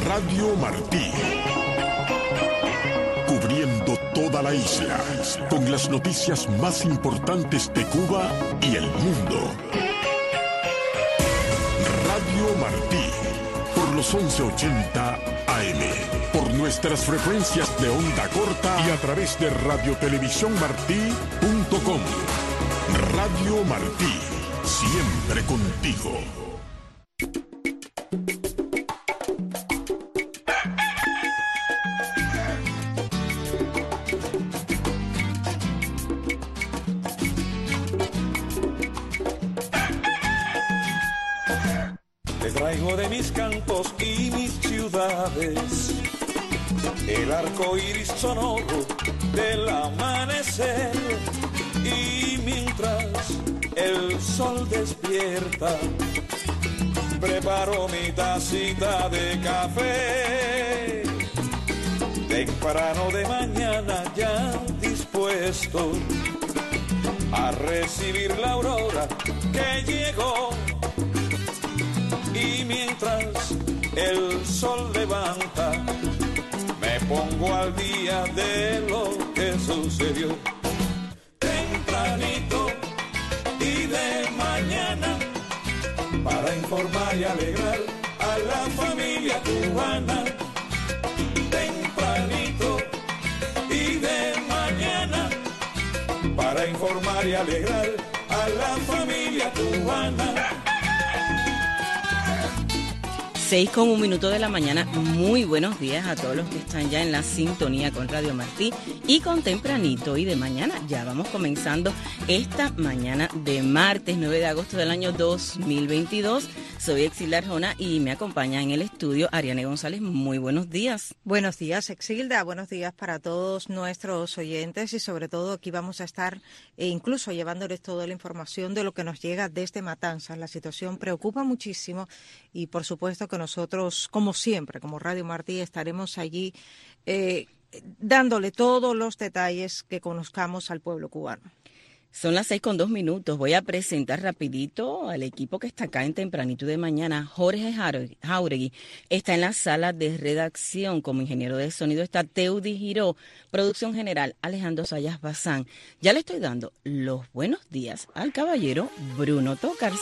Radio Martí. Cubriendo toda la isla, con las noticias más importantes de Cuba y el mundo. Radio Martí, por los 1180 AM, por nuestras frecuencias de onda corta y a través de radiotelevisiónmartí.com. Radio Martí, siempre contigo. Traigo de mis campos y mis ciudades el arco iris sonoro del amanecer, y mientras el sol despierta preparo mi tacita de café, temprano de mañana ya dispuesto a recibir la aurora que llegó. Y mientras el sol levanta, me pongo al día de lo que sucedió. Tempranito y de mañana, para informar y alegrar a la familia cubana. Tempranito y de mañana, para informar y alegrar a la familia cubana. 6:01 de la mañana, muy buenos días a todos los que están ya en la sintonía con Radio Martí y con Tempranito y de mañana. Ya vamos comenzando esta mañana de martes 9 de agosto del año 2022. Soy Exilda Arjona y me acompaña en el estudio Ariane González. Muy buenos días. Buenos días, Exilda. Buenos días para todos nuestros oyentes y sobre todo aquí vamos a estar incluso llevándoles toda la información de lo que nos llega desde Matanzas. La situación preocupa muchísimo y por supuesto que nosotros, como siempre, como Radio Martí, estaremos allí dándole todos los detalles que conozcamos al pueblo cubano. Son las 6:02. Voy a presentar rapidito al equipo que está acá en Tempranito de mañana. Jorge Jauregui está en la sala de redacción. Como ingeniero de sonido está Teudi Giró. Producción general Alejandro Sayas Bazán. Ya le estoy dando los buenos días al caballero Bruno Tocars.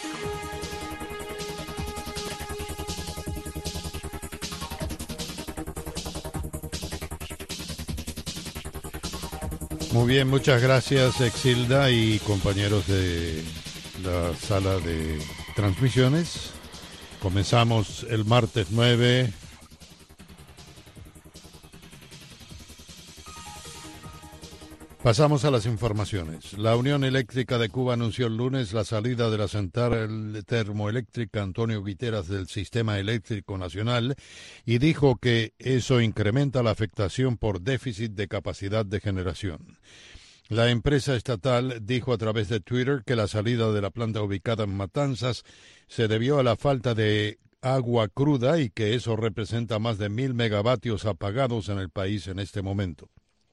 Muy bien, muchas gracias Exilda y compañeros de la sala de transmisiones. Comenzamos el martes 9. Pasamos a las informaciones. La Unión Eléctrica de Cuba anunció el lunes la salida de la central termoeléctrica Antonio Guiteras del Sistema Eléctrico Nacional y dijo que eso incrementa la afectación por déficit de capacidad de generación. La empresa estatal dijo a través de Twitter que la salida de la planta ubicada en Matanzas se debió a la falta de agua cruda y que eso representa más de 1,000 megavatios apagados en el país en este momento.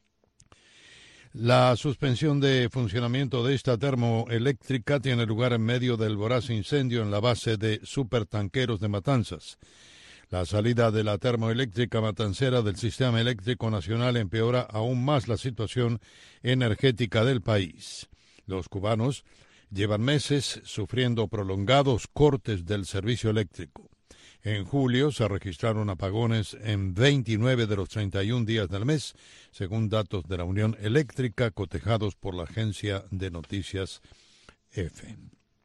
La suspensión de funcionamiento de esta termoeléctrica tiene lugar en medio del voraz incendio en la base de supertanqueros de Matanzas. La salida de la termoeléctrica matancera del Sistema Eléctrico Nacional empeora aún más la situación energética del país. Los cubanos llevan meses sufriendo prolongados cortes del servicio eléctrico. En julio se registraron apagones en 29 de los 31 días del mes, según datos de la Unión Eléctrica cotejados por la agencia de noticias EFE.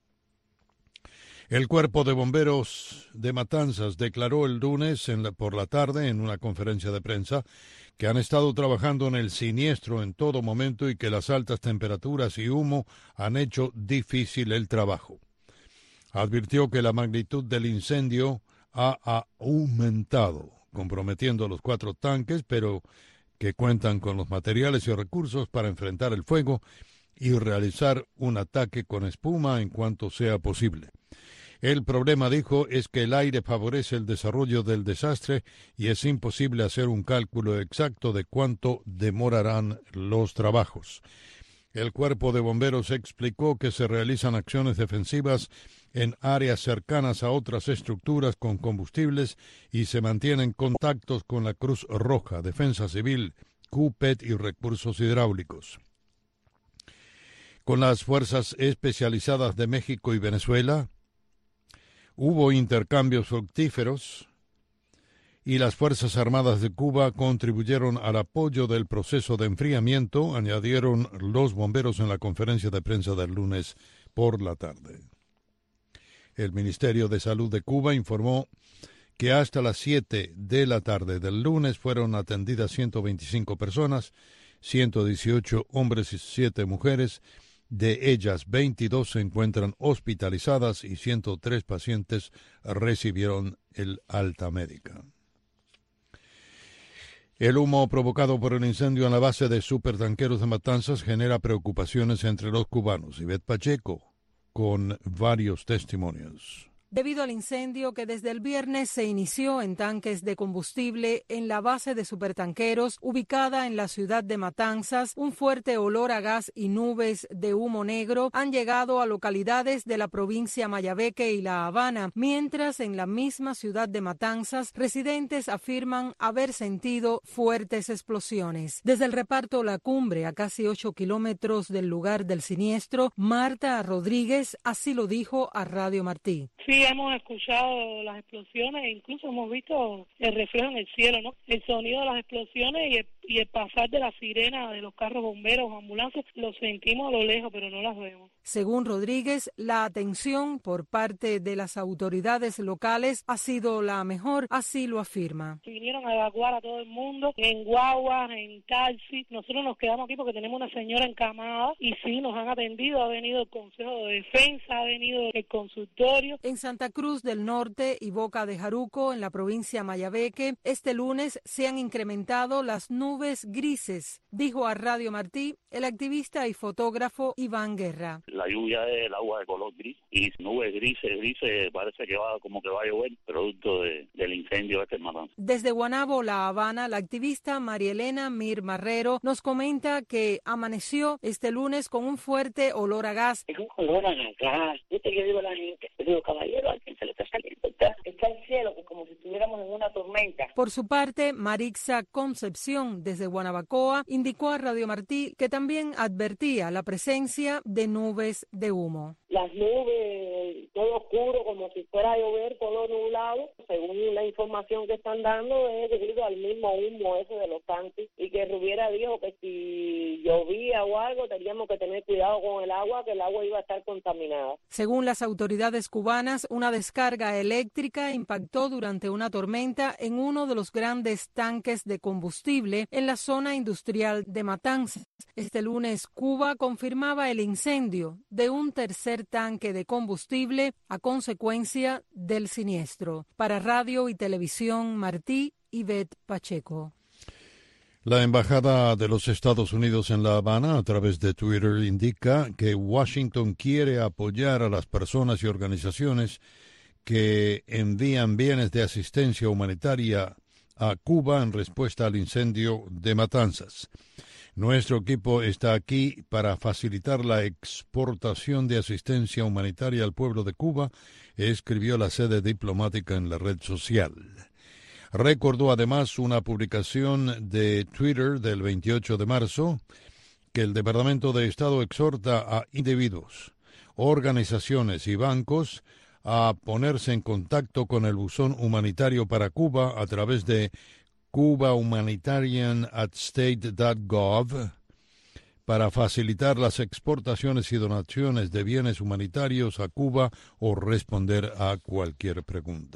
El Cuerpo de Bomberos de Matanzas declaró el lunes por la tarde en una conferencia de prensa que han estado trabajando en el siniestro en todo momento y que las altas temperaturas y humo han hecho difícil el trabajo. Advirtió que la magnitud del incendio ha aumentado, comprometiendo los 4 tanques, pero que cuentan con los materiales y recursos para enfrentar el fuego y realizar un ataque con espuma en cuanto sea posible. El problema, dijo, es que el aire favorece el desarrollo del desastre y es imposible hacer un cálculo exacto de cuánto demorarán los trabajos. El Cuerpo de Bomberos explicó que se realizan acciones defensivas en áreas cercanas a otras estructuras con combustibles y se mantienen contactos con la Cruz Roja, Defensa Civil, CUPET y recursos hidráulicos. Con las fuerzas especializadas de México y Venezuela, hubo intercambios fructíferos y las Fuerzas Armadas de Cuba contribuyeron al apoyo del proceso de enfriamiento, añadieron los bomberos en la conferencia de prensa del lunes por la tarde. El Ministerio de Salud de Cuba informó que hasta las 7 de la tarde del lunes fueron atendidas 125 personas, 118 hombres y 7 mujeres. De ellas, 22 se encuentran hospitalizadas y 103 pacientes recibieron el alta médica. El humo provocado por el incendio en la base de supertanqueros de Matanzas genera preocupaciones entre los cubanos. Ivette Pacheco, con varios testimonios. Debido al incendio que desde el viernes se inició en tanques de combustible en la base de supertanqueros ubicada en la ciudad de Matanzas, un fuerte olor a gas y nubes de humo negro han llegado a localidades de la provincia Mayabeque y La Habana, mientras en la misma ciudad de Matanzas residentes afirman haber sentido fuertes explosiones. Desde el reparto La Cumbre, a casi 8 kilómetros del lugar del siniestro, Marta Rodríguez así lo dijo a Radio Martí. Sí, hemos escuchado las explosiones e incluso hemos visto el reflejo en el cielo, ¿no? El sonido de las explosiones y el pasar de la sirena de los carros bomberos, ambulancias, lo sentimos a lo lejos, pero no las vemos. Según Rodríguez, la atención por parte de las autoridades locales ha sido la mejor, así lo afirma. Vinieron a evacuar a todo el mundo, en guaguas, en taxi. Nosotros nos quedamos aquí porque tenemos una señora encamada y sí, nos han atendido. Ha venido el Consejo de Defensa, ha venido el consultorio. En Santa Cruz del Norte y Boca de Jaruco, en la provincia Mayabeque, este lunes se han incrementado las nubes grises, dijo a Radio Martí el activista y fotógrafo Iván Guerra. La lluvia es el agua de color gris y nubes grises, parece que va a llover, producto del incendio este en Matanzas. Desde Guanabo, La Habana, la activista María Elena Mir Marrero nos comenta que amaneció este lunes con un fuerte olor a gas. Es un olor a gas. Yo te digo a la gente, digo, caballero, a quien se le está saliendo. Está el cielo como si estuviéramos en una tormenta. Por su parte, Marixa Concepción, desde Guanabacoa, indicó a Radio Martí que también advertía la presencia de nubes de humo. Las nubes, todo oscuro, como si fuera a llover, todo nublado. Según la información que están dando, es debido al mismo humo ese de los tanques. Y que Rubiera dijo que si llovía o algo, teníamos que tener cuidado con el agua, que el agua iba a estar contaminada. Según las autoridades cubanas, una descarga eléctrica impactó durante una tormenta en uno de los grandes tanques de combustible en la zona industrial de Matanzas. Este lunes, Cuba confirmaba el incendio de un tercer tanque de combustible a consecuencia del siniestro. Para Radio y Televisión Martí, Ivette Pacheco. La Embajada de los Estados Unidos en La Habana, a través de Twitter, indica que Washington quiere apoyar a las personas y organizaciones que envían bienes de asistencia humanitaria a Cuba en respuesta al incendio de Matanzas. Nuestro equipo está aquí para facilitar la exportación de asistencia humanitaria al pueblo de Cuba, escribió la sede diplomática en la red social. Recordó además una publicación de Twitter del 28 de marzo que el Departamento de Estado exhorta a individuos, organizaciones y bancos a ponerse en contacto con el buzón humanitario para Cuba a través de cubahumanitarian@state.gov para facilitar las exportaciones y donaciones de bienes humanitarios a Cuba o responder a cualquier pregunta.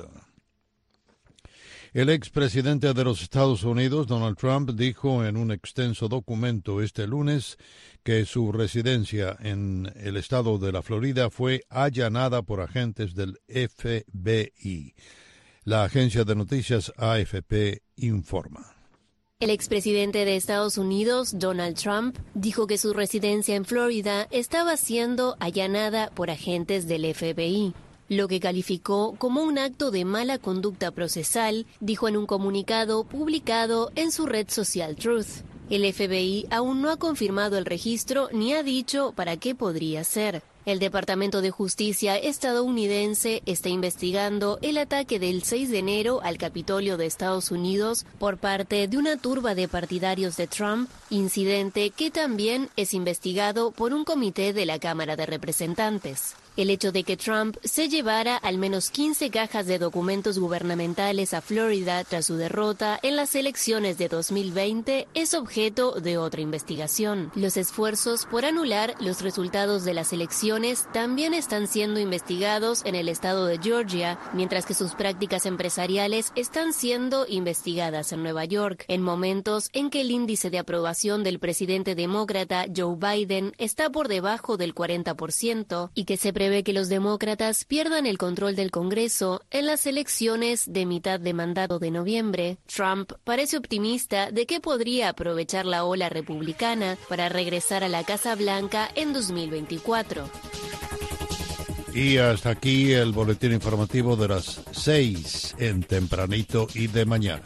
El expresidente de los Estados Unidos, Donald Trump, dijo en un extenso documento este lunes que su residencia en el estado de la Florida fue allanada por agentes del FBI. La agencia de noticias AFP informa. El expresidente de Estados Unidos, Donald Trump, dijo que su residencia en Florida estaba siendo allanada por agentes del FBI, lo que calificó como un acto de mala conducta procesal, dijo en un comunicado publicado en su red social Truth. El FBI aún no ha confirmado el registro ni ha dicho para qué podría ser. El Departamento de Justicia estadounidense está investigando el ataque del 6 de enero al Capitolio de Estados Unidos por parte de una turba de partidarios de Trump, incidente que también es investigado por un comité de la Cámara de Representantes. El hecho de que Trump se llevara al menos 15 cajas de documentos gubernamentales a Florida tras su derrota en las elecciones de 2020 es objeto de otra investigación. Los esfuerzos por anular los resultados de las elecciones también están siendo investigados en el estado de Georgia, mientras que sus prácticas empresariales están siendo investigadas en Nueva York, en momentos en que el índice de aprobación del presidente demócrata Joe Biden está por debajo del 40% y que se prevé que los demócratas pierdan el control del Congreso en las elecciones de mitad de mandato de noviembre. Trump parece optimista de que podría aprovechar la ola republicana para regresar a la Casa Blanca en 2024. Y hasta aquí el boletín informativo de las 6 en Tempranito y de Mañana.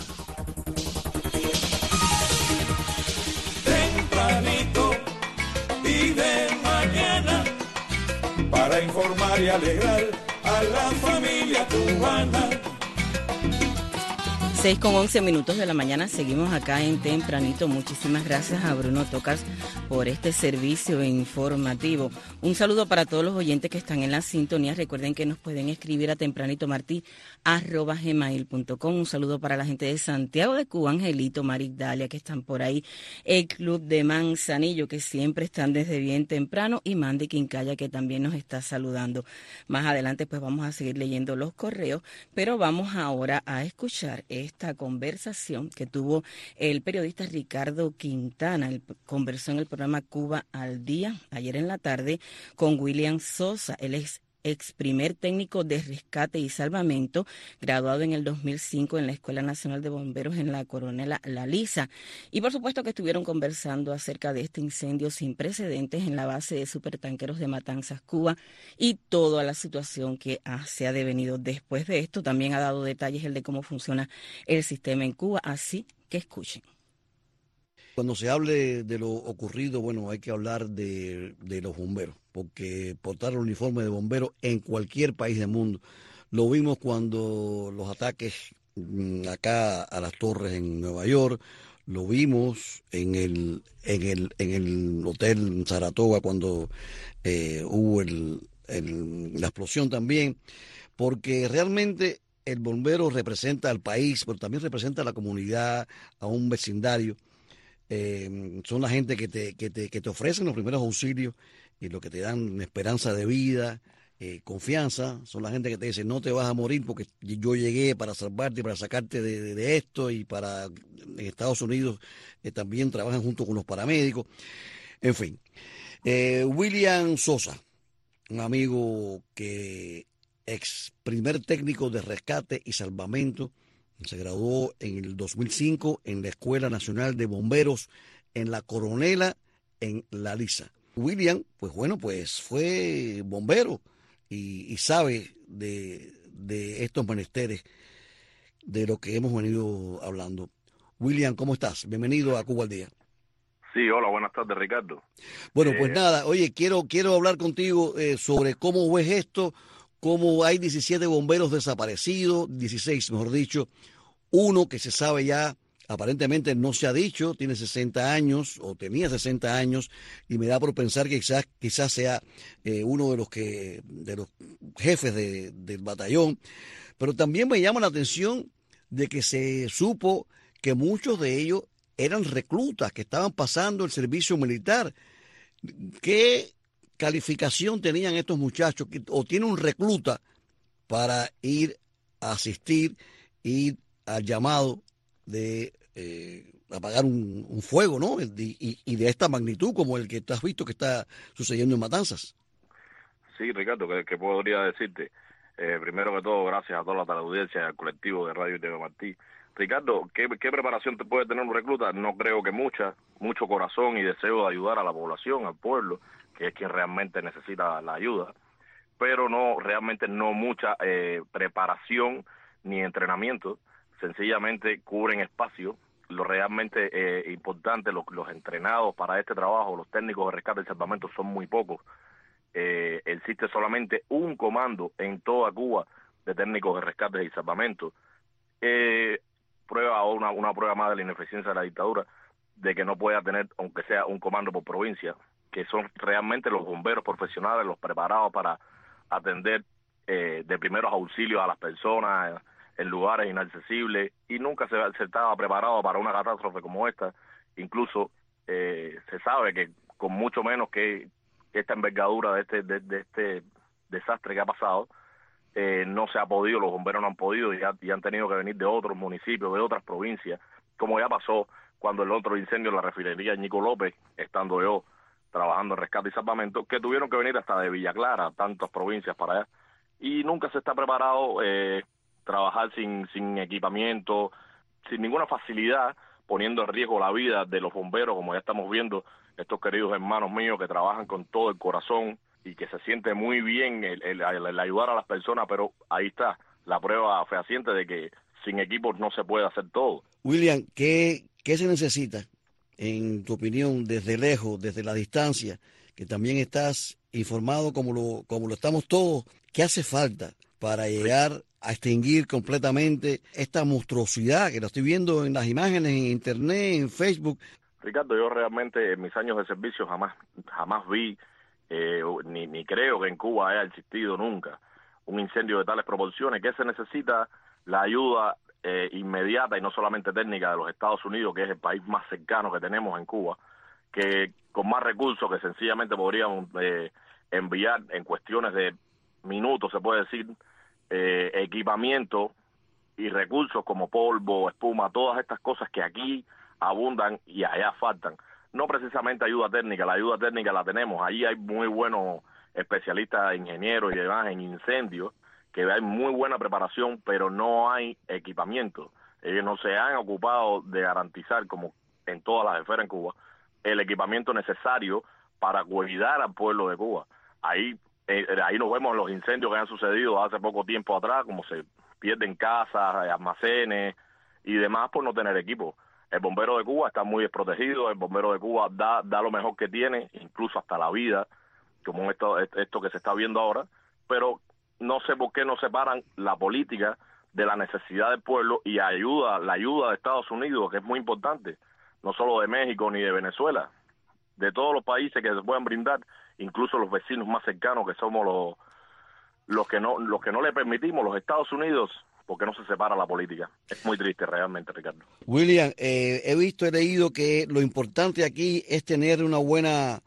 Tempranito y de mañana, para informar y alegrar a la familia cubana. 6:11 de la mañana, seguimos acá en Tempranito. Muchísimas gracias a Bruno Tocas por este servicio informativo. Un saludo para todos los oyentes que están en la sintonía. Recuerden que nos pueden escribir a tempranitomarti@gmail.com. Un saludo para la gente de Santiago de Cuba, Angelito, Marigdalia, que están por ahí. El Club de Manzanillo, que siempre están desde bien temprano. Y Mandy Quincaya, que también nos está saludando. Más adelante pues vamos a seguir leyendo los correos, pero vamos ahora a escuchar esta conversación que tuvo el periodista Ricardo Quintana. Él conversó en el programa Cuba al Día ayer en la tarde con William Sosa. Él es ex primer técnico de rescate y salvamento, graduado en el 2005 en la Escuela Nacional de Bomberos en la Coronela La Lisa. Y por supuesto que estuvieron conversando acerca de este incendio sin precedentes en la base de supertanqueros de Matanzas, Cuba, y toda la situación que se ha devenido después de esto. También ha dado detalles el de cómo funciona el sistema en Cuba, así que escuchen. Cuando se hable de lo ocurrido, bueno, hay que hablar de los bomberos, porque portar el uniforme de bombero en cualquier país del mundo, lo vimos cuando los ataques acá a las torres en Nueva York, lo vimos en el Hotel Saratoga cuando hubo la explosión también, porque realmente el bombero representa al país, pero también representa a la comunidad, a un vecindario. Son la gente que te ofrecen los primeros auxilios y lo que te dan esperanza de vida, confianza. Son la gente que te dice no te vas a morir porque yo llegué para salvarte, para sacarte de esto, y en Estados Unidos también trabajan junto con los paramédicos. En fin, William Sosa, un amigo que ex primer técnico de rescate y salvamento, se graduó en el 2005 en la Escuela Nacional de Bomberos en la Coronela, en La Lisa. William, pues bueno, pues fue bombero y sabe de estos menesteres, de lo que hemos venido hablando. William, ¿cómo estás? Bienvenido a Cuba al Día. Sí, hola, buenas tardes, Ricardo. Bueno, pues nada, oye, quiero hablar contigo sobre cómo ves esto. Como hay 17 bomberos desaparecidos, 16 mejor dicho, uno que se sabe ya, aparentemente no se ha dicho, tiene 60 años o tenía 60 años, y me da por pensar que quizás sea uno de los jefes del batallón. Pero también me llama la atención de que se supo que muchos de ellos eran reclutas que estaban pasando el servicio militar. ¿Qué calificación tenían estos muchachos? ¿O tiene un recluta para ir a asistir, ir al llamado de apagar un fuego, ¿no? Y de esta magnitud como el que tú has visto que está sucediendo en Matanzas? Sí, Ricardo, ¿qué podría decirte? Primero que todo, gracias a toda la audiencia y al colectivo de Radio y TV Martí. Ricardo, ¿qué preparación te puede tener un recluta? No creo que mucho corazón y deseo de ayudar a la población, al pueblo, que es quien realmente necesita la ayuda, pero realmente no mucha preparación ni entrenamiento. Sencillamente cubren espacio. Lo realmente importante, los entrenados para este trabajo, los técnicos de rescate y salvamento son muy pocos, existe solamente un comando en toda Cuba de técnicos de rescate y salvamento. Una prueba más de la ineficiencia de la dictadura, de que no pueda tener, aunque sea un comando por provincia, que son realmente los bomberos profesionales, los preparados para atender de primeros auxilios a las personas en lugares inaccesibles, y nunca se estaba preparado para una catástrofe como esta. Incluso se sabe que con mucho menos que esta envergadura de este desastre que ha pasado, no se ha podido, los bomberos no han podido y han tenido que venir de otros municipios, de otras provincias, como ya pasó cuando el otro incendio en la refinería Ñico López, estando yo trabajando en rescate y salvamento, que tuvieron que venir hasta de Villa Clara, tantas provincias para allá, y nunca se está preparado trabajar sin equipamiento, sin ninguna facilidad, poniendo en riesgo la vida de los bomberos, como ya estamos viendo, estos queridos hermanos míos que trabajan con todo el corazón y que se siente muy bien el ayudar a las personas, pero ahí está la prueba fehaciente de que sin equipos no se puede hacer todo. William, ¿qué se necesita, en tu opinión, desde lejos, desde la distancia, que también estás informado como lo estamos todos? ¿Qué hace falta para llegar a extinguir completamente esta monstruosidad que la estoy viendo en las imágenes, en internet, en Facebook? Ricardo, yo realmente en mis años de servicio jamás vi, ni creo que en Cuba haya existido nunca un incendio de tales proporciones. ¿Qué se necesita? La ayuda inmediata y no solamente técnica de los Estados Unidos, que es el país más cercano que tenemos en Cuba, que con más recursos que sencillamente podríamos enviar en cuestiones de minutos, se puede decir, equipamiento y recursos como polvo, espuma, todas estas cosas que aquí abundan y allá faltan. No precisamente ayuda técnica, la ayuda técnica la tenemos, allí hay muy buenos especialistas, ingenieros y demás en incendios, que hay muy buena preparación, pero no hay equipamiento. Ellos no se han ocupado de garantizar, como en todas las esferas en Cuba, el equipamiento necesario para cuidar al pueblo de Cuba. Ahí nos vemos los incendios que han sucedido hace poco tiempo atrás, como se pierden casas, almacenes y demás por no tener equipo. El bombero de Cuba está muy desprotegido, el bombero de Cuba da lo mejor que tiene, incluso hasta la vida, como esto que se está viendo ahora, pero no sé por qué no separan la política de la necesidad del pueblo y la ayuda de Estados Unidos, que es muy importante, no solo de México ni de Venezuela, de todos los países que se puedan brindar, incluso los vecinos más cercanos que somos los que no le permitimos, los Estados Unidos, porque no se separa la política. Es muy triste realmente, Ricardo. William, he leído que lo importante aquí es tener una buena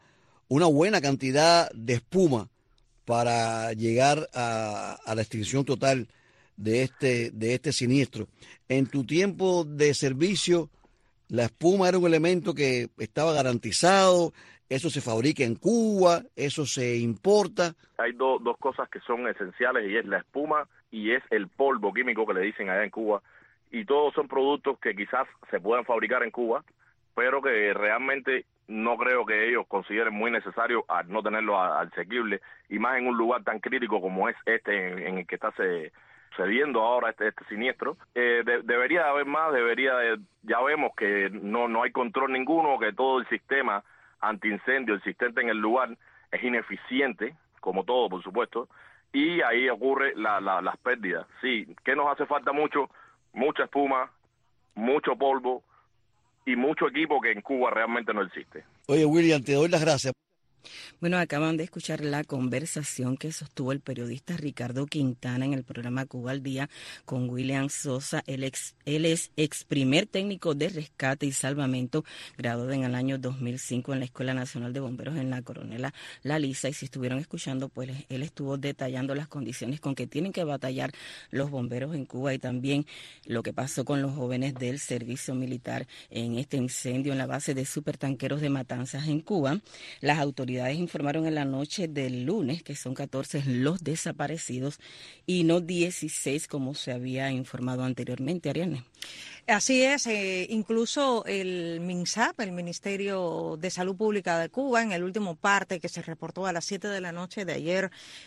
cantidad de espuma para llegar a la extinción total de este siniestro. En tu tiempo de servicio, la espuma era un elemento que estaba garantizado, eso se fabrica en Cuba, eso se importa. Hay dos cosas que son esenciales, y es la espuma y es el polvo químico que le dicen allá en Cuba, y todos son productos que quizás se puedan fabricar en Cuba, pero que realmente no creo que ellos consideren muy necesario al no tenerlo asequible, y más en un lugar tan crítico como es en el que está sucediendo ahora este siniestro. Debería haber más, ya vemos que no hay control ninguno, que todo el sistema antiincendio existente en el lugar es ineficiente, como todo, por supuesto, y ahí ocurre las pérdidas. Sí, ¿qué nos hace falta? Mucha espuma, mucho polvo y mucho equipo que en Cuba realmente no existe. Oye, William, te doy las gracias. Bueno, acaban de escuchar la conversación que sostuvo el periodista Ricardo Quintana en el programa Cuba al Día con William Sosa. Él es ex primer técnico de rescate y salvamento, graduado en el año 2005 en la Escuela Nacional de Bomberos en la Coronela La Lisa. Y si estuvieron escuchando, pues él estuvo detallando las condiciones con que tienen que batallar los bomberos en Cuba y también lo que pasó con los jóvenes del servicio militar en este incendio en la base de supertanqueros de Matanzas en Cuba. Las autoridades informaron en la noche del lunes que son 14 los desaparecidos y no 16 como se había informado anteriormente, Ariane. Así es, incluso el MINSAP, el Ministerio de Salud Pública de Cuba, en el último parte que se reportó a las 7 de la noche de ayer,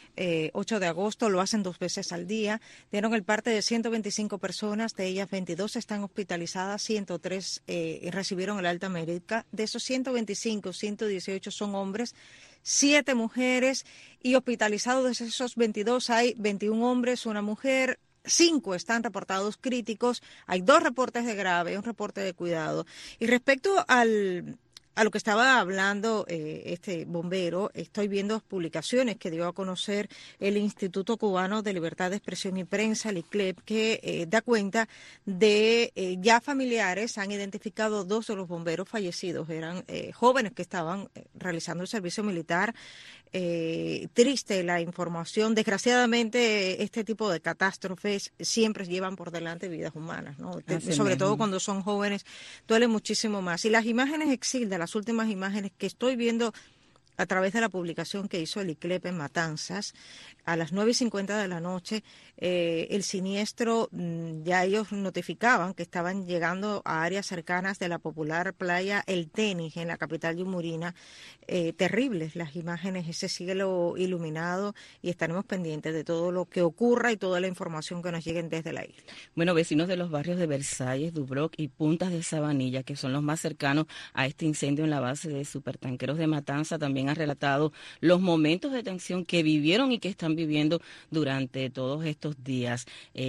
8 de agosto, lo hacen 2 veces al día, dieron el parte de 125 personas, de ellas 22 están hospitalizadas, 103 recibieron el alta médica. De esos 125, 118 son hombres, 7 mujeres y hospitalizados de esos 22 hay 21 hombres, una mujer. 5 están reportados críticos, hay 2 reportes de grave y un reporte de cuidado. Y respecto a lo que estaba hablando este bombero, estoy viendo publicaciones que dio a conocer el Instituto Cubano de Libertad de Expresión y Prensa, el ICLEP, que da cuenta de ya familiares han identificado 2 de los bomberos fallecidos. Eran jóvenes que estaban realizando el servicio militar. Triste la información. Desgraciadamente, este tipo de catástrofes siempre llevan por delante vidas humanas, ¿no? Sobre todo cuando son jóvenes, duele muchísimo más. Y las imágenes, Exilda, las últimas imágenes que estoy viendo a través de la publicación que hizo el ICLEP en Matanzas, a las 9:50 de la noche, el siniestro, ya ellos notificaban que estaban llegando a áreas cercanas de la popular playa El Tenis, en la capital yumurina. Terribles las imágenes, ese cielo iluminado, y estaremos pendientes de todo lo que ocurra y toda la información que nos lleguen desde la isla. Bueno, vecinos de los barrios de Versalles, Dubroc y Puntas de Sabanilla, que son los más cercanos a este incendio en la base de supertanqueros de Matanza, también han relatado los momentos de tensión que vivieron y que están viviendo durante todos estos días.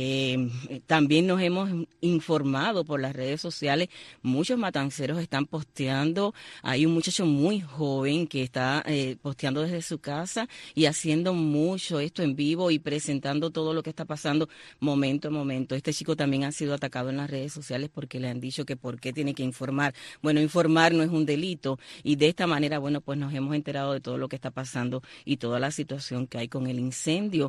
También nos hemos informado por las redes sociales, muchos matanceros están posteando. Hay un muchacho muy joven que está posteando desde su casa y haciendo mucho esto en vivo y presentando todo lo que está pasando momento a momento. Este chico también ha sido atacado en las redes sociales porque le han dicho que por qué tiene que informar. Bueno, informar no es un delito, y de esta manera, bueno, pues nos hemos enterado de todo lo que está pasando y toda la situación que hay con el incendio.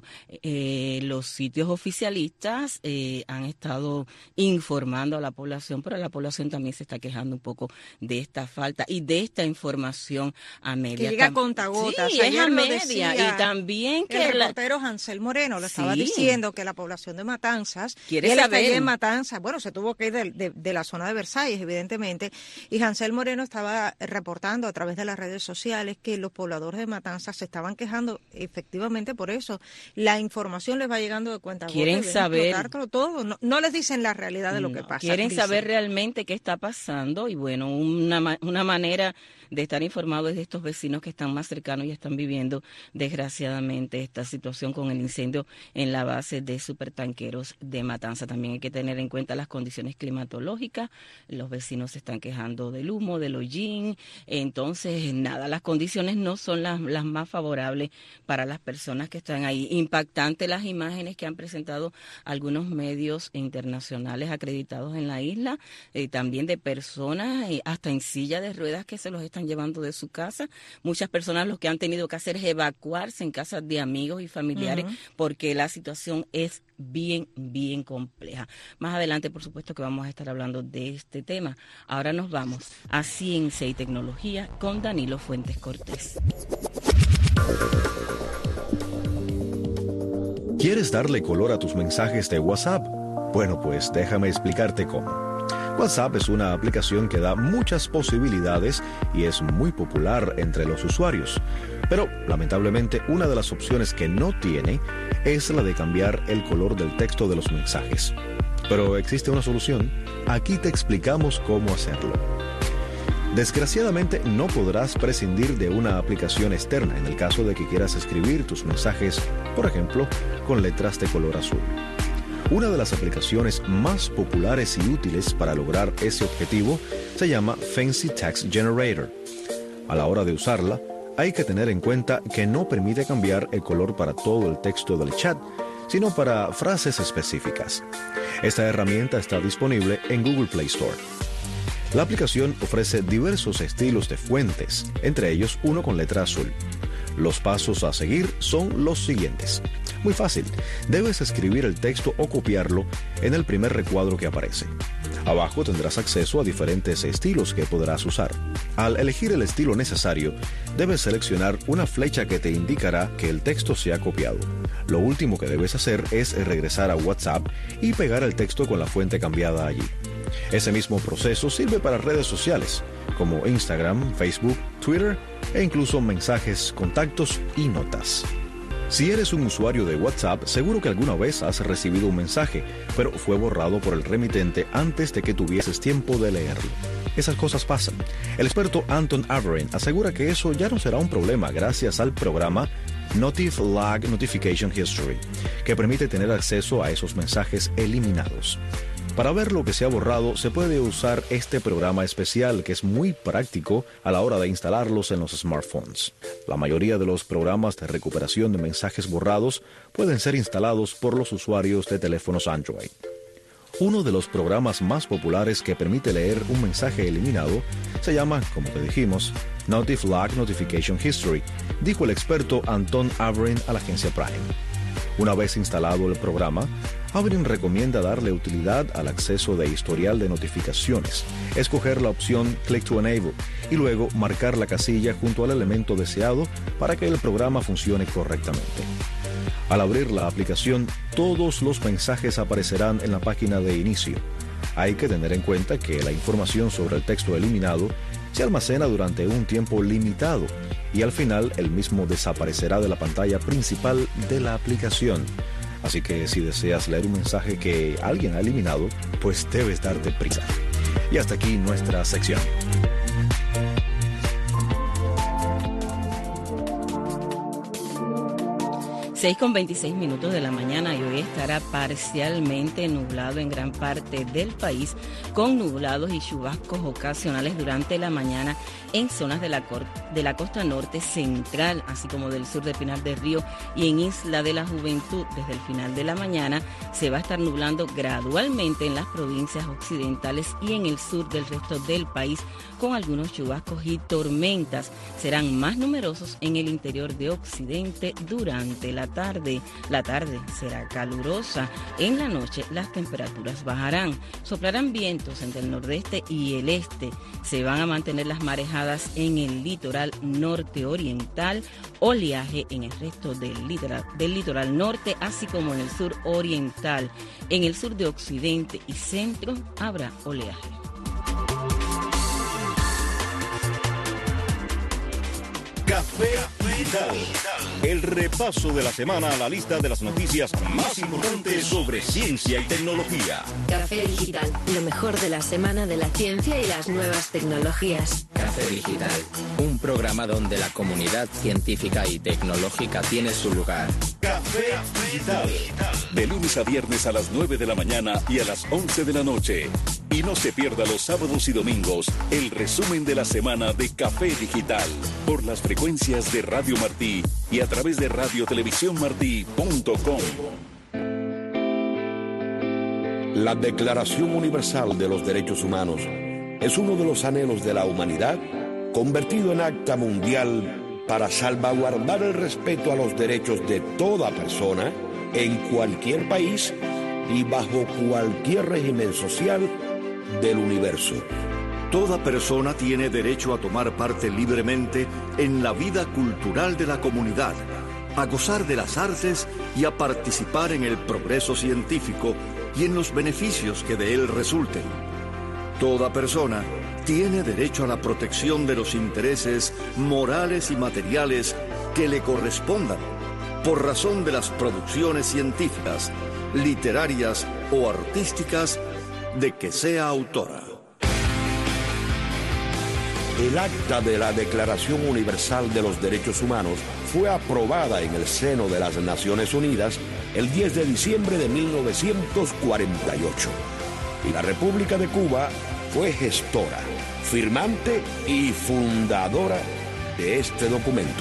Los sitios oficialistas han estado informando a la población, pero la población también se está quejando un poco de esta falta y de esta información a media. Que llega a contagotas. Sí, es a media. Y también que el reportero Hansel Moreno lo estaba diciendo, que la población de Matanzas quiere saber. En Matanzas, bueno, se tuvo que ir de la zona de Versalles, evidentemente, y Hansel Moreno estaba reportando a través de las redes sociales que los pobladores de Matanzas se estaban quejando efectivamente por eso. La información les va llegando de cuentagotas. Quieren saber todo. No les dicen la realidad de lo que pasa. Quieren saber realmente qué está pasando, y bueno, una manera de estar informados de estos vecinos que están más cercanos y están viviendo desgraciadamente esta situación con el incendio en la base de supertanqueros de Matanza. También hay que tener en cuenta las condiciones climatológicas. Los vecinos se están quejando del humo, del hollín. Entonces, nada, las condiciones no son las más favorables para las personas que están ahí. Impactante las imágenes que han presentado algunos medios internacionales acreditados en la isla, también de personas hasta en silla de ruedas que se los están llevando de su casa. Muchas personas lo que han tenido que hacer es evacuarse en casas de amigos y familiares, porque la situación es bien, bien compleja. Más adelante, por supuesto, que vamos a estar hablando de este tema. Ahora nos vamos a Ciencia y Tecnología con Danilo Fuentes Cortés. ¿Quieres darle color a tus mensajes de WhatsApp? Bueno, pues déjame explicarte cómo. WhatsApp es una aplicación que da muchas posibilidades y es muy popular entre los usuarios. Pero, lamentablemente, una de las opciones que no tiene es la de cambiar el color del texto de los mensajes. Pero existe una solución. Aquí te explicamos cómo hacerlo. Desgraciadamente, no podrás prescindir de una aplicación externa en el caso de que quieras escribir tus mensajes, por ejemplo, con letras de color azul. Una de las aplicaciones más populares y útiles para lograr ese objetivo se llama Fancy Text Generator. A la hora de usarla, hay que tener en cuenta que no permite cambiar el color para todo el texto del chat, sino para frases específicas. Esta herramienta está disponible en Google Play Store. La aplicación ofrece diversos estilos de fuentes, entre ellos uno con letra azul. Los pasos a seguir son los siguientes. Muy fácil, debes escribir el texto o copiarlo en el primer recuadro que aparece. Abajo tendrás acceso a diferentes estilos que podrás usar. Al elegir el estilo necesario, debes seleccionar una flecha que te indicará que el texto se ha copiado. Lo último que debes hacer es regresar a WhatsApp y pegar el texto con la fuente cambiada allí. Ese mismo proceso sirve para redes sociales, como Instagram, Facebook, Twitter e incluso mensajes, contactos y notas. Si eres un usuario de WhatsApp, seguro que alguna vez has recibido un mensaje, pero fue borrado por el remitente antes de que tuvieses tiempo de leerlo. Esas cosas pasan. El experto Anton Averin asegura que eso ya no será un problema gracias al programa Notif-Lag Notification History, que permite tener acceso a esos mensajes eliminados. Para ver lo que se ha borrado, se puede usar este programa especial que es muy práctico a la hora de instalarlos en los smartphones. La mayoría de los programas de recuperación de mensajes borrados pueden ser instalados por los usuarios de teléfonos Android. Uno de los programas más populares que permite leer un mensaje eliminado se llama, como te dijimos, Notif-Lag Notification History, dijo el experto Anton Averin a la agencia Prime. Una vez instalado el programa, Averin recomienda darle utilidad al acceso de historial de notificaciones, escoger la opción Click to Enable y luego marcar la casilla junto al elemento deseado para que el programa funcione correctamente. Al abrir la aplicación, todos los mensajes aparecerán en la página de inicio. Hay que tener en cuenta que la información sobre el texto eliminado se almacena durante un tiempo limitado y al final el mismo desaparecerá de la pantalla principal de la aplicación. Así que si deseas leer un mensaje que alguien ha eliminado, pues debes darte prisa. Y hasta aquí nuestra sección. 6:26 de la mañana y hoy estará parcialmente nublado en gran parte del país, con nublados y chubascos ocasionales durante la mañana en zonas de la costa norte central, así como del sur de Pinar del Río y en Isla de la Juventud. Desde el final de la mañana se va a estar nublando gradualmente en las provincias occidentales y en el sur del resto del país, con algunos chubascos y tormentas. Serán más numerosos en el interior de Occidente durante la tarde. La tarde será calurosa. En la noche las temperaturas bajarán. Soplarán vientos entre el nordeste y el este. Se van a mantener las marejadas en el litoral norte oriental, oleaje en el resto del litoral norte, así como en el sur oriental. En el sur de Occidente y centro habrá oleaje. Café Digital. El repaso de la semana a la lista de las noticias más importantes sobre ciencia y tecnología. Café Digital, lo mejor de la semana de la ciencia y las nuevas tecnologías. Café Digital, un programa donde la comunidad científica y tecnológica tiene su lugar. Café Digital. De lunes a viernes a las 9 de la mañana y a las 11 de la noche. Y no se pierda los sábados y domingos el resumen de la semana de Café Digital por las frecuencias de Radio Martí y a través de radiotelevisiónmartí.com. La Declaración Universal de los Derechos Humanos es uno de los anhelos de la humanidad convertido en acta mundial para salvaguardar el respeto a los derechos de toda persona en cualquier país y bajo cualquier régimen social del universo. Toda persona tiene derecho a tomar parte libremente en la vida cultural de la comunidad, a gozar de las artes y a participar en el progreso científico y en los beneficios que de él resulten. Toda persona tiene derecho a la protección de los intereses morales y materiales que le correspondan por razón de las producciones científicas, literarias o artísticas de que sea autora. El acta de la Declaración Universal de los Derechos Humanos fue aprobada en el seno de las Naciones Unidas el 10 de diciembre de 1948. Y la República de Cuba fue gestora, firmante y fundadora de este documento.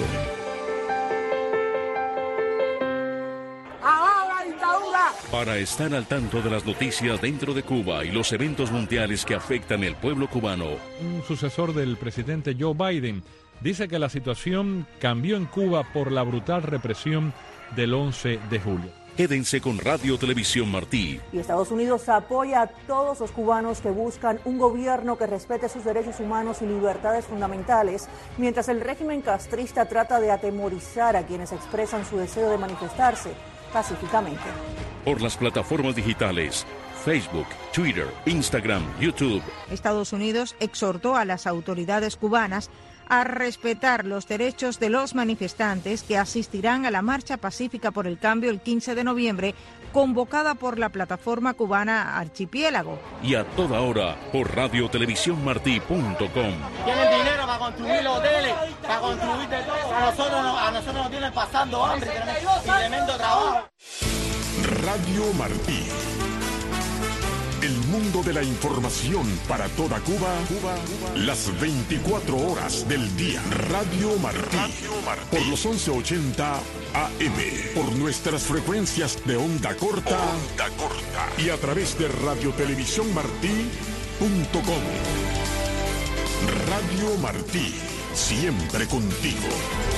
Para estar al tanto de las noticias dentro de Cuba y los eventos mundiales que afectan el pueblo cubano, un sucesor del presidente Joe Biden dice que la situación cambió en Cuba por la brutal represión del 11 de julio. Quédense con Radio Televisión Martí. Y Estados Unidos apoya a todos los cubanos que buscan un gobierno que respete sus derechos humanos y libertades fundamentales, mientras el régimen castrista trata de atemorizar a quienes expresan su deseo de manifestarse pacíficamente. Por las plataformas digitales Facebook, Twitter, Instagram, YouTube. Estados Unidos exhortó a las autoridades cubanas a respetar los derechos de los manifestantes que asistirán a la marcha pacífica por el cambio el 15 de noviembre, convocada por la plataforma cubana Archipiélago. Y a toda hora por radiotelevisiónmartí.com. Tienen dinero para construir los hoteles, para construir de todo. A nosotros nos tienen pasando hambre y tremendo trabajo. Radio Martí. El mundo de la información para toda Cuba, las 24 horas del día. Radio Martí. Por los 1180 AM. Por nuestras frecuencias de onda corta. Y a través de radiotelevisiónmartí.com. Radio Martí. Siempre contigo.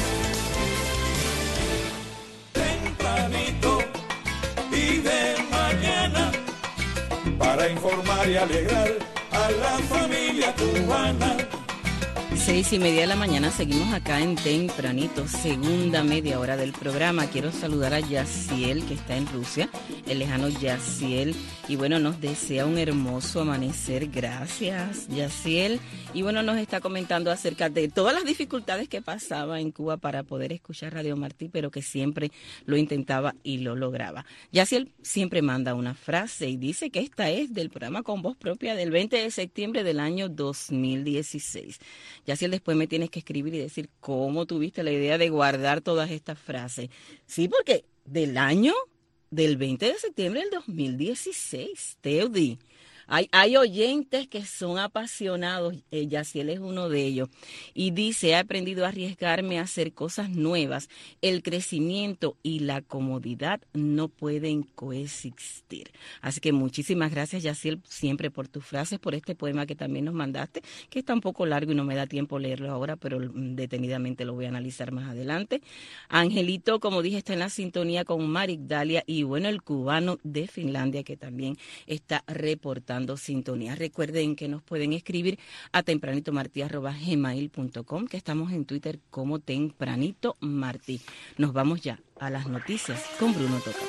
Tempranito y de mañana, para informar y alegrar a la familia cubana. 6:30 de la mañana, seguimos acá en Tempranito, segunda media hora del programa. Quiero saludar a Yaciel, que está en Rusia, el lejano Yaciel, y bueno, nos desea un hermoso amanecer. Gracias, Yaciel. Y bueno, nos está comentando acerca de todas las dificultades que pasaba en Cuba para poder escuchar Radio Martí, pero que siempre lo intentaba y lo lograba. Yaciel siempre manda una frase y dice que esta es del programa Con Voz Propia del 20 de septiembre del año 2016. Yaciel, después me tienes que escribir y decir cómo tuviste la idea de guardar todas estas frases. Sí, porque del 20 de septiembre del 2016, Teudi. Hay oyentes que son apasionados, Yaciel es uno de ellos, y dice: he aprendido a arriesgarme a hacer cosas nuevas. El crecimiento y la comodidad no pueden coexistir. Así que muchísimas gracias, Yaciel, siempre por tus frases, por este poema que también nos mandaste, que está un poco largo y no me da tiempo leerlo ahora, pero detenidamente lo voy a analizar más adelante. Angelito, como dije, está en la sintonía con Marigdalia, y bueno, el cubano de Finlandia, que también está reportando sintonía. Recuerden que nos pueden escribir a tempranitomartí@gmail.com, que estamos en Twitter como Tempranito Martí. Nos vamos ya a las noticias con Bruno Tocas.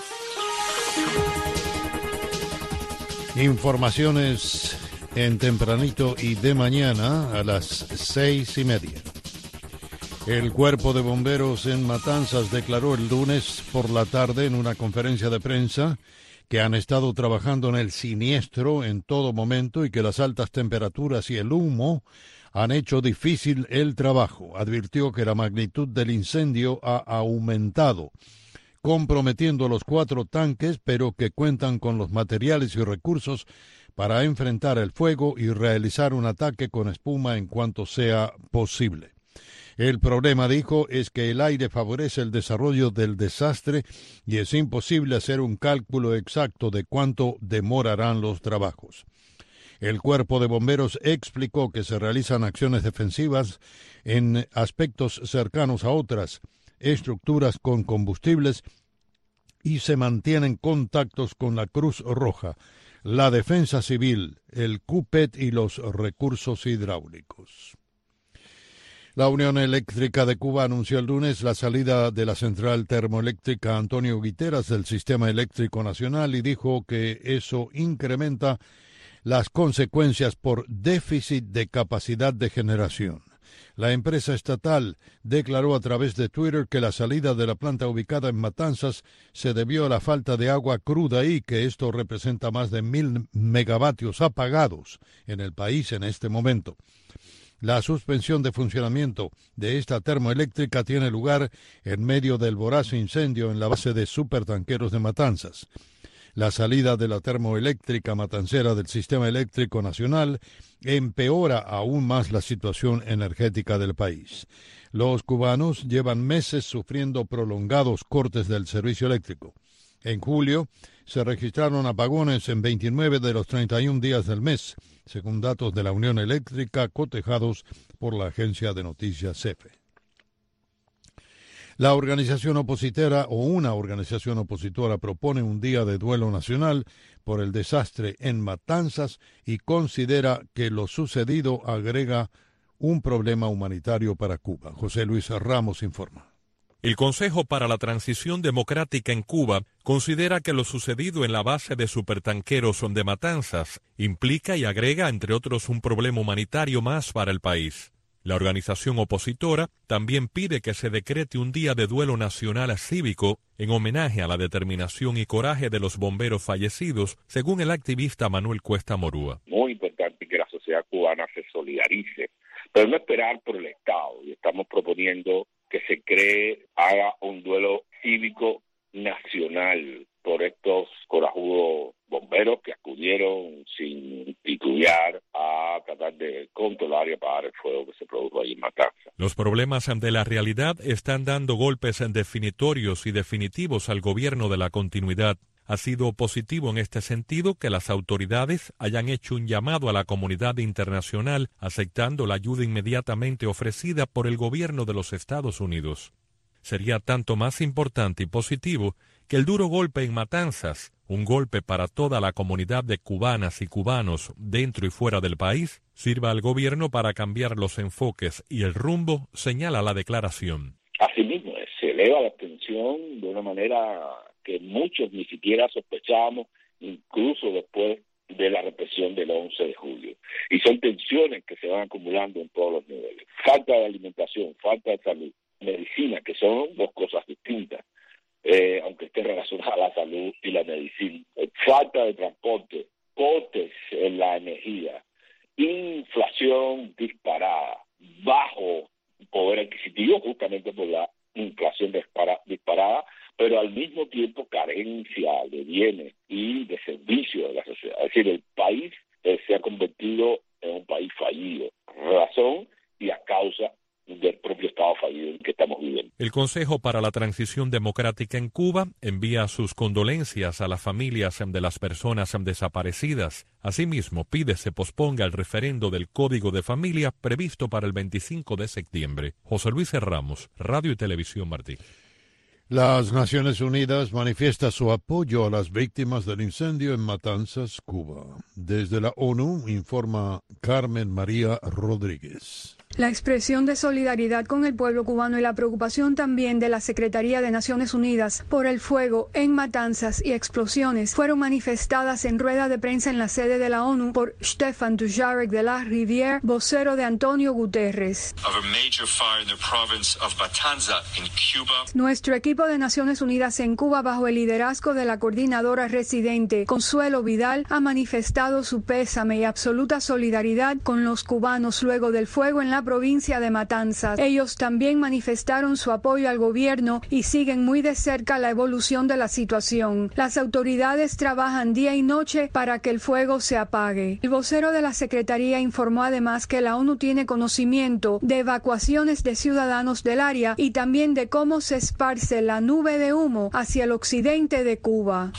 Informaciones en Tempranito y de mañana a las 6:30. El Cuerpo de Bomberos en Matanzas declaró el lunes por la tarde en una conferencia de prensa que han estado trabajando en el siniestro en todo momento y que las altas temperaturas y el humo han hecho difícil el trabajo. Advirtió que la magnitud del incendio ha aumentado, comprometiendo los 4 tanques, pero que cuentan con los materiales y recursos para enfrentar el fuego y realizar un ataque con espuma en cuanto sea posible. El problema, dijo, es que el aire favorece el desarrollo del desastre y es imposible hacer un cálculo exacto de cuánto demorarán los trabajos. El Cuerpo de Bomberos explicó que se realizan acciones defensivas en aspectos cercanos a otras estructuras con combustibles y se mantienen contactos con la Cruz Roja, la Defensa Civil, el CUPET y los recursos hidráulicos. La Unión Eléctrica de Cuba anunció el lunes la salida de la central termoeléctrica Antonio Guiteras del Sistema Eléctrico Nacional y dijo que eso incrementa las consecuencias por déficit de capacidad de generación. La empresa estatal declaró a través de Twitter que la salida de la planta ubicada en Matanzas se debió a la falta de agua cruda y que esto representa más de 1,000 megavatios apagados en el país en este momento. La suspensión de funcionamiento de esta termoeléctrica tiene lugar en medio del voraz incendio en la base de supertanqueros de Matanzas. La salida de la termoeléctrica matancera del Sistema Eléctrico Nacional empeora aún más la situación energética del país. Los cubanos llevan meses sufriendo prolongados cortes del servicio eléctrico. En julio se registraron apagones en 29 de los 31 días del mes, según datos de la Unión Eléctrica cotejados por la agencia de noticias CEFE. La organización opositora o una organización opositora propone un día de duelo nacional por el desastre en Matanzas y considera que lo sucedido agrega un problema humanitario para Cuba. José Luis Ramos informa. El Consejo para la Transición Democrática en Cuba considera que lo sucedido en la base de supertanqueros de Matanzas implica y agrega, entre otros, un problema humanitario más para el país. La organización opositora también pide que se decrete un día de duelo nacional cívico en homenaje a la determinación y coraje de los bomberos fallecidos, según el activista Manuel Cuesta Morúa. Muy importante que la sociedad cubana se solidarice, pero no esperar por el Estado. Y estamos proponiendo que se haga un duelo cívico nacional por estos corajudos bomberos que acudieron sin titubear a tratar de controlar y apagar el fuego que se produjo ahí en Matanzas. Los problemas de la realidad están dando golpes definitorios y definitivos al gobierno de la continuidad. Ha sido positivo en este sentido que las autoridades hayan hecho un llamado a la comunidad internacional aceptando la ayuda inmediatamente ofrecida por el gobierno de los Estados Unidos. Sería tanto más importante y positivo que el duro golpe en Matanzas, un golpe para toda la comunidad de cubanas y cubanos dentro y fuera del país, sirva al gobierno para cambiar los enfoques y el rumbo, señala la declaración. Asimismo, se eleva la tensión de una manera que muchos ni siquiera sospechábamos, incluso después de la represión del 11 de julio. Y son tensiones que se van acumulando en todos los niveles. Falta de alimentación, falta de salud, medicina, que son dos cosas distintas, aunque esté relacionada a la salud y la medicina. Falta de transporte, cortes en la energía, inflación disparada, bajo poder adquisitivo justamente por la inflación disparada, pero al mismo tiempo carencia de bienes y de servicios de la sociedad. Es decir, el país se ha convertido en un país fallido, razón y a causa del propio Estado fallido en que estamos viviendo. El Consejo para la Transición Democrática en Cuba envía sus condolencias a las familias de las personas desaparecidas. Asimismo, pide se posponga el referendo del Código de Familia previsto para el 25 de septiembre. José Luis Ramos, Radio y Televisión Martí. Las Naciones Unidas manifiesta su apoyo a las víctimas del incendio en Matanzas, Cuba. Desde la ONU informa Carmen María Rodríguez. La expresión de solidaridad con el pueblo cubano y la preocupación también de la Secretaría de Naciones Unidas por el fuego en matanzas y explosiones fueron manifestadas en rueda de prensa en la sede de la ONU por Stefan Dujarric de la Rivière, vocero de Antonio Guterres. Nuestro equipo de Naciones Unidas en Cuba, bajo el liderazgo de la coordinadora residente Consuelo Vidal, ha manifestado su pésame y absoluta solidaridad con los cubanos luego del fuego en la provincia de Matanzas. Ellos también manifestaron su apoyo al gobierno y siguen muy de cerca la evolución de la situación. Las autoridades trabajan día y noche para que el fuego se apague. El vocero de la Secretaría informó además que la ONU tiene conocimiento de evacuaciones de ciudadanos del área y también de cómo se esparce la nube de humo hacia el occidente de Cuba.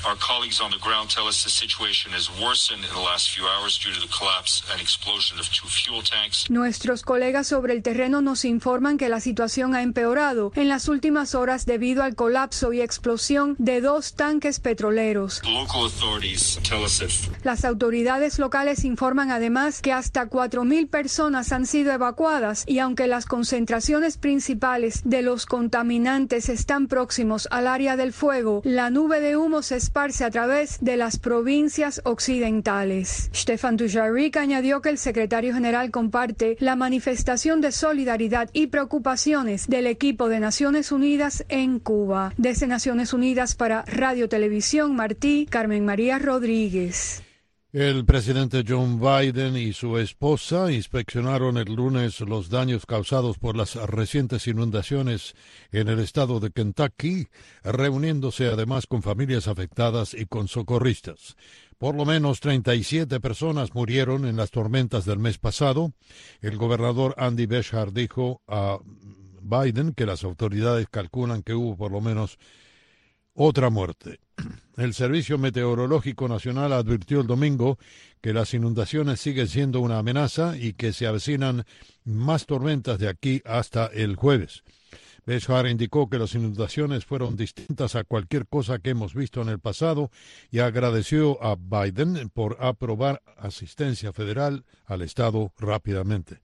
Nuestros colegas sobre el terreno nos informan que la situación ha empeorado en las últimas horas debido al colapso y explosión de 2 tanques petroleros. Las autoridades locales informan además que hasta 4.000 personas han sido evacuadas y aunque las concentraciones principales de los contaminantes están próximos al área del fuego, la nube de humo se esparce a través de las provincias occidentales. Stefan Dujarric añadió que el secretario general comparte la manifestación de solidaridad y preocupaciones del equipo de Naciones Unidas en Cuba. Desde Naciones Unidas para Radio Televisión Martí, Carmen María Rodríguez. El presidente John Biden y su esposa inspeccionaron el lunes los daños causados por las recientes inundaciones en el estado de Kentucky, reuniéndose además con familias afectadas y con socorristas. Por lo menos 37 personas murieron en las tormentas del mes pasado. El gobernador Andy Beshear dijo a Biden que las autoridades calculan que hubo por lo menos otra muerte. El Servicio Meteorológico Nacional advirtió el domingo que las inundaciones siguen siendo una amenaza y que se avecinan más tormentas de aquí hasta el jueves. Beshear indicó que las inundaciones fueron distintas a cualquier cosa que hemos visto en el pasado y agradeció a Biden por aprobar asistencia federal al estado rápidamente.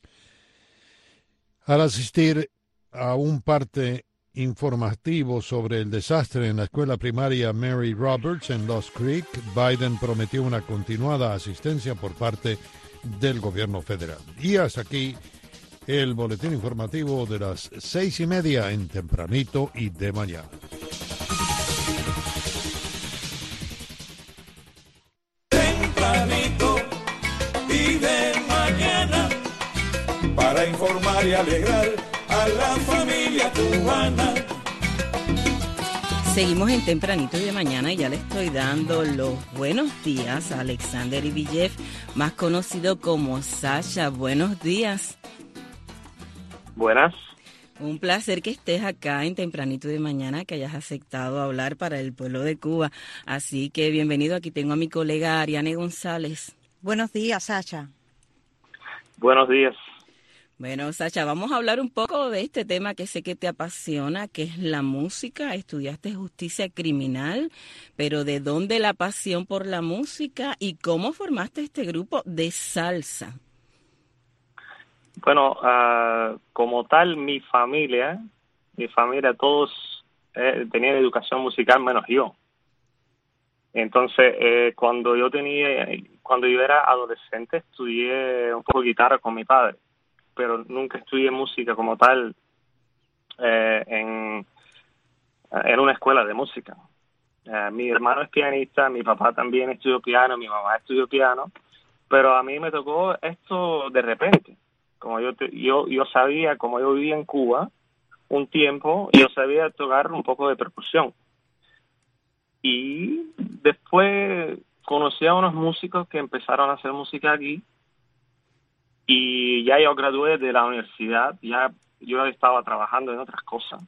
Al asistir a un parte informativo sobre el desastre en la escuela primaria Mary Roberts en Lost Creek, Biden prometió una continuada asistencia por parte del gobierno federal. Y hasta aquí el boletín informativo de las 6:30 en Tempranito y de Mañana. Tempranito y de mañana, para informar y alegrar a la familia cubana. Seguimos en Tempranito y de Mañana y ya le estoy dando los buenos días a Alexander Ivillev, más conocido como Sasha. Buenos días. Buenas. Un placer que estés acá en Tempranito y de Mañana, que hayas aceptado hablar para el pueblo de Cuba. Así que bienvenido. Aquí tengo a mi colega Ariane González. Buenos días, Sasha. Buenos días. Bueno, Sasha, vamos a hablar un poco de este tema que sé que te apasiona, que es la música. Estudiaste justicia criminal, pero ¿de dónde la pasión por la música y cómo formaste este grupo de salsa? Bueno, como tal, mi familia todos tenían educación musical menos yo. Entonces, cuando yo era adolescente, estudié un poco de guitarra con mi padre, pero nunca estudié música como tal en una escuela de música. Mi hermano es pianista, mi papá también estudió piano, mi mamá estudió piano, pero a mí me tocó esto de repente. Como yo sabía, como yo vivía en Cuba un tiempo, yo sabía tocar un poco de percusión. Y después conocí a unos músicos que empezaron a hacer música aquí. Y ya yo gradué de la universidad, ya yo estaba trabajando en otras cosas,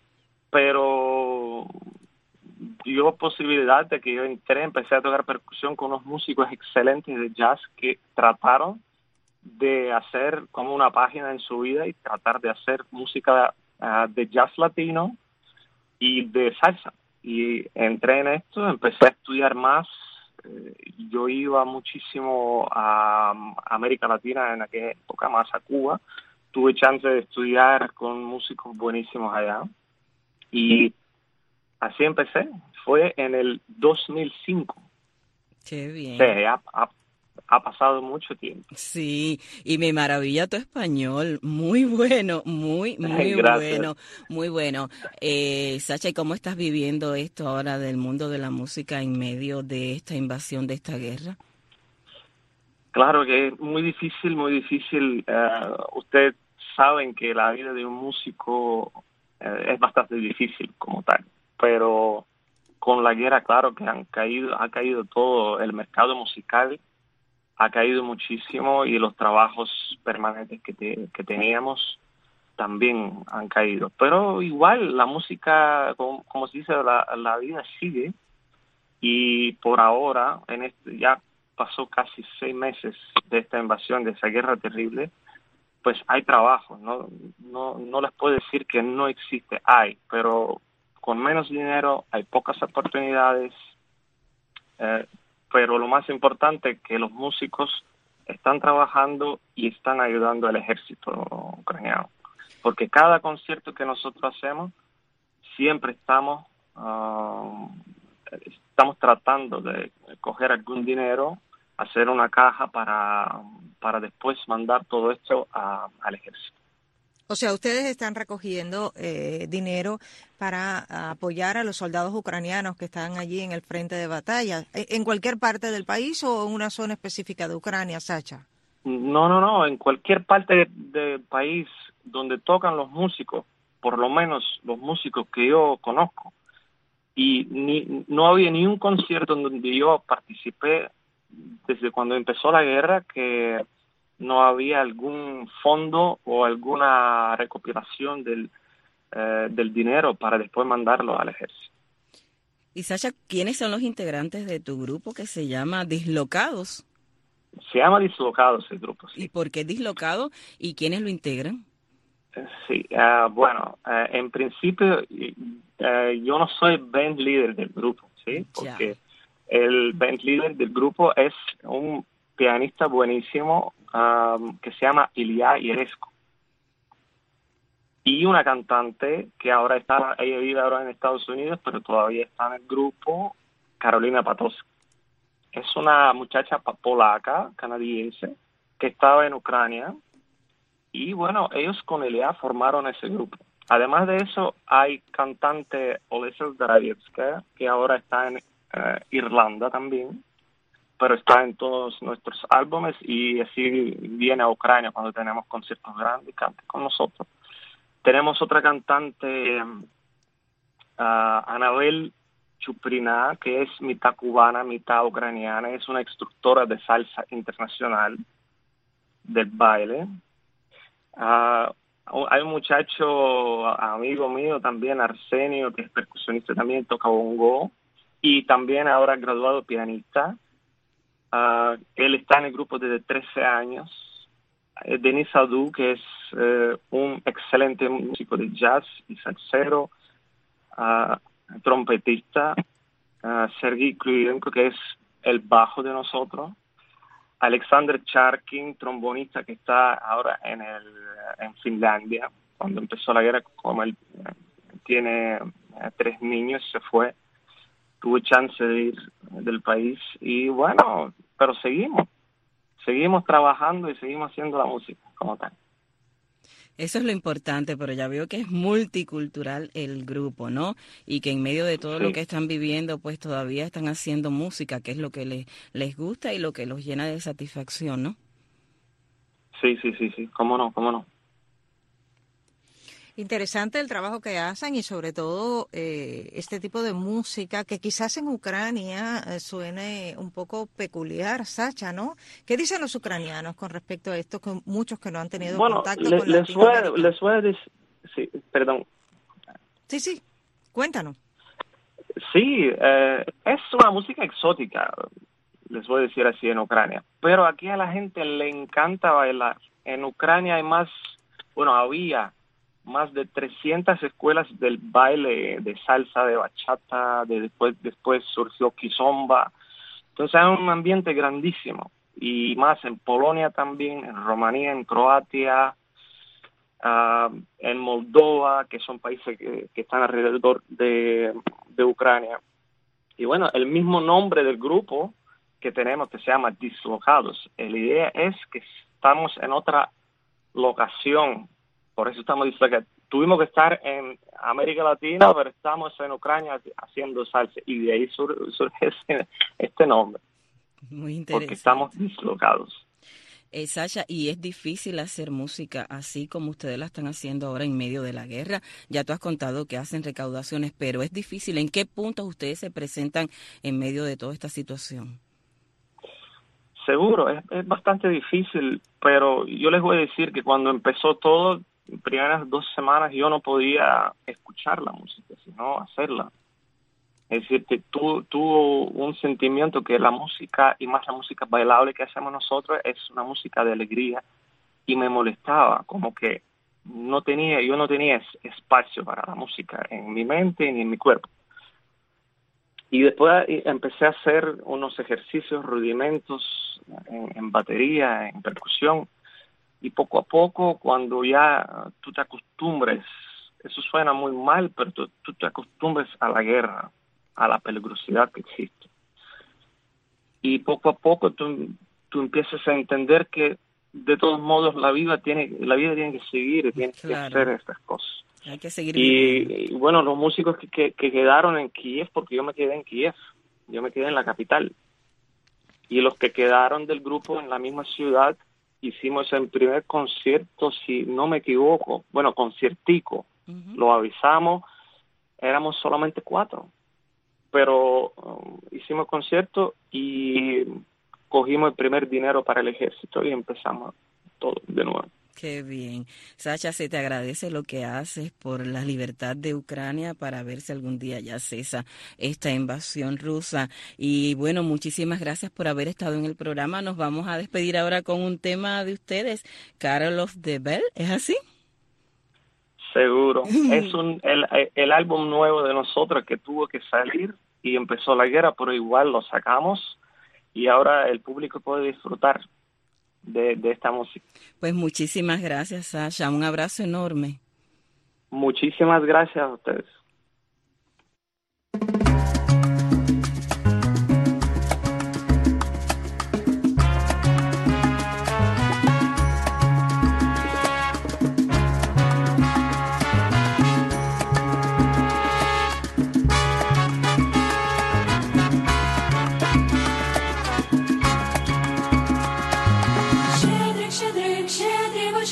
pero dio posibilidad de que yo empecé a tocar percusión con unos músicos excelentes de jazz que trataron de hacer como una página en su vida y tratar de hacer música de jazz latino y de salsa. Y entré en esto, empecé a estudiar más. Yo iba muchísimo a América Latina en aquella época, más a Cuba. Tuve chance de estudiar con músicos buenísimos allá. Y así empecé. Fue en el 2005. Qué bien. Sí, ha pasado mucho tiempo. Sí, y me maravilla tu español. Muy bueno, muy bueno, muy bueno. Sasha, ¿y cómo estás viviendo esto ahora del mundo de la música en medio de esta invasión, de esta guerra? Claro que es muy difícil, muy difícil. Ustedes saben que la vida de un músico es bastante difícil como tal, pero con la guerra, claro que ha caído todo el mercado musical. Ha caído muchísimo y los trabajos permanentes que teníamos también han caído. Pero igual la música, como se dice, la vida sigue. Y por ahora, ya pasó casi 6 meses de esta invasión, de esa guerra terrible, pues hay trabajo. No les puedo decir que no existe, pero con menos dinero hay pocas oportunidades. Pero lo más importante es que los músicos están trabajando y están ayudando al ejército ucraniano. Porque cada concierto que nosotros hacemos, siempre estamos tratando de coger algún dinero, hacer una caja para después mandar todo esto al ejército. O sea, ustedes están recogiendo dinero para apoyar a los soldados ucranianos que están allí en el frente de batalla, ¿en cualquier parte del país o en una zona específica de Ucrania, Sasha? No, en cualquier parte del país donde tocan los músicos, por lo menos los músicos que yo conozco. Y no había ni un concierto donde yo participé desde cuando empezó la guerra que no había algún fondo o alguna recopilación del dinero para después mandarlo al ejército. Y Sasha, ¿quiénes son los integrantes de tu grupo que se llama Dislocados? Se llama Dislocados el grupo, sí. ¿Y por qué Dislocado? ¿Y quiénes lo integran? Sí, en principio yo no soy band leader del grupo, ¿sí? Porque el band leader del grupo es un pianista buenísimo que se llama Ilya Yeresko. Y una cantante que ella vive ahora en Estados Unidos, pero todavía está en el grupo, Carolina Patoska. Es una muchacha polaca, canadiense, que estaba en Ucrania Y bueno, ellos con Elia formaron ese grupo. Además de eso, hay cantante Olesa Zdrajevska, que ahora está en Irlanda también, pero está en todos nuestros álbumes y así viene a Ucrania cuando tenemos conciertos grandes y canta con nosotros. Tenemos otra cantante, Anabel Chuprina, que es mitad cubana, mitad ucraniana, es una instructora de salsa internacional del baile. Hay un muchacho, amigo mío también, Arsenio, que es percusionista también, toca bongo, y también ahora graduado pianista. Él está en el grupo desde 13 años. Denis Sadou, que es un excelente músico de jazz y salsero, trompetista. Sergei Krylenko, que es el bajo de nosotros. Alexander Charkin, trombonista, que está ahora en Finlandia. Cuando empezó la guerra, como él tiene 3 niños, se fue. Tuve chance de ir del país. Y bueno, pero seguimos trabajando y seguimos haciendo la música como tal. Eso es lo importante, pero ya veo que es multicultural el grupo, ¿no? Y que en medio de todo lo que están viviendo, pues todavía están haciendo música, que es lo que les gusta y lo que los llena de satisfacción, ¿no? Sí. ¿Cómo no? Interesante el trabajo que hacen y sobre todo este tipo de música que quizás en Ucrania suene un poco peculiar, Sacha, ¿no? ¿Qué dicen los ucranianos con respecto a esto? Con muchos que no han tenido contacto con Latinoamérica. Les voy a decir, sí, perdón. Sí, cuéntanos. Sí, es una música exótica, les voy a decir así, en Ucrania. Pero aquí a la gente le encanta bailar. En Ucrania había más de 300 escuelas del baile, de salsa, de bachata, después surgió kizomba. Entonces hay un ambiente grandísimo. Y más en Polonia también, en Rumanía, en Croacia, en Moldova, que son países que están alrededor de Ucrania. Y bueno, el mismo nombre del grupo que tenemos, que se llama Dislocados. La idea es que estamos en otra locación. Por eso estamos diciendo que tuvimos que estar en América Latina, pero estamos en Ucrania haciendo salsa. Y de ahí surge este nombre. Muy interesante. Porque estamos dislocados. Sacha, ¿y es difícil hacer música así como ustedes la están haciendo ahora en medio de la guerra? Ya tú has contado que hacen recaudaciones, pero es difícil. ¿En qué puntos ustedes se presentan en medio de toda esta situación? Seguro, es bastante difícil, pero yo les voy a decir que cuando empezó todo, primeras 2 semanas yo no podía escuchar la música, sino hacerla. Es decir, que tuvo un sentimiento que la música, y más la música bailable que hacemos nosotros, es una música de alegría, y me molestaba, como que yo no tenía espacio para la música en mi mente ni en mi cuerpo. Y después empecé a hacer unos ejercicios rudimentos en batería, en percusión, y poco a poco, cuando ya tú te acostumbres, eso suena muy mal, pero tú te acostumbres a la guerra, a la peligrosidad que existe. Y poco a poco tú empiezas a entender que de todos modos la vida tiene que seguir, tiene que hacer estas cosas. Hay que seguir y bueno, los músicos que quedaron en Kiev, porque yo me quedé en Kiev, yo me quedé en la capital, y los que quedaron del grupo en la misma ciudad, hicimos el primer concierto, si no me equivoco, conciertico, lo avisamos, éramos solamente 4, pero hicimos concierto y cogimos el primer dinero para el ejército y empezamos todo de nuevo. Qué bien. Sacha, se te agradece lo que haces por la libertad de Ucrania para ver si algún día ya cesa esta invasión rusa. Y bueno, muchísimas gracias por haber estado en el programa. Nos vamos a despedir ahora con un tema de ustedes, Carol of the Bell, ¿es así? Seguro. Es el álbum nuevo de nosotros que tuvo que salir y empezó la guerra, pero igual lo sacamos y ahora el público puede disfrutar de esta música. Pues muchísimas gracias, Sacha. Un abrazo enorme. Muchísimas gracias a ustedes.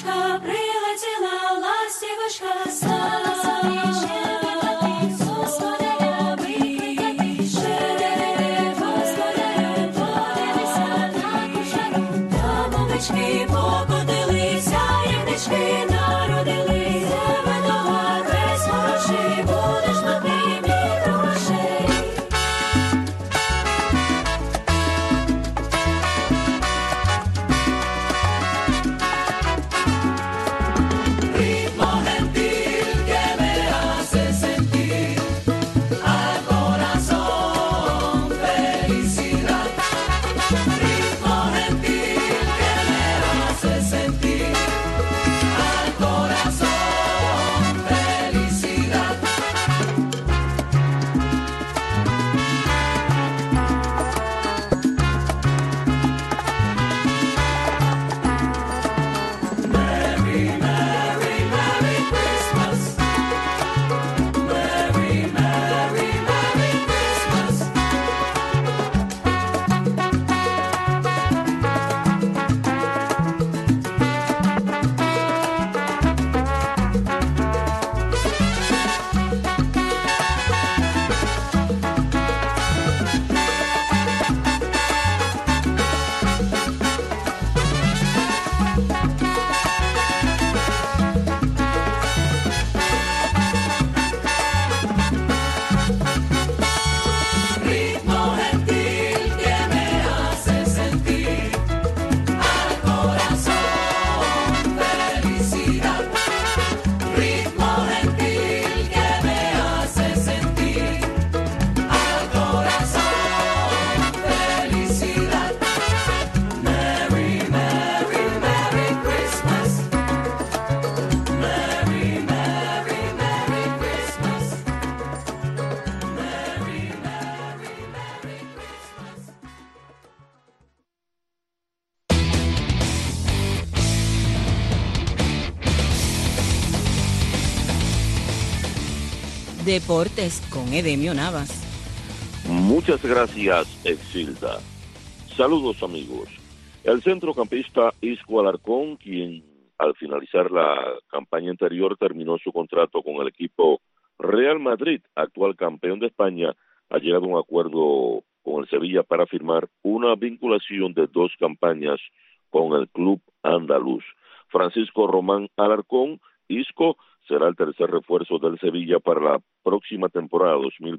ластівочка, прилетіла ластівочка, покотилися, ягнички народилися, медова весь хороший, будеш мати мій грошей. Ritmo gentil que me hace sentir al corazón felicidad. Ritmo gentil que me hace sentir al corazón felicidad. Merry, merry, merry Christmas. Merry, merry, merry Christmas. Ritmo gentil que me hace sentir al corazón felicidad. Ritmo gentil que me hace sentir al corazón felicidad. Merry, merry, merry Christmas. Merry, merry, merry Christmas. Merry, merry, merry Christmas. Deportes con Edemio Navas. Muchas gracias, Exilda. Saludos, amigos. El centrocampista Isco Alarcón, quien al finalizar la campaña anterior terminó su contrato con el equipo Real Madrid, actual campeón de España, ha llegado a un acuerdo con el Sevilla para firmar una vinculación de 2 campañas con el club andaluz. Francisco Román Alarcón, Isco, será el tercer refuerzo del Sevilla para la próxima temporada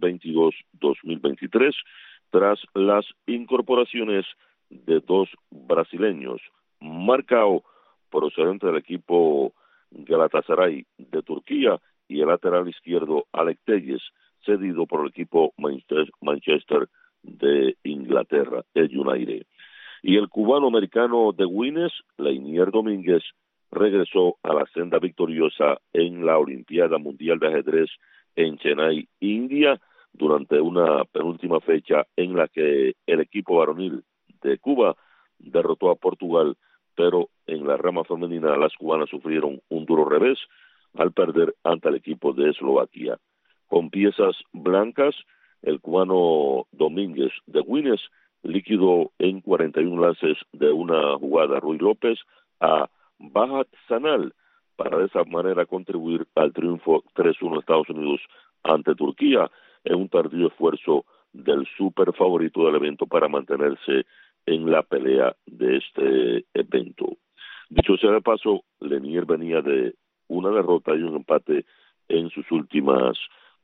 2022-2023, tras las incorporaciones de 2 brasileños, Marcao, procedente del equipo Galatasaray de Turquía, y el lateral izquierdo Alex Telles, cedido por el equipo Manchester de Inglaterra, el United. Y el cubano-americano de Guinness, Leinier Domínguez, regresó a la senda victoriosa en la Olimpiada Mundial de Ajedrez en Chennai, India, durante una penúltima fecha en la que el equipo varonil de Cuba derrotó a Portugal, pero en la rama femenina las cubanas sufrieron un duro revés al perder ante el equipo de Eslovaquia. Con piezas blancas, el cubano Domínguez de Guinness liquidó en 41 lances de una jugada Ruy López a Bajat Sanal para de esa manera contribuir al triunfo 3-1 de Estados Unidos ante Turquía en un tardío esfuerzo del super favorito del evento para mantenerse en la pelea de este evento. Dicho sea de paso, Leinier venía de una derrota y un empate en sus últimas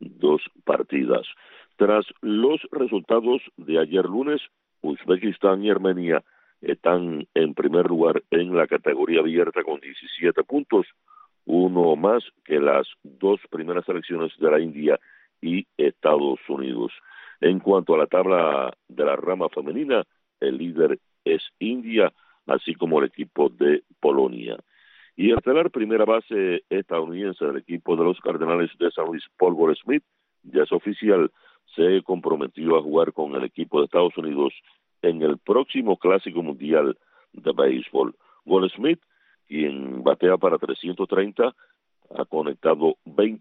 2 partidas. Tras los resultados de ayer lunes, Uzbekistán y Armenia están en primer lugar en la categoría abierta con 17 puntos, uno más que las 2 primeras selecciones de la India y Estados Unidos. En cuanto a la tabla de la rama femenina, el líder es India, así como el equipo de Polonia. Y el estelar primera base estadounidense del equipo de los Cardenales de San Luis, Paul Goldschmidt, ya es oficial, se comprometió a jugar con el equipo de Estados Unidos en el próximo Clásico Mundial de Béisbol. Goldschmidt, quien batea para 330, ha conectado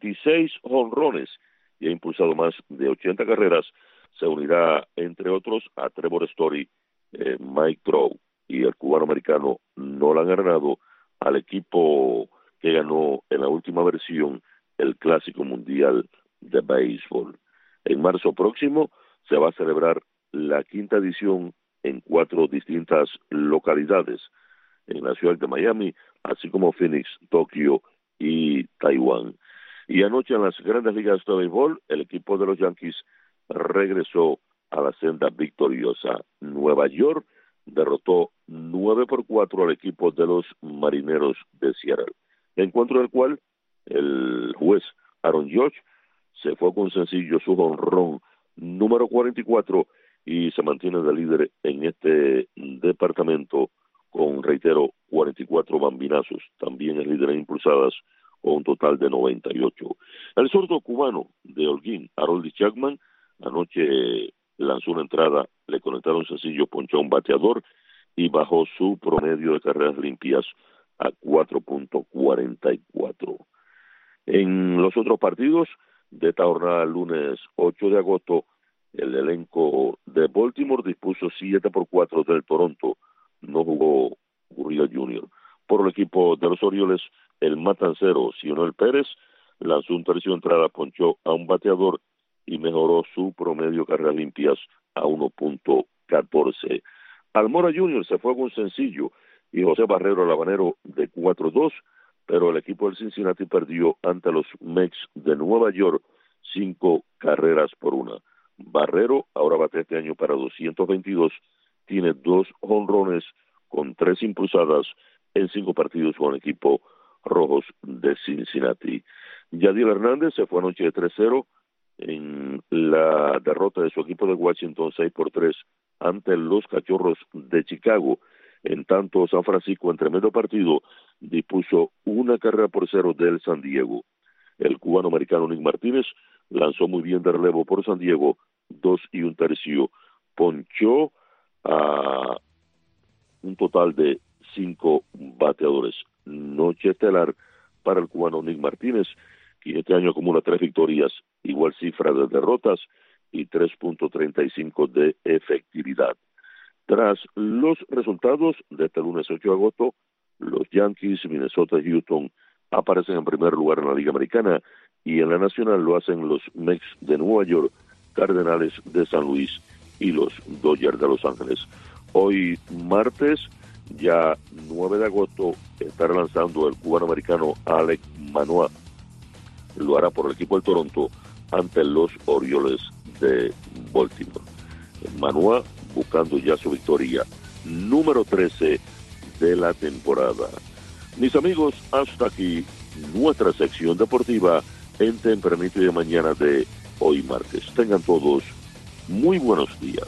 26 jonrones y ha impulsado más de 80 carreras. Se unirá, entre otros, a Trevor Story, Mike Trout y el cubano-americano Nolan Arenado al equipo que ganó en la última versión el Clásico Mundial de Béisbol. En marzo próximo se va a celebrar la 5ª edición en 4 distintas localidades, en la ciudad de Miami, así como Phoenix, Tokio y Taiwán. Y anoche en las grandes ligas de béisbol, el equipo de los Yankees regresó a la senda victoriosa. Nueva York derrotó 9-4 al equipo de los Marineros de Seattle, encuentro del cual el juez Aaron Judge se fue con sencillo su jonrón número 44 y se mantiene de líder en este departamento con, reitero, 44 bambinazos. También es líder en impulsadas con un total de 98. El zurdo cubano de Holguín, Harold Chapman, anoche lanzó una entrada, le conectaron sencillo, ponchó a un bateador y bajó su promedio de carreras limpias a 4.44. En los otros partidos de esta jornada, el lunes 8 de agosto, el elenco de Baltimore dispuso 7-4 del Toronto. No jugó Gurriel Jr. Por el equipo de los Orioles, el matancero Sionel Pérez lanzó un tercio de entrada, ponchó a un bateador y mejoró su promedio de carreras limpias a 1.14. Almora Jr. se fue con sencillo y José Barrero el habanero de 4-2, pero el equipo del Cincinnati perdió ante los Mets de Nueva York 5-1. Barrero ahora bate este año para 222, tiene 2 jonrones con 3 impulsadas en 5 partidos con el equipo rojos de Cincinnati. Yadiel Hernández se fue anoche de 3-0 en la derrota de su equipo de Washington 6-3 ante los Cachorros de Chicago. En tanto, San Francisco, en tremendo partido, dispuso 1-0 del San Diego. El cubano-americano Nick Martínez lanzó muy bien de relevo por San Diego, 2 1/3, ponchó a un total de 5 bateadores. Noche estelar para el cubano Nick Martínez, quien este año acumula 3 victorias, igual cifra de derrotas y 3.35 de efectividad. Tras los resultados de este lunes 8 de agosto, los Yankees, Minnesota y Houston aparecen en primer lugar en la Liga Americana y en la Nacional lo hacen los Mets de Nueva York, Cardenales de San Luis y los Dodgers de Los Ángeles. Hoy martes, ya 9 de agosto, estará lanzando el cubano-americano Alex Manoah. Lo hará por el equipo de Toronto ante los Orioles de Baltimore. Manoah buscando ya su victoria número 13 de la temporada. Mis amigos, hasta aquí nuestra sección deportiva en Tempranito y de Mañana de hoy martes. Tengan todos muy buenos días.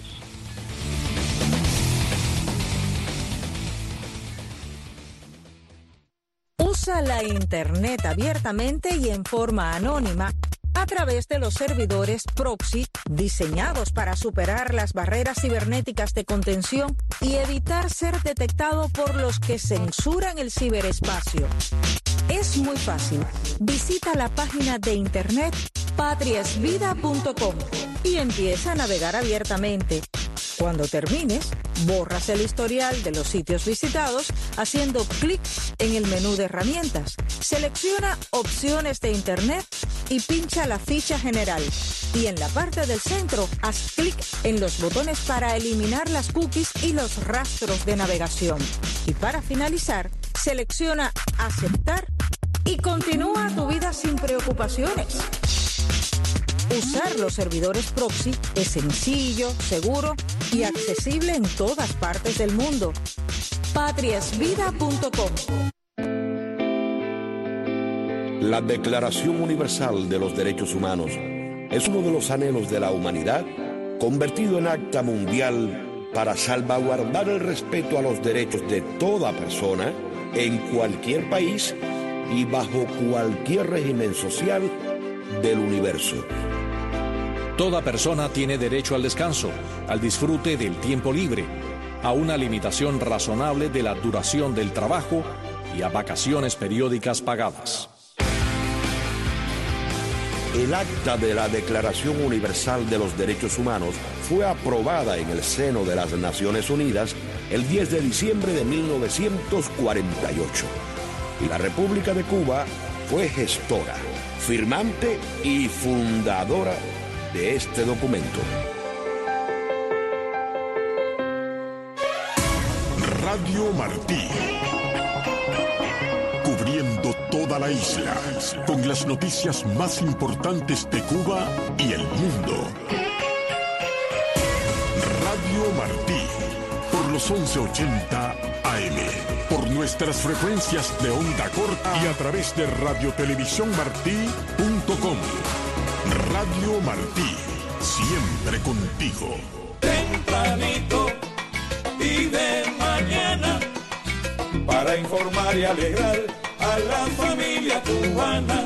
Usa la Internet abiertamente y en forma anónima a través de los servidores proxy diseñados para superar las barreras cibernéticas de contención y evitar ser detectado por los que censuran el ciberespacio. Es muy fácil. Visita la página de internet patriasvida.com y empieza a navegar abiertamente. Cuando termines, borras el historial de los sitios visitados haciendo clic en el menú de herramientas. Selecciona opciones de internet y pincha la ficha general. Y en la parte del centro, haz clic en los botones para eliminar las cookies y los rastros de navegación. Y para finalizar, selecciona aceptar y continúa tu vida sin preocupaciones. Usar los servidores proxy es sencillo, seguro y accesible en todas partes del mundo. patriasvida.com. La Declaración Universal de los Derechos Humanos es uno de los anhelos de la humanidad convertido en acta mundial para salvaguardar el respeto a los derechos de toda persona en cualquier país y bajo cualquier régimen social del universo. Toda persona tiene derecho al descanso, al disfrute del tiempo libre, a una limitación razonable de la duración del trabajo y a vacaciones periódicas pagadas. El acta de la Declaración Universal de los Derechos Humanos fue aprobada en el seno de las Naciones Unidas el 10 de diciembre de 1948. y la República de Cuba fue gestora, firmante y fundadora de este documento. Radio Martí. Cubriendo toda la isla con las noticias más importantes de Cuba y el mundo. Radio Martí, por los 1180 AM, por nuestras frecuencias de onda corta y a través de radiotelevisiónmartí.com. Radio Martí, siempre contigo. Tempranito y de mañana, para informar y alegrar a la familia cubana.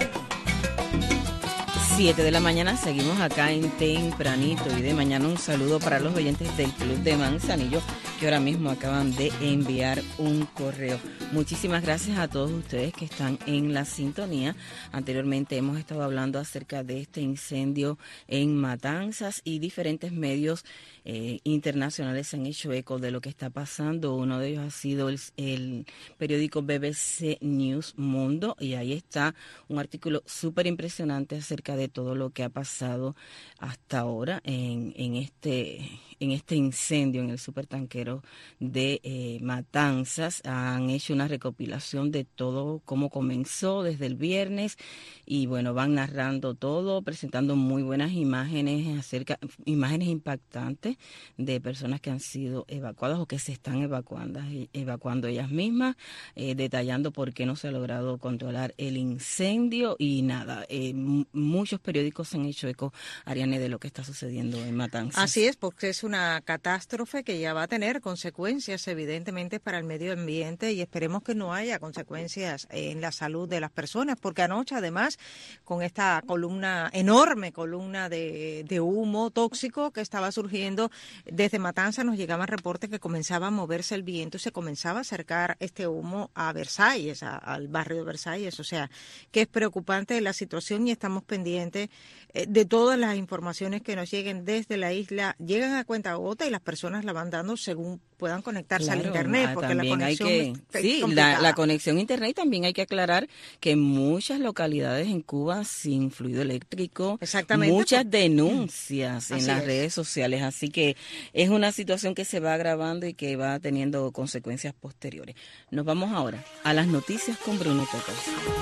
7 de la mañana, seguimos acá en Tempranito y de mañana. Un saludo para los oyentes del Club de Manzanillo que ahora mismo acaban de enviar un correo. Muchísimas gracias a todos ustedes que están en la sintonía. Anteriormente hemos estado hablando acerca de este incendio en Matanzas y diferentes medios internacionales se han hecho eco de lo que está pasando. Uno de ellos ha sido el periódico BBC News Mundo, y ahí está un artículo súper impresionante acerca de todo lo que ha pasado hasta ahora en este incendio en el supertanquero de Matanzas. Han hecho una recopilación de todo, cómo comenzó desde el viernes, y bueno, van narrando todo, presentando muy buenas imágenes impactantes de personas que han sido evacuadas o que se están evacuando ellas mismas, detallando por qué no se ha logrado controlar el incendio y nada. Muchos periódicos se han hecho eco, Ariane, de lo que está sucediendo en Matanzas. Así es, porque es una catástrofe que ya va a tener consecuencias evidentemente para el medio ambiente, y esperemos que no haya consecuencias en la salud de las personas, porque anoche además con esta enorme columna de humo tóxico que estaba surgiendo desde Matanzas, nos llegaban reportes que comenzaba a moverse el viento y se comenzaba a acercar este humo a Versalles, al barrio de Versalles. O sea, que es preocupante la situación y estamos pendientes de todas las informaciones que nos lleguen desde la isla. Llegan a cuentagota y las personas la van dando según puedan conectarse al internet, porque la conexión la conexión a internet. Y también hay que aclarar que en muchas localidades en Cuba sin fluido eléctrico, muchas denuncias en las redes sociales, así que es una situación que se va agravando y que va teniendo consecuencias posteriores. Nos vamos ahora a las noticias con Bruno Tocas.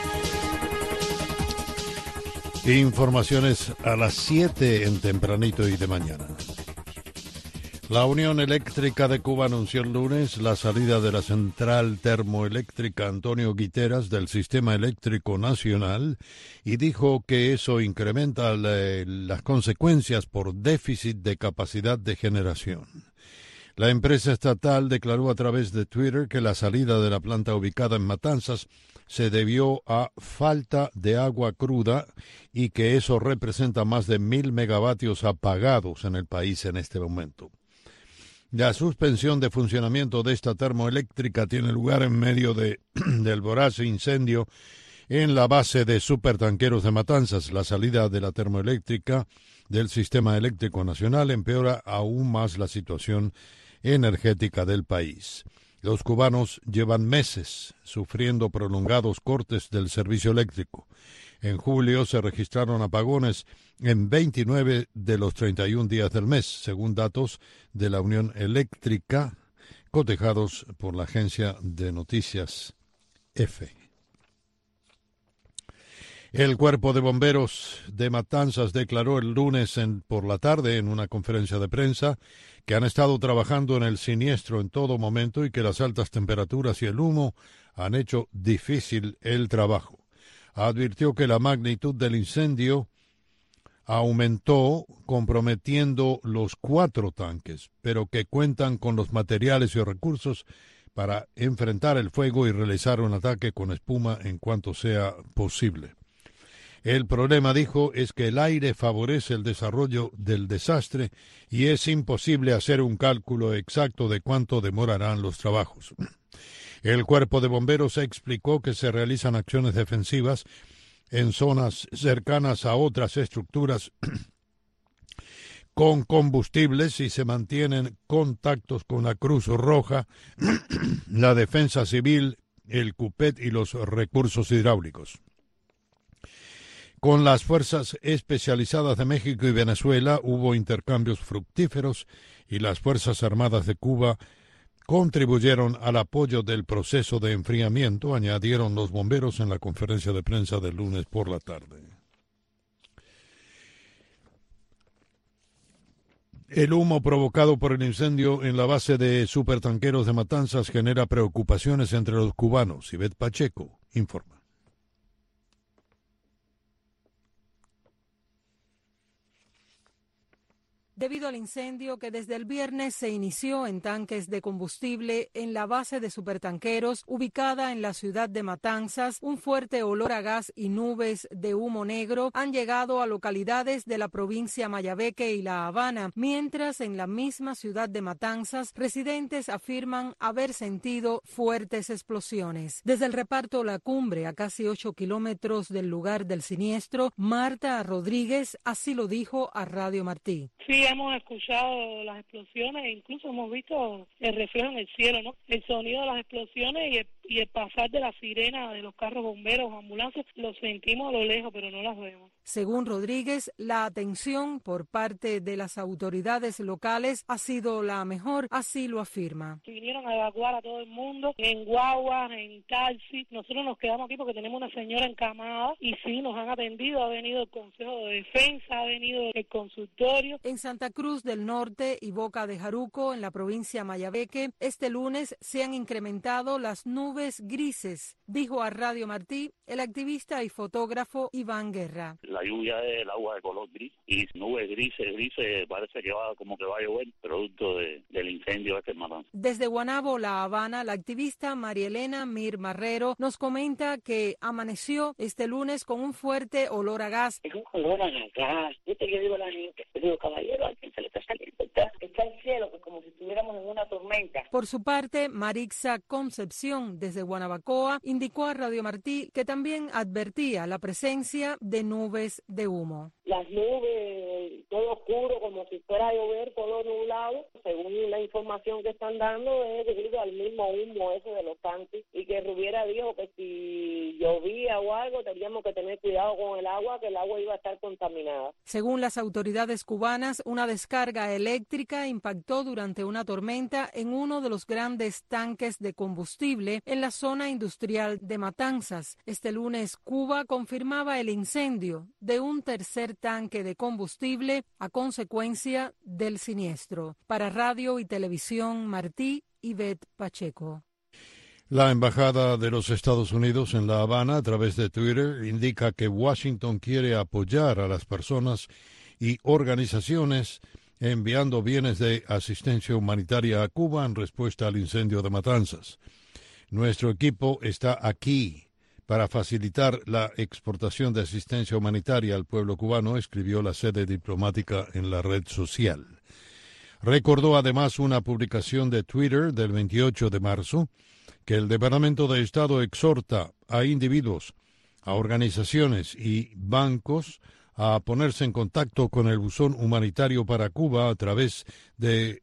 Informaciones a las 7 en Tempranito y de mañana. La Unión Eléctrica de Cuba anunció el lunes la salida de la central termoeléctrica Antonio Guiteras del sistema eléctrico nacional y dijo que eso incrementa las consecuencias por déficit de capacidad de generación. La empresa estatal declaró a través de Twitter que la salida de la planta ubicada en Matanzas se debió a falta de agua cruda y que eso representa más de 1,000 megavatios apagados en el país en este momento. La suspensión de funcionamiento de esta termoeléctrica tiene lugar en medio del voraz incendio en la base de supertanqueros de Matanzas. La salida de la termoeléctrica del sistema eléctrico nacional empeora aún más la situación energética del país. Los cubanos llevan meses sufriendo prolongados cortes del servicio eléctrico. En julio se registraron apagones en 29 de los 31 días del mes, según datos de la Unión Eléctrica, cotejados por la agencia de noticias EFE. El Cuerpo de Bomberos de Matanzas declaró el lunes por la tarde en una conferencia de prensa que han estado trabajando en el siniestro en todo momento y que las altas temperaturas y el humo han hecho difícil el trabajo. Advirtió que la magnitud del incendio aumentó comprometiendo los 4 tanques, pero que cuentan con los materiales y recursos para enfrentar el fuego y realizar un ataque con espuma en cuanto sea posible. El problema, dijo, es que el aire favorece el desarrollo del desastre y es imposible hacer un cálculo exacto de cuánto demorarán los trabajos. El Cuerpo de Bomberos explicó que se realizan acciones defensivas en zonas cercanas a otras estructuras con combustibles y se mantienen contactos con la Cruz Roja, la Defensa Civil el CUPET y los recursos hidráulicos. Con las fuerzas especializadas de México y Venezuela hubo intercambios fructíferos y las Fuerzas Armadas de Cuba contribuyeron al apoyo del proceso de enfriamiento, añadieron los bomberos en la conferencia de prensa del lunes por la tarde. El humo provocado por el incendio en la base de supertanqueros de Matanzas genera preocupaciones entre los cubanos. Ivette Pacheco informa. Debido al incendio que desde el viernes se inició en tanques de combustible en la base de supertanqueros ubicada en la ciudad de Matanzas, un fuerte olor a gas y nubes de humo negro han llegado a localidades de la provincia Mayabeque y La Habana, mientras en la misma ciudad de Matanzas residentes afirman haber sentido fuertes explosiones. Desde el reparto La Cumbre, a casi 8 kilómetros del lugar del siniestro, Marta Rodríguez así lo dijo a Radio Martí. Sí, hemos escuchado las explosiones e incluso hemos visto el reflejo en el cielo, ¿no? El sonido de las explosiones y el pasar de la sirena de los carros bomberos o ambulancias, lo sentimos a lo lejos, pero no las vemos. Según Rodríguez, la atención por parte de las autoridades locales ha sido la mejor, así lo afirma. Vinieron a evacuar a todo el mundo, en guaguas, en taxi. Nosotros nos quedamos aquí porque tenemos una señora encamada y sí, nos han atendido. Ha venido el Consejo de Defensa, ha venido el consultorio. En Santa Cruz del Norte y Boca de Jaruco, en la provincia Mayabeque, este lunes se han incrementado las nubes grises, dijo a Radio Martí el activista y fotógrafo Iván Guerra. La lluvia es el agua de color gris y nubes grises, parece que va a llover, producto del incendio en Matanzas. Desde Guanabo, La Habana, la activista María Elena Mir Marrero nos comenta que amaneció este lunes con un fuerte olor a gas. Es un olor a gas. Yo digo a la gente, yo digo, caballero, a quien se le está saliendo, está el cielo, pues como si estuviéramos en una tormenta. Por su parte, Marixa Concepción, desde Guanabacoa, indicó a Radio Martí que también advertía la presencia de nubes de humo. Las nubes, todo oscuro, como si fuera a llover, todo nublado. Según la información que están dando, es debido al mismo humo ese de los tanques. Y que Rubiera dijo que si llovía o algo, teníamos que tener cuidado con el agua, que el agua iba a estar contaminada. Según las autoridades cubanas, una descarga eléctrica impactó durante una tormenta en uno de los grandes tanques de combustible en la zona industrial de Matanzas. Este lunes, Cuba confirmaba el incendio de un tercer tanque de combustible a consecuencia del siniestro. Para Radio y Televisión Martí, Ivette Pacheco. La Embajada de los Estados Unidos en La Habana, a través de Twitter, indica que Washington quiere apoyar a las personas y organizaciones enviando bienes de asistencia humanitaria a Cuba en respuesta al incendio de Matanzas. Nuestro equipo está aquí para facilitar la exportación de asistencia humanitaria al pueblo cubano, escribió la sede diplomática en la red social. Recordó además una publicación de Twitter del 28 de marzo que el Departamento de Estado exhorta a individuos, a organizaciones y bancos a ponerse en contacto con el buzón humanitario para Cuba a través de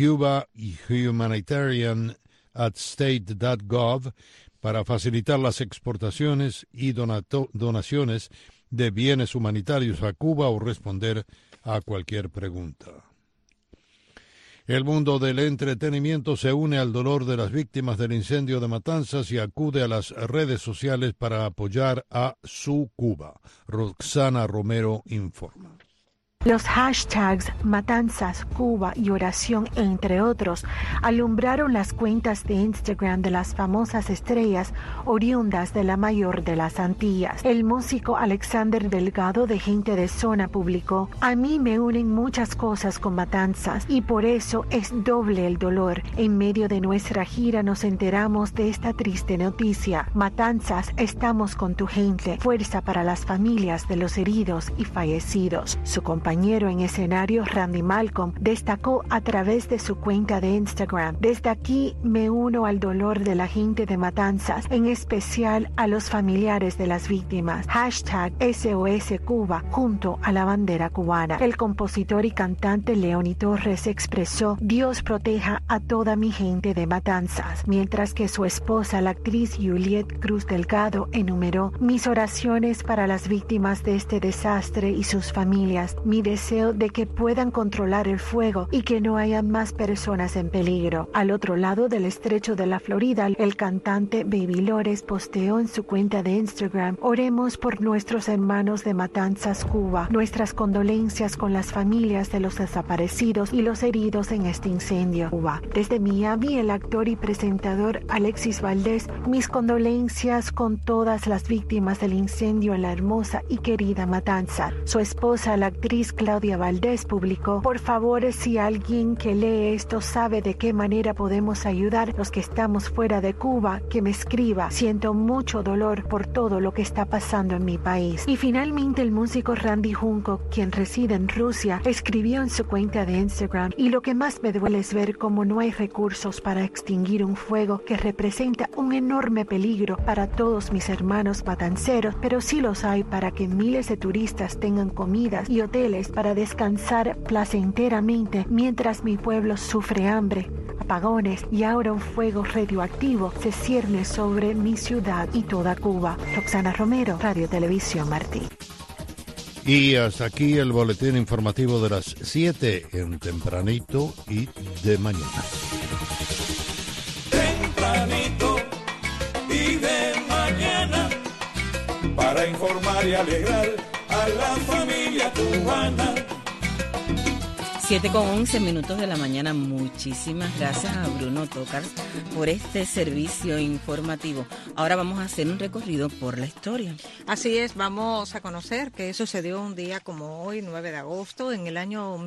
cubahumanitarian@state.gov para facilitar las exportaciones y donaciones de bienes humanitarios a Cuba o responder a cualquier pregunta. El mundo del entretenimiento se une al dolor de las víctimas del incendio de Matanzas y acude a las redes sociales para apoyar a su Cuba. Roxana Romero informa. Los hashtags Matanzas, Cuba y Oración, entre otros, alumbraron las cuentas de Instagram de las famosas estrellas oriundas de la mayor de las Antillas. El músico Alexander Delgado, de Gente de Zona, publicó: "A mí me unen muchas cosas con Matanzas y por eso es doble el dolor. En medio de nuestra gira nos enteramos de esta triste noticia. Matanzas, estamos con tu gente. Fuerza para las familias de los heridos y fallecidos." Su compañero compañero en escenario Randy Malcolm destacó a través de su cuenta de Instagram: desde aquí me uno al dolor de la gente de Matanzas, en especial a los familiares de las víctimas. #SOS Cuba junto a la bandera cubana. El compositor y cantante Leoni Torres expresó: Dios proteja a toda mi gente de Matanzas, mientras que su esposa, la actriz Juliette Cruz Delgado, enumeró: mis oraciones para las víctimas de este desastre y sus familias, mi deseo de que puedan controlar el fuego y que no haya más personas en peligro. Al otro lado del estrecho de la Florida, el cantante Baby Lores posteó en su cuenta de Instagram: oremos por nuestros hermanos de Matanzas, Cuba, nuestras condolencias con las familias de los desaparecidos y los heridos en este incendio. Cuba. Desde Miami, el actor y presentador Alexis Valdés: mis condolencias con todas las víctimas del incendio en la hermosa y querida Matanzas. Su esposa, la actriz Claudia Valdés, publicó: por favor, si alguien que lee esto sabe de qué manera podemos ayudar los que estamos fuera de Cuba, que me escriba. Siento mucho dolor por todo lo que está pasando en mi país. Y finalmente, el músico Randy Junco, quien reside en Rusia, escribió en su cuenta de Instagram: y lo que más me duele es ver cómo no hay recursos para extinguir un fuego que representa un enorme peligro para todos mis hermanos matanceros, pero sí los hay para que miles de turistas tengan comidas y hoteles para descansar placenteramente mientras mi pueblo sufre hambre, apagones y ahora un fuego radioactivo se cierne sobre mi ciudad y toda Cuba. Roxana Romero, Radio Televisión Martí. Y hasta aquí el boletín informativo de las 7 en Tempranito y de Mañana. Tempranito y de mañana, para informar y alegrar a la familia cubana. 7:11 de la mañana. Muchísimas gracias a Bruno Tocar por este servicio informativo. Ahora vamos a hacer un recorrido por la historia. Así es, vamos a conocer qué sucedió un día como hoy, 9 de agosto, en el año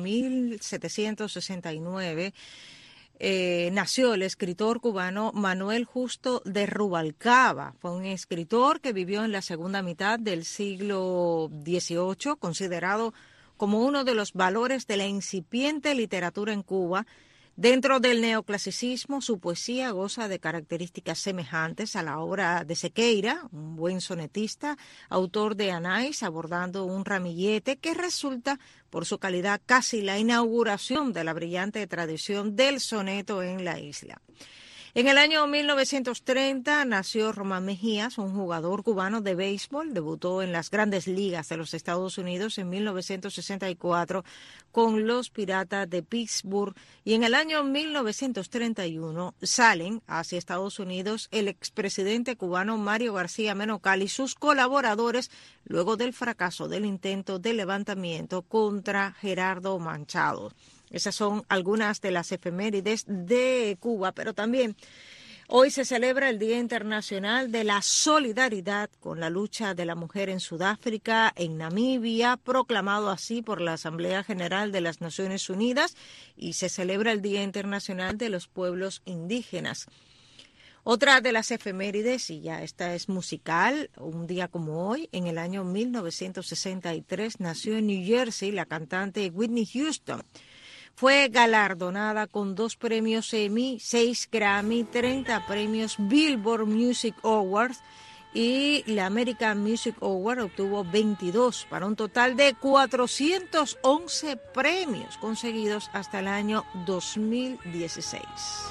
1769. Nació el escritor cubano Manuel Justo de Rubalcaba. Fue un escritor que vivió en la segunda mitad del siglo XVIII, considerado como uno de los valores de la incipiente literatura en Cuba. Dentro del neoclasicismo, su poesía goza de características semejantes a la obra de Sequeira, un buen sonetista, autor de Anais, abordando un ramillete que resulta, por su calidad, casi la inauguración de la brillante tradición del soneto en la isla. En el año 1930 nació Román Mejías, un jugador cubano de béisbol. Debutó en las Grandes Ligas de los Estados Unidos en 1964 con los Piratas de Pittsburgh, y en el año 1931 salen hacia Estados Unidos el expresidente cubano Mario García Menocal y sus colaboradores luego del fracaso del intento de levantamiento contra Gerardo Manchado. Esas son algunas de las efemérides de Cuba, pero también hoy se celebra el Día Internacional de la Solidaridad con la lucha de la mujer en Sudáfrica, en Namibia, proclamado así por la Asamblea General de las Naciones Unidas, y se celebra el Día Internacional de los Pueblos Indígenas. Otra de las efemérides, y ya esta es musical, un día como hoy, en el año 1963, nació en New Jersey la cantante Whitney Houston. Fue galardonada con 2 premios Emmy, 6 Grammy, 30 premios Billboard Music Awards, y la American Music Award obtuvo 22, para un total de 411 premios conseguidos hasta el año 2016.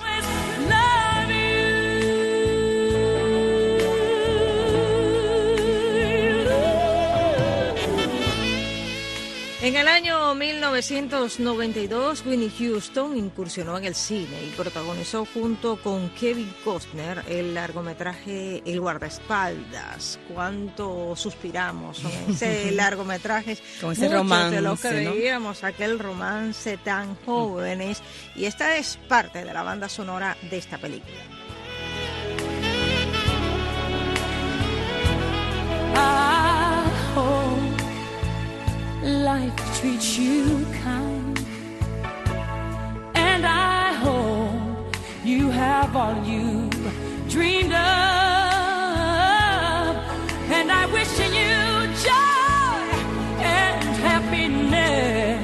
En el año 1992, Whitney Houston incursionó en el cine y protagonizó junto con Kevin Costner el largometraje El guardaespaldas. Cuánto suspiramos con ese largometraje, con ese romance, de lo que ¿no? veíamos, aquel romance tan jóvenes, y esta es parte de la banda sonora de esta película. Life treats you kind, and I hope you have all you dreamed of, and I wish you joy and happiness.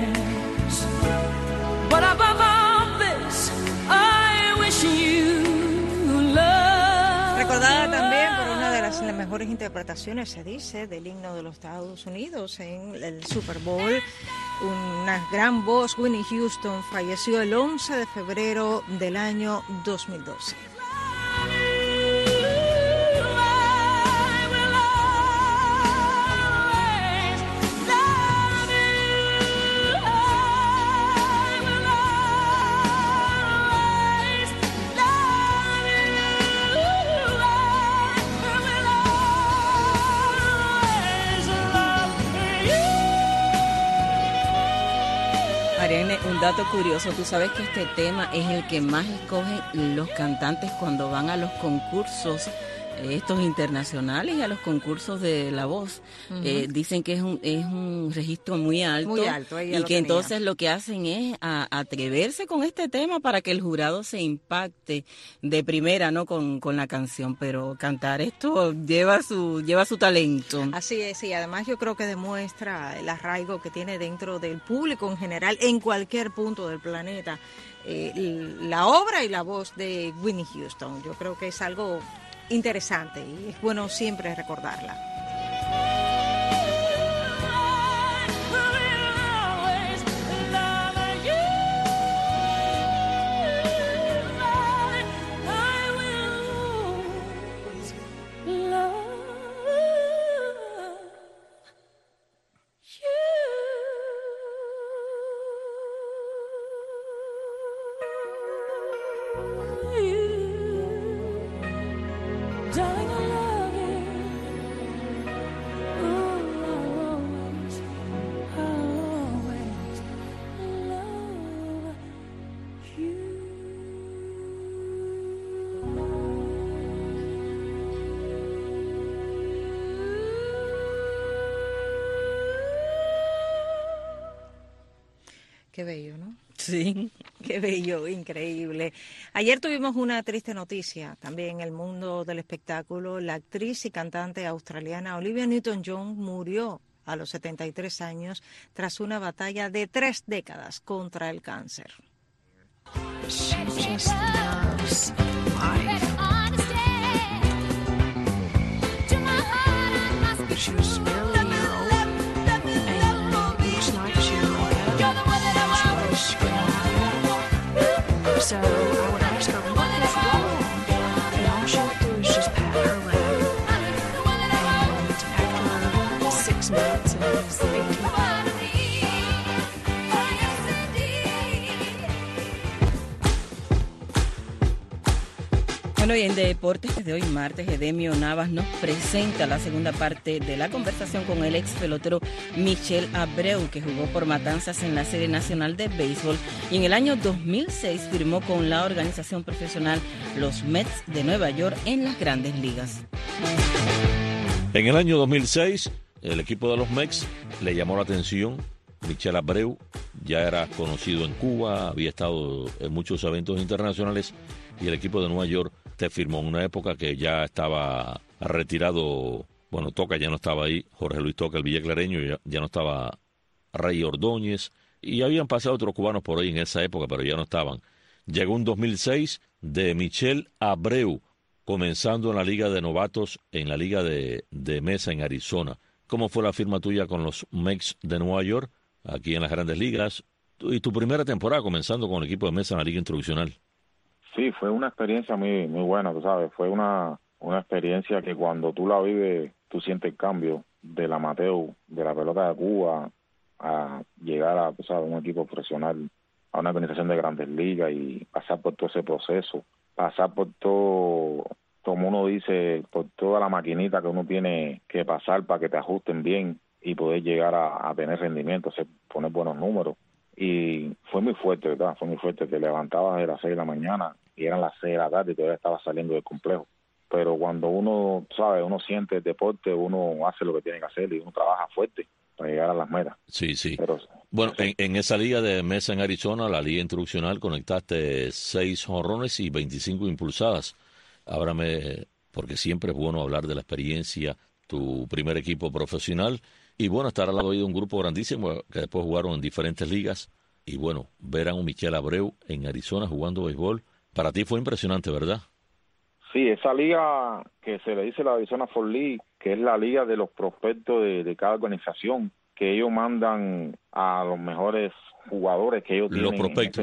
mejores interpretaciones, se dice, del himno de los Estados Unidos en el Super Bowl. Una gran voz, Whitney Houston, falleció el 11 de febrero del año 2012. Un dato curioso, tú sabes que este tema es el que más escogen los cantantes cuando van a los concursos estos internacionales y a los concursos de la voz. Dicen que es un registro muy alto y que entonces lo que hacen es atreverse con este tema para que el jurado se impacte de primera, ¿no? con la canción, pero cantar esto lleva su talento. Así es, y además yo creo que demuestra el arraigo que tiene dentro del público en general en cualquier punto del planeta la obra y la voz de Whitney Houston. Yo creo que es algo interesante y es bueno siempre recordarla. Qué bello, ¿no? Sí. Qué bello, increíble. Ayer tuvimos una triste noticia también en el mundo del espectáculo. La actriz y cantante australiana Olivia Newton-John murió a los 73 años tras una batalla de 3 décadas contra el cáncer. So I would ask her what was wrong, and all she would do is just pat her leg. And after 6 minutes, and it was the 18th. Bueno, y en deportes desde hoy martes, Edemio Navas nos presenta la segunda parte de la conversación con el ex pelotero Michel Abreu, que jugó por Matanzas en la Serie Nacional de Béisbol y en el año 2006 firmó con la organización profesional los Mets de Nueva York en las Grandes Ligas. En el año 2006, el equipo de los Mets le llamó la atención. Michel Abreu ya era conocido en Cuba, había estado en muchos eventos internacionales y el equipo de Nueva York te firmó en una época que ya estaba retirado. Bueno, Toca ya no estaba ahí, Jorge Luis Toca, el villaclareño, ya no estaba Rey Ordóñez, y habían pasado otros cubanos por ahí en esa época, pero ya no estaban. Llegó un 2006 de Michel Abreu, comenzando en la Liga de Novatos, en la Liga de Mesa en Arizona. ¿Cómo fue la firma tuya con los Mets de Nueva York, aquí en las Grandes Ligas? Y tu primera temporada comenzando con el equipo de Mesa en la Liga Introduccional. Sí, fue una experiencia muy buena, tú sabes. Fue una experiencia que cuando tú la vives, tú sientes el cambio del amateur, de la pelota de Cuba, a llegar a, tú sabes, un equipo profesional, a una organización de Grandes Ligas y pasar por todo ese proceso, pasar por todo, como uno dice, por toda la maquinita que uno tiene que pasar para que te ajusten bien y poder llegar a tener rendimiento, poner buenos números. Y fue muy fuerte, ¿verdad? Fue muy fuerte. Te levantabas a las 6 de la mañana y eran las 6 de la tarde y todavía estabas saliendo del complejo. Pero cuando uno, sabe, uno siente el deporte, uno hace lo que tiene que hacer y uno trabaja fuerte para llegar a las metas. Sí, sí. Pero, bueno, en esa liga de Mesa en Arizona, la liga introduccional, conectaste 6 jonrones y 25 impulsadas. Háblame, porque siempre es bueno hablar de la experiencia, tu primer equipo profesional. Y bueno, estar al lado de un grupo grandísimo que después jugaron en diferentes ligas. Y bueno, ver a un Michel Abreu en Arizona jugando béisbol, para ti fue impresionante, ¿verdad? Sí, esa liga que se le dice la Arizona Fall League, que es la liga de los prospectos de cada organización, que ellos mandan a los mejores jugadores que ellos tienen.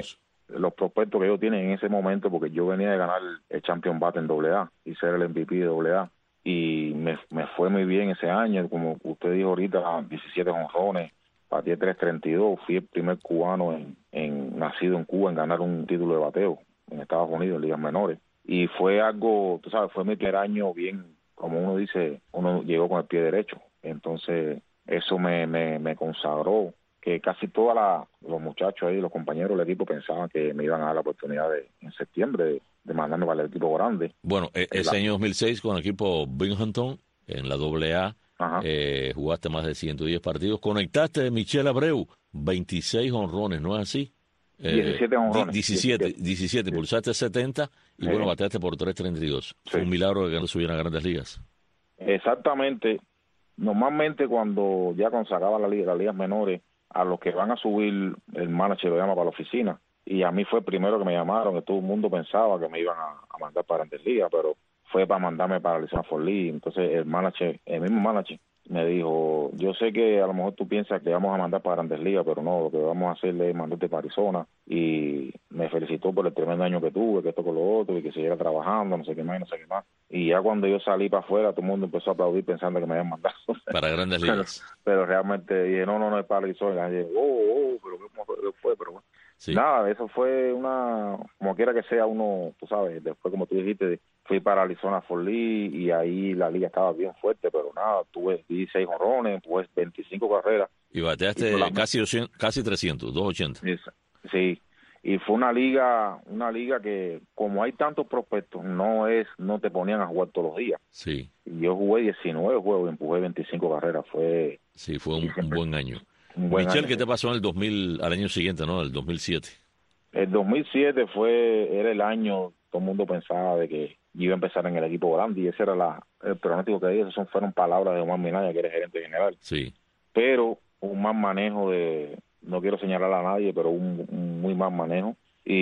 Los prospectos que ellos tienen en ese momento, porque yo venía de ganar el Champion Bat en AA y ser el MVP de AA. Y me fue muy bien ese año, como usted dijo ahorita, 17 jonrones, batí 3.32, fui el primer cubano nacido en Cuba en ganar un título de bateo en Estados Unidos, en ligas menores. Y fue algo, tú sabes, fue mi primer año bien, como uno dice, uno llegó con el pie derecho. Entonces, eso me consagró, que casi todos los muchachos ahí, los compañeros del equipo pensaban que me iban a dar la oportunidad en septiembre de mandarme para el equipo grande. Bueno, ese año 2006 con el equipo Binghamton en la AA, jugaste más de 110 partidos, conectaste a Michel Abreu, 26 honrones, ¿no es así? 17 honrones. 17, pulsaste 70 y bueno, bateaste por 3.32. Fue un milagro que no subieran a Grandes Ligas. Exactamente. Normalmente cuando se acaban las ligas menores, a los que van a subir, el manager lo llama para la oficina. Y a mí fue el primero que me llamaron, que todo el mundo pensaba que me iban a mandar para Grandes Ligas, pero fue para mandarme para Arizona Fall League. Entonces el mismo manager me dijo, yo sé que a lo mejor tú piensas que vamos a mandar para Grandes Ligas, pero no, lo que vamos a hacer es mandarte para Arizona. Y me felicitó por el tremendo año que tuve, que esto con lo otro, y que siguiera trabajando, no sé qué más, no sé qué más. Y ya cuando yo salí para afuera, todo el mundo empezó a aplaudir pensando que me habían mandado para Grandes Ligas. Pero realmente dije, no es para Arizona. Y dije, pero ¿cómo fue? Pero bueno. Sí. Nada, eso fue como quiera que sea uno, tú sabes, después como tú dijiste, fui para Arizona Fall League y ahí la liga estaba bien fuerte, pero nada, tuve 16 jonrones, pues 25 carreras. Y bateaste casi 300, 280. Sí, y fue una liga que como hay tantos prospectos, no te ponían a jugar todos los días. Sí. Y yo jugué 19 juegos y empujé 25 carreras, fue un buen año. Michel, ¿qué te pasó en al año siguiente, no? El 2007. El 2007 era el año, todo el mundo pensaba de que iba a empezar en el equipo grande y ese era el pronóstico que dije, fueron palabras de Omar Minaya, que era gerente general. Sí. Pero un mal manejo no quiero señalar a nadie, pero un muy mal manejo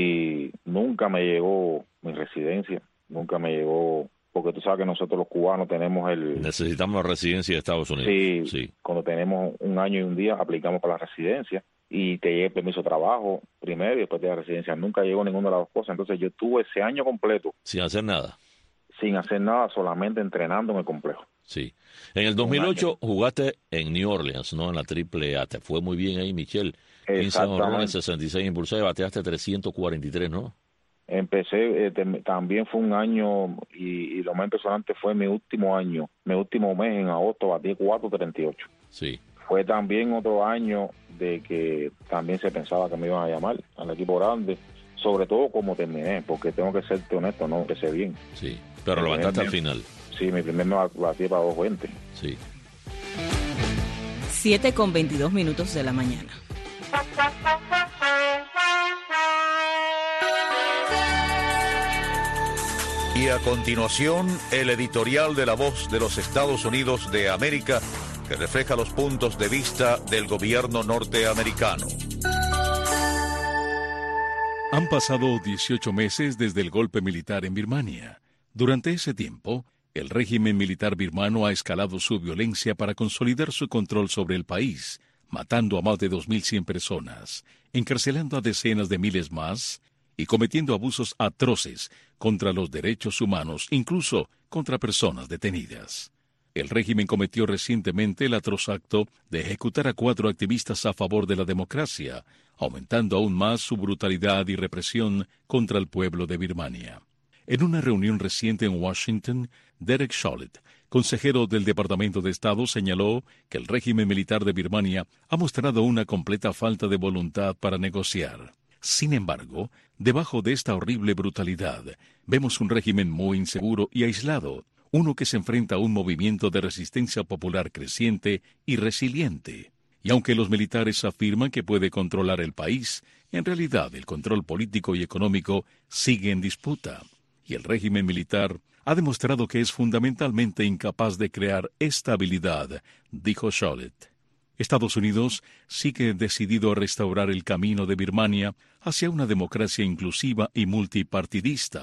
y nunca me llegó mi residencia, nunca me llegó. Porque tú sabes que nosotros los cubanos necesitamos la residencia de Estados Unidos. Sí, cuando tenemos un año y un día aplicamos para la residencia y te llega el permiso de trabajo primero y después de la residencia. Nunca llegó ninguna de las dos cosas. Entonces yo tuve ese año completo. Sin hacer nada. Sin hacer nada, solamente entrenando en el complejo. Sí. En el 2008 jugaste en New Orleans, ¿no? En la AAA. Te fue muy bien ahí, Michel. 15 honrones, 66 impulsados y bateaste 343, ¿no? Empecé, también fue un año, y lo más impresionante fue mi último mes en agosto, batí 4.38. Sí. Fue también otro año de que también se pensaba que me iban a llamar al equipo grande, sobre todo como terminé, porque tengo que serte honesto, no empecé bien. Sí, pero lo bateaste al final. Sí, mi primer me batí para 2.20. Sí. 7:22 de la mañana. Y a continuación, el editorial de La Voz de los Estados Unidos de América, que refleja los puntos de vista del gobierno norteamericano. Han pasado 18 meses desde el golpe militar en Birmania. Durante ese tiempo, el régimen militar birmano ha escalado su violencia para consolidar su control sobre el país, matando a más de 2.100 personas, encarcelando a decenas de miles más y cometiendo abusos atroces contra los derechos humanos, incluso contra personas detenidas. El régimen cometió recientemente el atroz acto de ejecutar a 4 activistas a favor de la democracia, aumentando aún más su brutalidad y represión contra el pueblo de Birmania. En una reunión reciente en Washington, Derek Chollet, consejero del Departamento de Estado, señaló que el régimen militar de Birmania ha mostrado una completa falta de voluntad para negociar. Sin embargo, debajo de esta horrible brutalidad, vemos un régimen muy inseguro y aislado, uno que se enfrenta a un movimiento de resistencia popular creciente y resiliente. Y aunque los militares afirman que puede controlar el país, en realidad el control político y económico sigue en disputa. Y el régimen militar ha demostrado que es fundamentalmente incapaz de crear estabilidad, dijo Chollet. Estados Unidos sigue decidido a restaurar el camino de Birmania hacia una democracia inclusiva y multipartidista,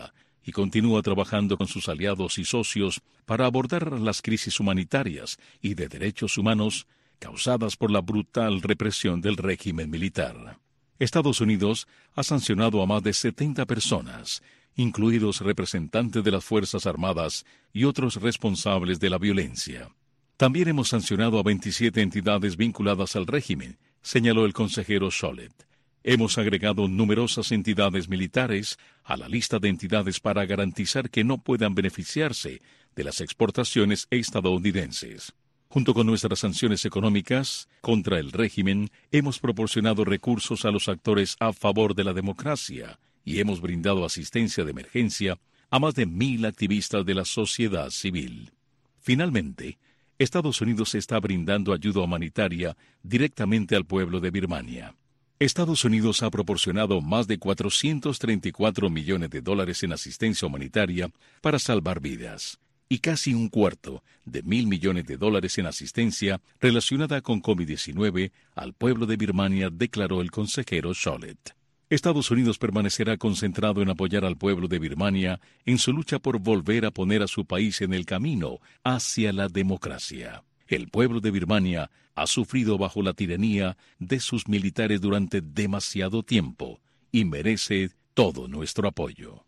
y continúa trabajando con sus aliados y socios para abordar las crisis humanitarias y de derechos humanos causadas por la brutal represión del régimen militar. Estados Unidos ha sancionado a más de 70 personas, incluidos representantes de las Fuerzas Armadas y otros responsables de la violencia. También hemos sancionado a 27 entidades vinculadas al régimen, señaló el consejero Shollet. Hemos agregado numerosas entidades militares a la lista de entidades para garantizar que no puedan beneficiarse de las exportaciones estadounidenses. Junto con nuestras sanciones económicas contra el régimen, hemos proporcionado recursos a los actores a favor de la democracia y hemos brindado asistencia de emergencia a más de 1,000 activistas de la sociedad civil. Finalmente, Estados Unidos está brindando ayuda humanitaria directamente al pueblo de Birmania. Estados Unidos ha proporcionado más de $434 millones en asistencia humanitaria para salvar vidas y casi un cuarto de $1,000 millones en asistencia relacionada con COVID-19 al pueblo de Birmania, declaró el consejero Shollet. Estados Unidos permanecerá concentrado en apoyar al pueblo de Birmania en su lucha por volver a poner a su país en el camino hacia la democracia. El pueblo de Birmania ha sufrido bajo la tiranía de sus militares durante demasiado tiempo y merece todo nuestro apoyo.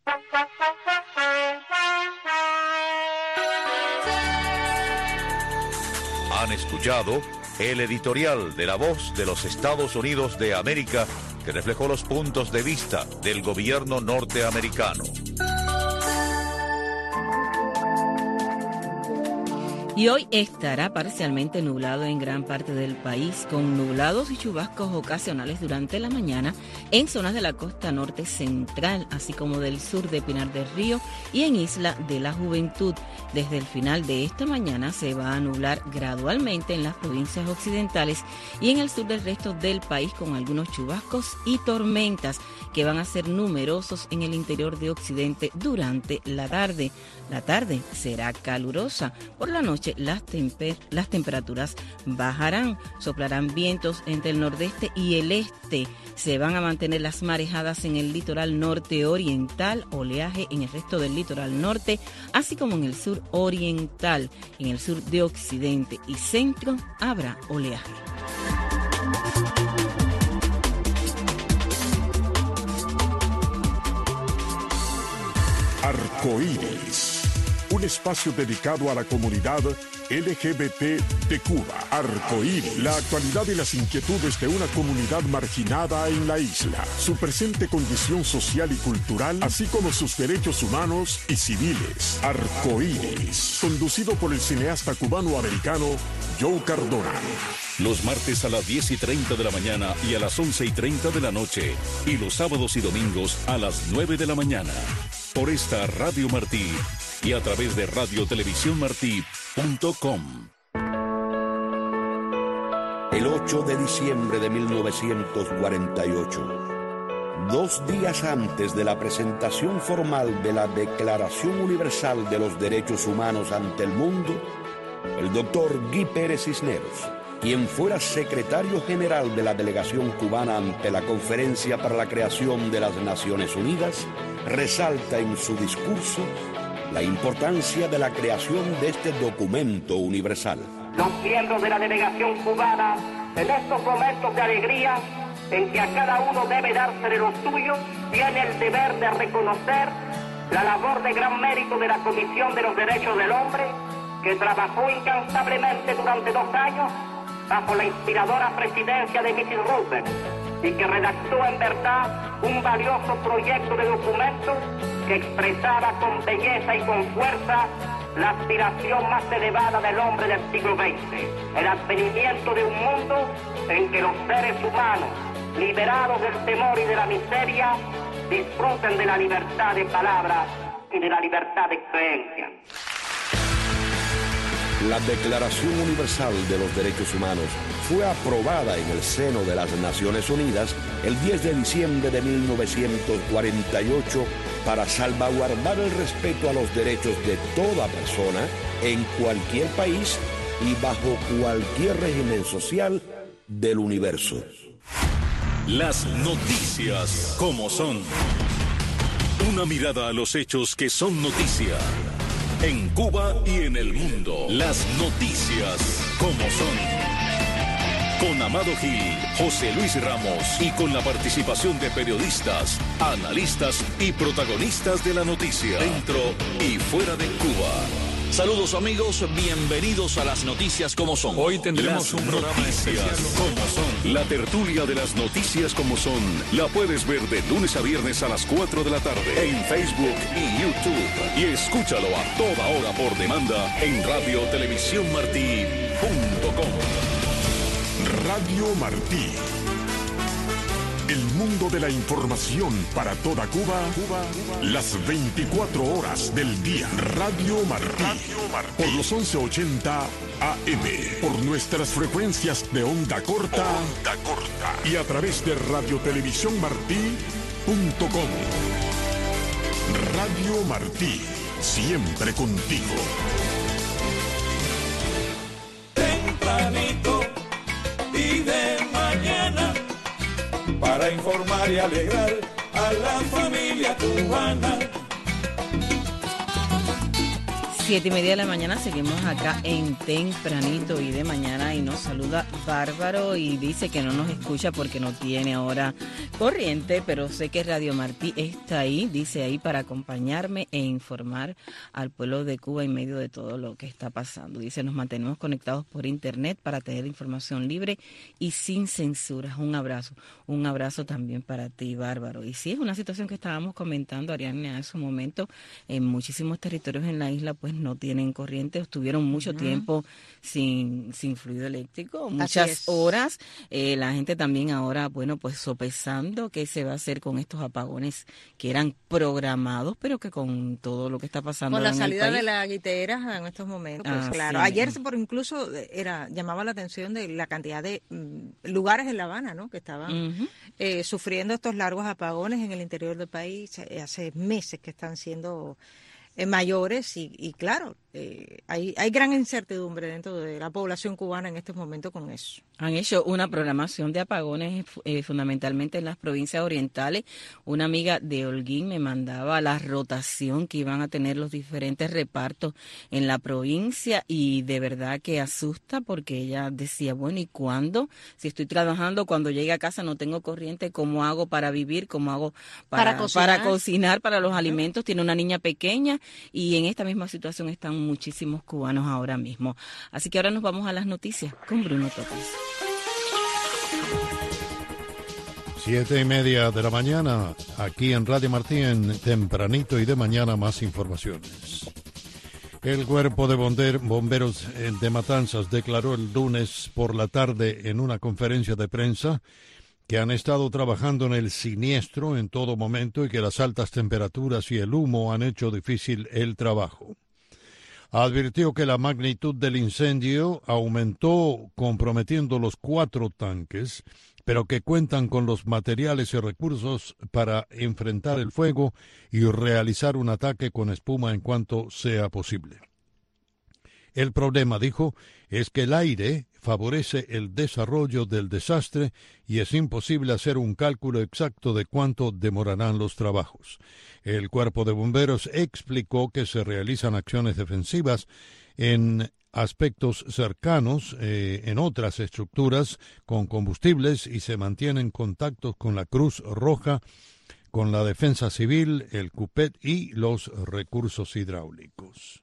Han escuchado el editorial de La Voz de los Estados Unidos de América, que reflejó los puntos de vista del gobierno norteamericano. Y hoy estará parcialmente nublado en gran parte del país, con nublados y chubascos ocasionales durante la mañana en zonas de la costa norte central, así como del sur de Pinar del Río y en Isla de la Juventud. Desde el final de esta mañana se va a nublar gradualmente en las provincias occidentales y en el sur del resto del país, con algunos chubascos y tormentas que van a ser numerosos en el interior de Occidente durante la tarde. La tarde será calurosa. Por la noche las temperaturas bajarán, soplarán vientos entre el nordeste y el este. Se van a mantener las marejadas en el litoral norte oriental, oleaje en el resto del litoral norte, así como en el sur oriental. En el sur de Occidente y centro habrá oleaje. Arcoíris, un espacio dedicado a la comunidad LGBT de Cuba. Arcoíris, la actualidad y las inquietudes de una comunidad marginada en la isla, su presente condición social y cultural, así como sus derechos humanos y civiles. Arcoíris, conducido por el cineasta cubano-americano Joe Cardona. Los martes a las 10:30 de la mañana y a las 11:30 de la noche. Y los sábados y domingos a las 9 de la mañana. Por esta Radio Martí y a través de radiotelevisiónmartí.com. El 8 de diciembre de 1948, 2 días antes de la presentación formal de la Declaración Universal de los Derechos Humanos ante el mundo, el doctor Guy Pérez Cisneros, quien fuera secretario general de la delegación cubana ante la Conferencia para la Creación de las Naciones Unidas, resalta en su discurso la importancia de la creación de este documento universal. Los miembros de la delegación cubana, en estos momentos de alegría, en que a cada uno debe dársele lo suyo, tiene el deber de reconocer la labor de gran mérito de la Comisión de los Derechos del Hombre, que trabajó incansablemente durante 2 años bajo la inspiradora presidencia de Mrs. Roosevelt y que redactó en verdad un valioso proyecto de documento que expresaba con belleza y con fuerza la aspiración más elevada del hombre del siglo XX, el advenimiento de un mundo en que los seres humanos, liberados del temor y de la miseria, disfruten de la libertad de palabra y de la libertad de creencia. La Declaración Universal de los Derechos Humanos fue aprobada en el seno de las Naciones Unidas el 10 de diciembre de 1948 para salvaguardar el respeto a los derechos de toda persona en cualquier país y bajo cualquier régimen social del universo. Las noticias como son. Una mirada a los hechos que son noticia. En Cuba y en el mundo. Las noticias como son. Con Amado Gil, José Luis Ramos y con la participación de periodistas, analistas y protagonistas de la noticia dentro y fuera de Cuba. Saludos amigos, bienvenidos a las noticias como son. Hoy tendremos un programa especial como son. La tertulia de las noticias como son la puedes ver de lunes a viernes a las 4 de la tarde en Facebook y YouTube. Y escúchalo a toda hora por demanda en radiotelevisiónmartí.com. Radio Martí. El mundo de la información para toda Cuba, las 24 horas del día. Radio Martí. Por los 1180 AM. Por nuestras frecuencias de onda corta. Y a través de radiotelevisiónmartí.com. Radio Martí. Siempre contigo. Tempranito y de mañana, para informar y alegrar a la familia cubana. 7:30 de la mañana, seguimos acá en Tempranito y de mañana, y nos saluda Bárbaro y dice que no nos escucha porque no tiene ahora corriente, pero sé que Radio Martí está ahí, dice ahí, para acompañarme e informar al pueblo de Cuba en medio de todo lo que está pasando. Dice, nos mantenemos conectados por internet para tener información libre y sin censuras. Un abrazo también para ti, Bárbaro. Y sí, es una situación que estábamos comentando, Ariadne, en su momento, en muchísimos territorios en la isla, pues no tienen corriente, estuvieron mucho tiempo sin fluido eléctrico, muchas horas. La gente también ahora, bueno, pues sopesando qué se va a hacer con estos apagones que eran programados, pero que con todo lo que está pasando con la en salida el país, de la guitera en estos momentos, pues claro. Sí. Ayer por incluso llamaba la atención de la cantidad de lugares en La Habana, ¿no?, que estaban sufriendo estos largos apagones en el interior del país. Hace meses que están siendo mayores y claro, hay gran incertidumbre dentro de la población cubana en este momento con eso. Han hecho una programación de apagones fundamentalmente en las provincias orientales. Una amiga de Holguín me mandaba la rotación que iban a tener los diferentes repartos en la provincia y de verdad que asusta, porque ella decía, bueno, ¿y cuándo? Si estoy trabajando, cuando llegue a casa no tengo corriente, ¿cómo hago para vivir? ¿Cómo hago para cocinar, para los alimentos? Tiene una niña pequeña y en esta misma situación están muchísimos cubanos ahora mismo. Así que ahora nos vamos a las noticias con Bruno Topas. 7:30 de la mañana, aquí en Radio Martí, en Tempranito y de mañana, más informaciones. El cuerpo de bomberos de Matanzas declaró el lunes por la tarde en una conferencia de prensa que han estado trabajando en el siniestro en todo momento y que las altas temperaturas y el humo han hecho difícil el trabajo. Advirtió que la magnitud del incendio aumentó comprometiendo los 4 tanques, pero que cuentan con los materiales y recursos para enfrentar el fuego y realizar un ataque con espuma en cuanto sea posible. El problema, dijo, es que el aire favorece el desarrollo del desastre y es imposible hacer un cálculo exacto de cuánto demorarán los trabajos. El cuerpo de bomberos explicó que se realizan acciones defensivas en aspectos cercanos, en otras estructuras con combustibles, y se mantienen contactos con la Cruz Roja, con la Defensa Civil, el CUPET y los recursos hidráulicos.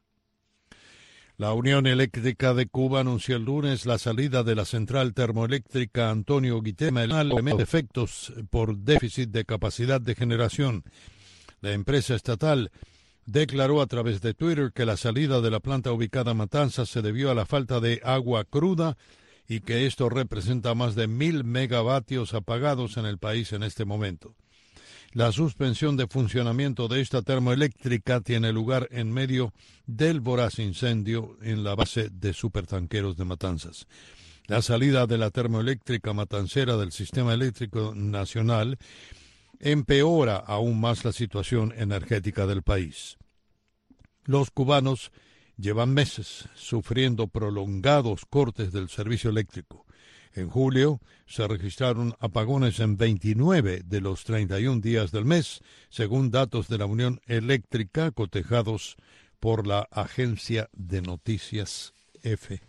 La Unión Eléctrica de Cuba anunció el lunes la salida de la central termoeléctrica Antonio Guitema de efectos por déficit de capacidad de generación. La empresa estatal declaró a través de Twitter que la salida de la planta ubicada en Matanzas se debió a la falta de agua cruda y que esto representa más de 1,000 megavatios apagados en el país en este momento. La suspensión de funcionamiento de esta termoeléctrica tiene lugar en medio del voraz incendio en la base de supertanqueros de Matanzas. La salida de la termoeléctrica matancera del Sistema Eléctrico Nacional empeora aún más la situación energética del país. Los cubanos llevan meses sufriendo prolongados cortes del servicio eléctrico. En julio se registraron apagones en 29 de los 31 días del mes, según datos de la Unión Eléctrica cotejados por la agencia de noticias EFE.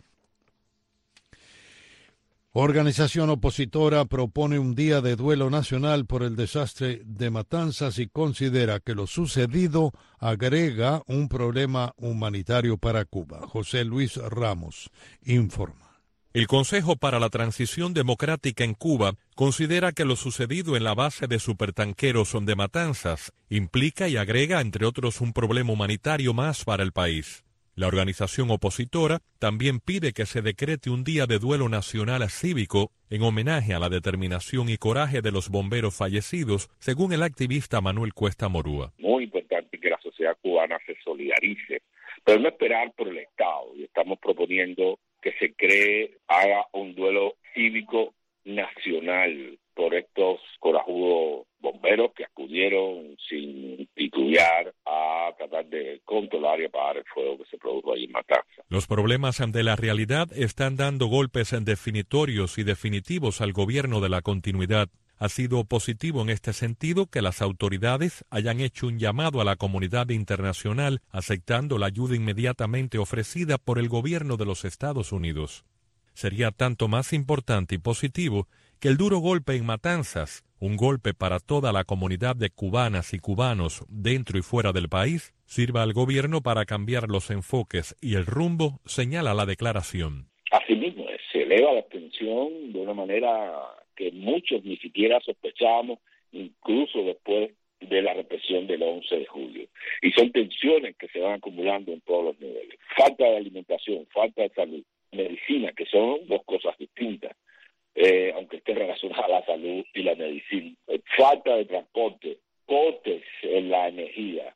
Organización opositora propone un día de duelo nacional por el desastre de Matanzas y considera que lo sucedido agrega un problema humanitario para Cuba. José Luis Ramos informa. El Consejo para la Transición Democrática en Cuba considera que lo sucedido en la base de supertanqueros de Matanzas implica y agrega, entre otros, un problema humanitario más para el país. La organización opositora también pide que se decrete un día de duelo nacional cívico en homenaje a la determinación y coraje de los bomberos fallecidos, según el activista Manuel Cuesta Morúa. Muy importante que la sociedad cubana se solidarice, pero no esperar por el Estado. Y estamos proponiendo que se haga un duelo cívico nacional por estos corajudos bomberos que acudieron sin titubear a tratar de controlar y apagar el fuego que se produjo allí en Matanzas. Los problemas de la realidad están dando golpes definitorios y definitivos al gobierno de la continuidad. Ha sido positivo en este sentido que las autoridades hayan hecho un llamado a la comunidad internacional aceptando la ayuda inmediatamente ofrecida por el gobierno de los Estados Unidos. Sería tanto más importante y positivo que el duro golpe en Matanzas, un golpe para toda la comunidad de cubanas y cubanos dentro y fuera del país, sirva al gobierno para cambiar los enfoques y el rumbo, señala la declaración. Asimismo, se eleva la tensión de una manera que muchos ni siquiera sospechábamos, incluso después de la represión del 11 de julio. Y son tensiones que se van acumulando en todos los niveles. Falta de alimentación, falta de salud, medicina, que son dos cosas distintas, aunque esté relacionada a la salud y la medicina. Falta de transporte, costes en la energía,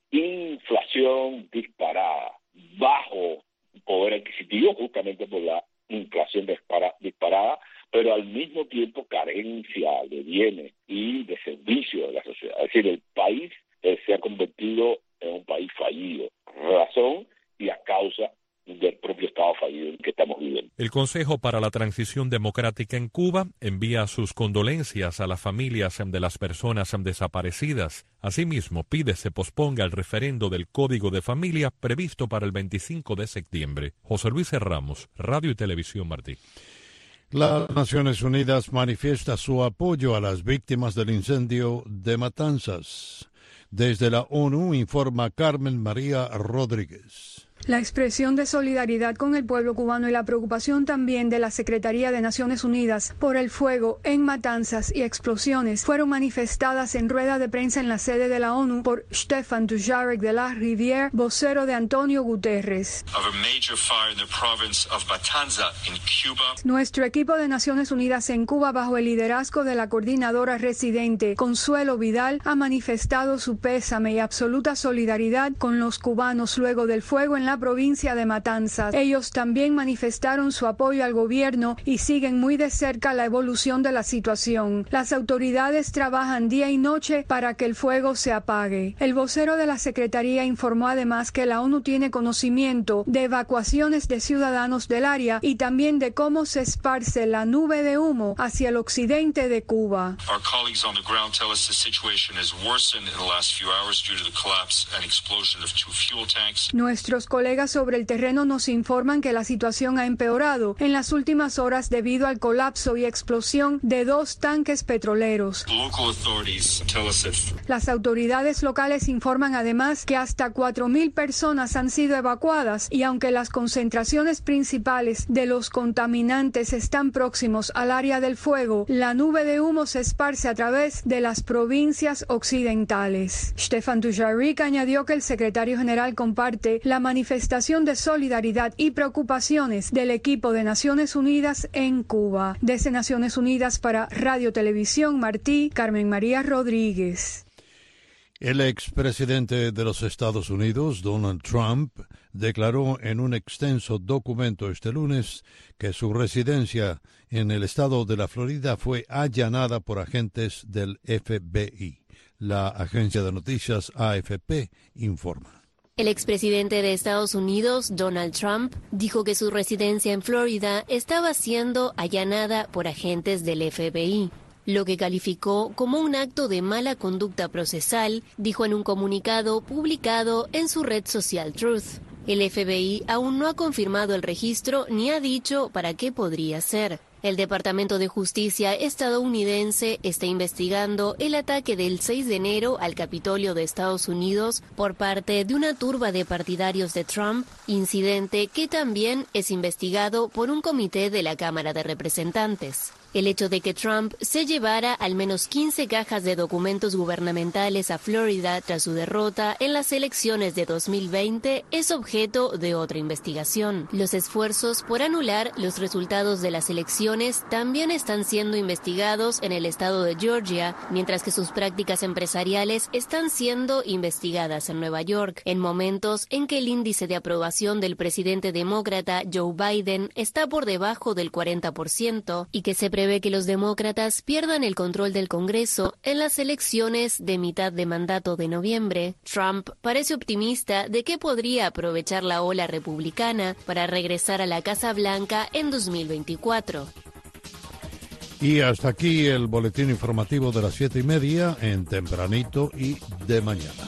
inflación disparada, bajo poder adquisitivo justamente por la inflación disparada, pero al mismo tiempo carencia de bienes y de servicios de la sociedad. Es decir, el país se ha convertido en un país fallido, razón y a causa del propio Estado fallido en que estamos viviendo. El Consejo para la Transición Democrática en Cuba envía sus condolencias a las familias de las personas desaparecidas. Asimismo, pide se posponga el referendo del Código de Familia previsto para el 25 de septiembre. José Luis Ramos, Radio y Televisión Martí. Las Naciones Unidas manifiesta su apoyo a las víctimas del incendio de Matanzas. Desde la ONU informa Carmen María Rodríguez. La expresión de solidaridad con el pueblo cubano y la preocupación también de la Secretaría de Naciones Unidas por el fuego en Matanzas y explosiones fueron manifestadas en rueda de prensa en la sede de la ONU por Stéphane Dujarric de la Rivière, vocero de Antonio Guterres. Nuestro equipo de Naciones Unidas en Cuba, bajo el liderazgo de la coordinadora residente Consuelo Vidal, ha manifestado su pésame y absoluta solidaridad con los cubanos luego del fuego en la provincia de Matanzas. Ellos también manifestaron su apoyo al gobierno y siguen muy de cerca la evolución de la situación. Las autoridades trabajan día y noche para que el fuego se apague. El vocero de la Secretaría informó además que la ONU tiene conocimiento de evacuaciones de ciudadanos del área y también de cómo se esparce la nube de humo hacia el occidente de Cuba. Nuestros colegas sobre el terreno nos informan que la situación ha empeorado en las últimas horas debido al colapso y explosión de 2 tanques petroleros. Las autoridades locales informan además que hasta 4.000 personas han sido evacuadas y aunque las concentraciones principales de los contaminantes están próximos al área del fuego, la nube de humo se esparce a través de las provincias occidentales. Stéphane Dujarric añadió que el secretario general comparte la manifestación de solidaridad y preocupaciones del equipo de Naciones Unidas en Cuba. Desde Naciones Unidas para Radio Televisión Martí, Carmen María Rodríguez. El expresidente de los Estados Unidos, Donald Trump, declaró en un extenso documento este lunes que su residencia en el estado de la Florida fue allanada por agentes del FBI. La agencia de noticias AFP informa. El expresidente de Estados Unidos, Donald Trump, dijo que su residencia en Florida estaba siendo allanada por agentes del FBI, lo que calificó como un acto de mala conducta procesal, dijo en un comunicado publicado en su red social Truth. El FBI aún no ha confirmado el registro ni ha dicho para qué podría ser. El Departamento de Justicia estadounidense está investigando el ataque del 6 de enero al Capitolio de Estados Unidos por parte de una turba de partidarios de Trump, incidente que también es investigado por un comité de la Cámara de Representantes. El hecho de que Trump se llevara al menos 15 cajas de documentos gubernamentales a Florida tras su derrota en las elecciones de 2020 es objeto de otra investigación. Los esfuerzos por anular los resultados de las elecciones también están siendo investigados en el estado de Georgia, mientras que sus prácticas empresariales están siendo investigadas en Nueva York, en momentos en que el índice de aprobación del presidente demócrata Joe Biden está por debajo del 40% y que se prevé que los demócratas pierdan el control del Congreso en las elecciones de mitad de mandato de noviembre. Trump parece optimista de que podría aprovechar la ola republicana para regresar a la Casa Blanca en 2024. Y hasta aquí el boletín informativo de las 7:30 en Tempranito y de Mañana.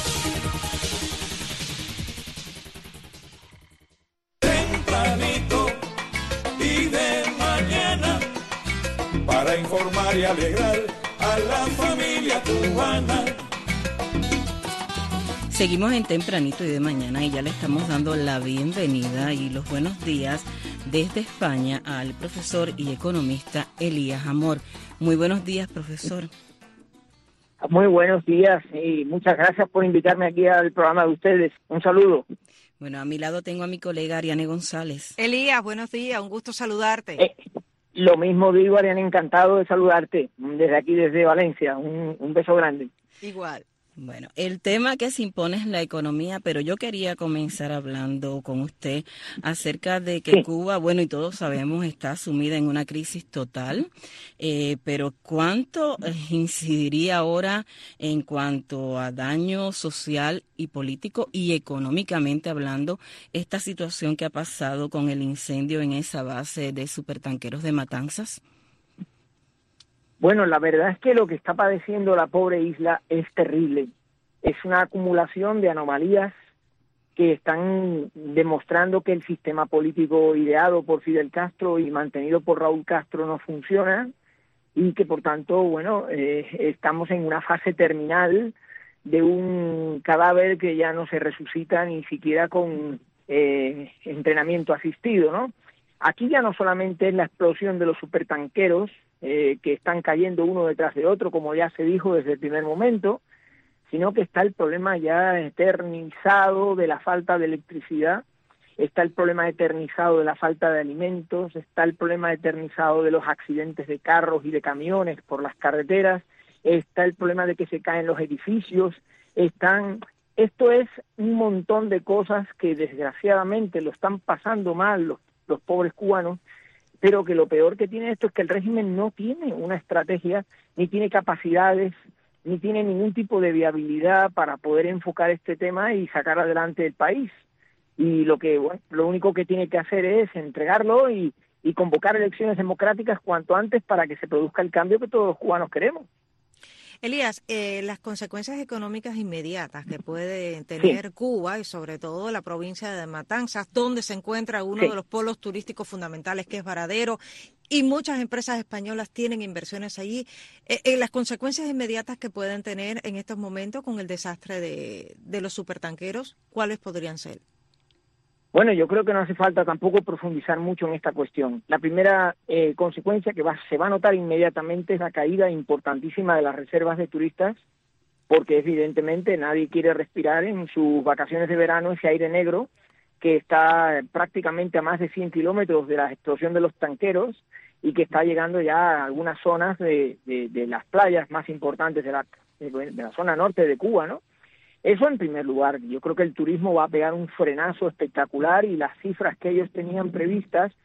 Tempranito y de mañana, para informar y alegrar a la familia cubana. Seguimos en Tempranito y de Mañana y ya le estamos dando la bienvenida y los buenos días desde España al profesor y economista Elías Amor. Muy buenos días, profesor. Muy buenos días y muchas gracias por invitarme aquí al programa de ustedes. Un saludo. Bueno, a mi lado tengo a mi colega Ariane González. Elías, buenos días, un gusto saludarte. Lo mismo digo, Ariane, encantado de saludarte desde aquí, desde Valencia. Un beso grande. Igual. Bueno, el tema que se impone es la economía, pero yo quería comenzar hablando con usted acerca de que Cuba, bueno, y todos sabemos, está sumida en una crisis total, pero ¿cuánto incidiría ahora en cuanto a daño social y político y económicamente hablando esta situación que ha pasado con el incendio en esa base de supertanqueros de Matanzas? Bueno, la verdad es que lo que está padeciendo la pobre isla es terrible. Es una acumulación de anomalías que están demostrando que el sistema político ideado por Fidel Castro y mantenido por Raúl Castro no funciona y que, por tanto, bueno, estamos en una fase terminal de un cadáver que ya no se resucita ni siquiera con entrenamiento asistido, ¿no? Aquí ya no solamente es la explosión de los supertanqueros, que están cayendo uno detrás de otro, como ya se dijo desde el primer momento, sino que está el problema ya eternizado de la falta de electricidad, está el problema eternizado de la falta de alimentos, está el problema eternizado de los accidentes de carros y de camiones por las carreteras, está el problema de que se caen los edificios, esto es un montón de cosas que desgraciadamente lo están pasando mal los pobres cubanos, pero que lo peor que tiene esto es que el régimen no tiene una estrategia, ni tiene capacidades, ni tiene ningún tipo de viabilidad para poder enfocar este tema y sacar adelante el país. Y lo único que tiene que hacer es entregarlo y convocar elecciones democráticas cuanto antes para que se produzca el cambio que todos los cubanos queremos. Elías, las consecuencias económicas inmediatas que puede tener Cuba y sobre todo la provincia de Matanzas, donde se encuentra uno de los polos turísticos fundamentales que es Varadero, y muchas empresas españolas tienen inversiones allí, las consecuencias inmediatas que pueden tener en estos momentos con el desastre de los supertanqueros, ¿cuáles podrían ser? Bueno, yo creo que no hace falta tampoco profundizar mucho en esta cuestión. La primera consecuencia que se va a notar inmediatamente es la caída importantísima de las reservas de turistas, porque evidentemente nadie quiere respirar en sus vacaciones de verano ese aire negro que está prácticamente a más de 100 kilómetros de la explosión de los tanqueros y que está llegando ya a algunas zonas de las playas más importantes de la zona norte de Cuba, ¿no? Eso en primer lugar. Yo creo que el turismo va a pegar un frenazo espectacular y las cifras que ellos tenían previstas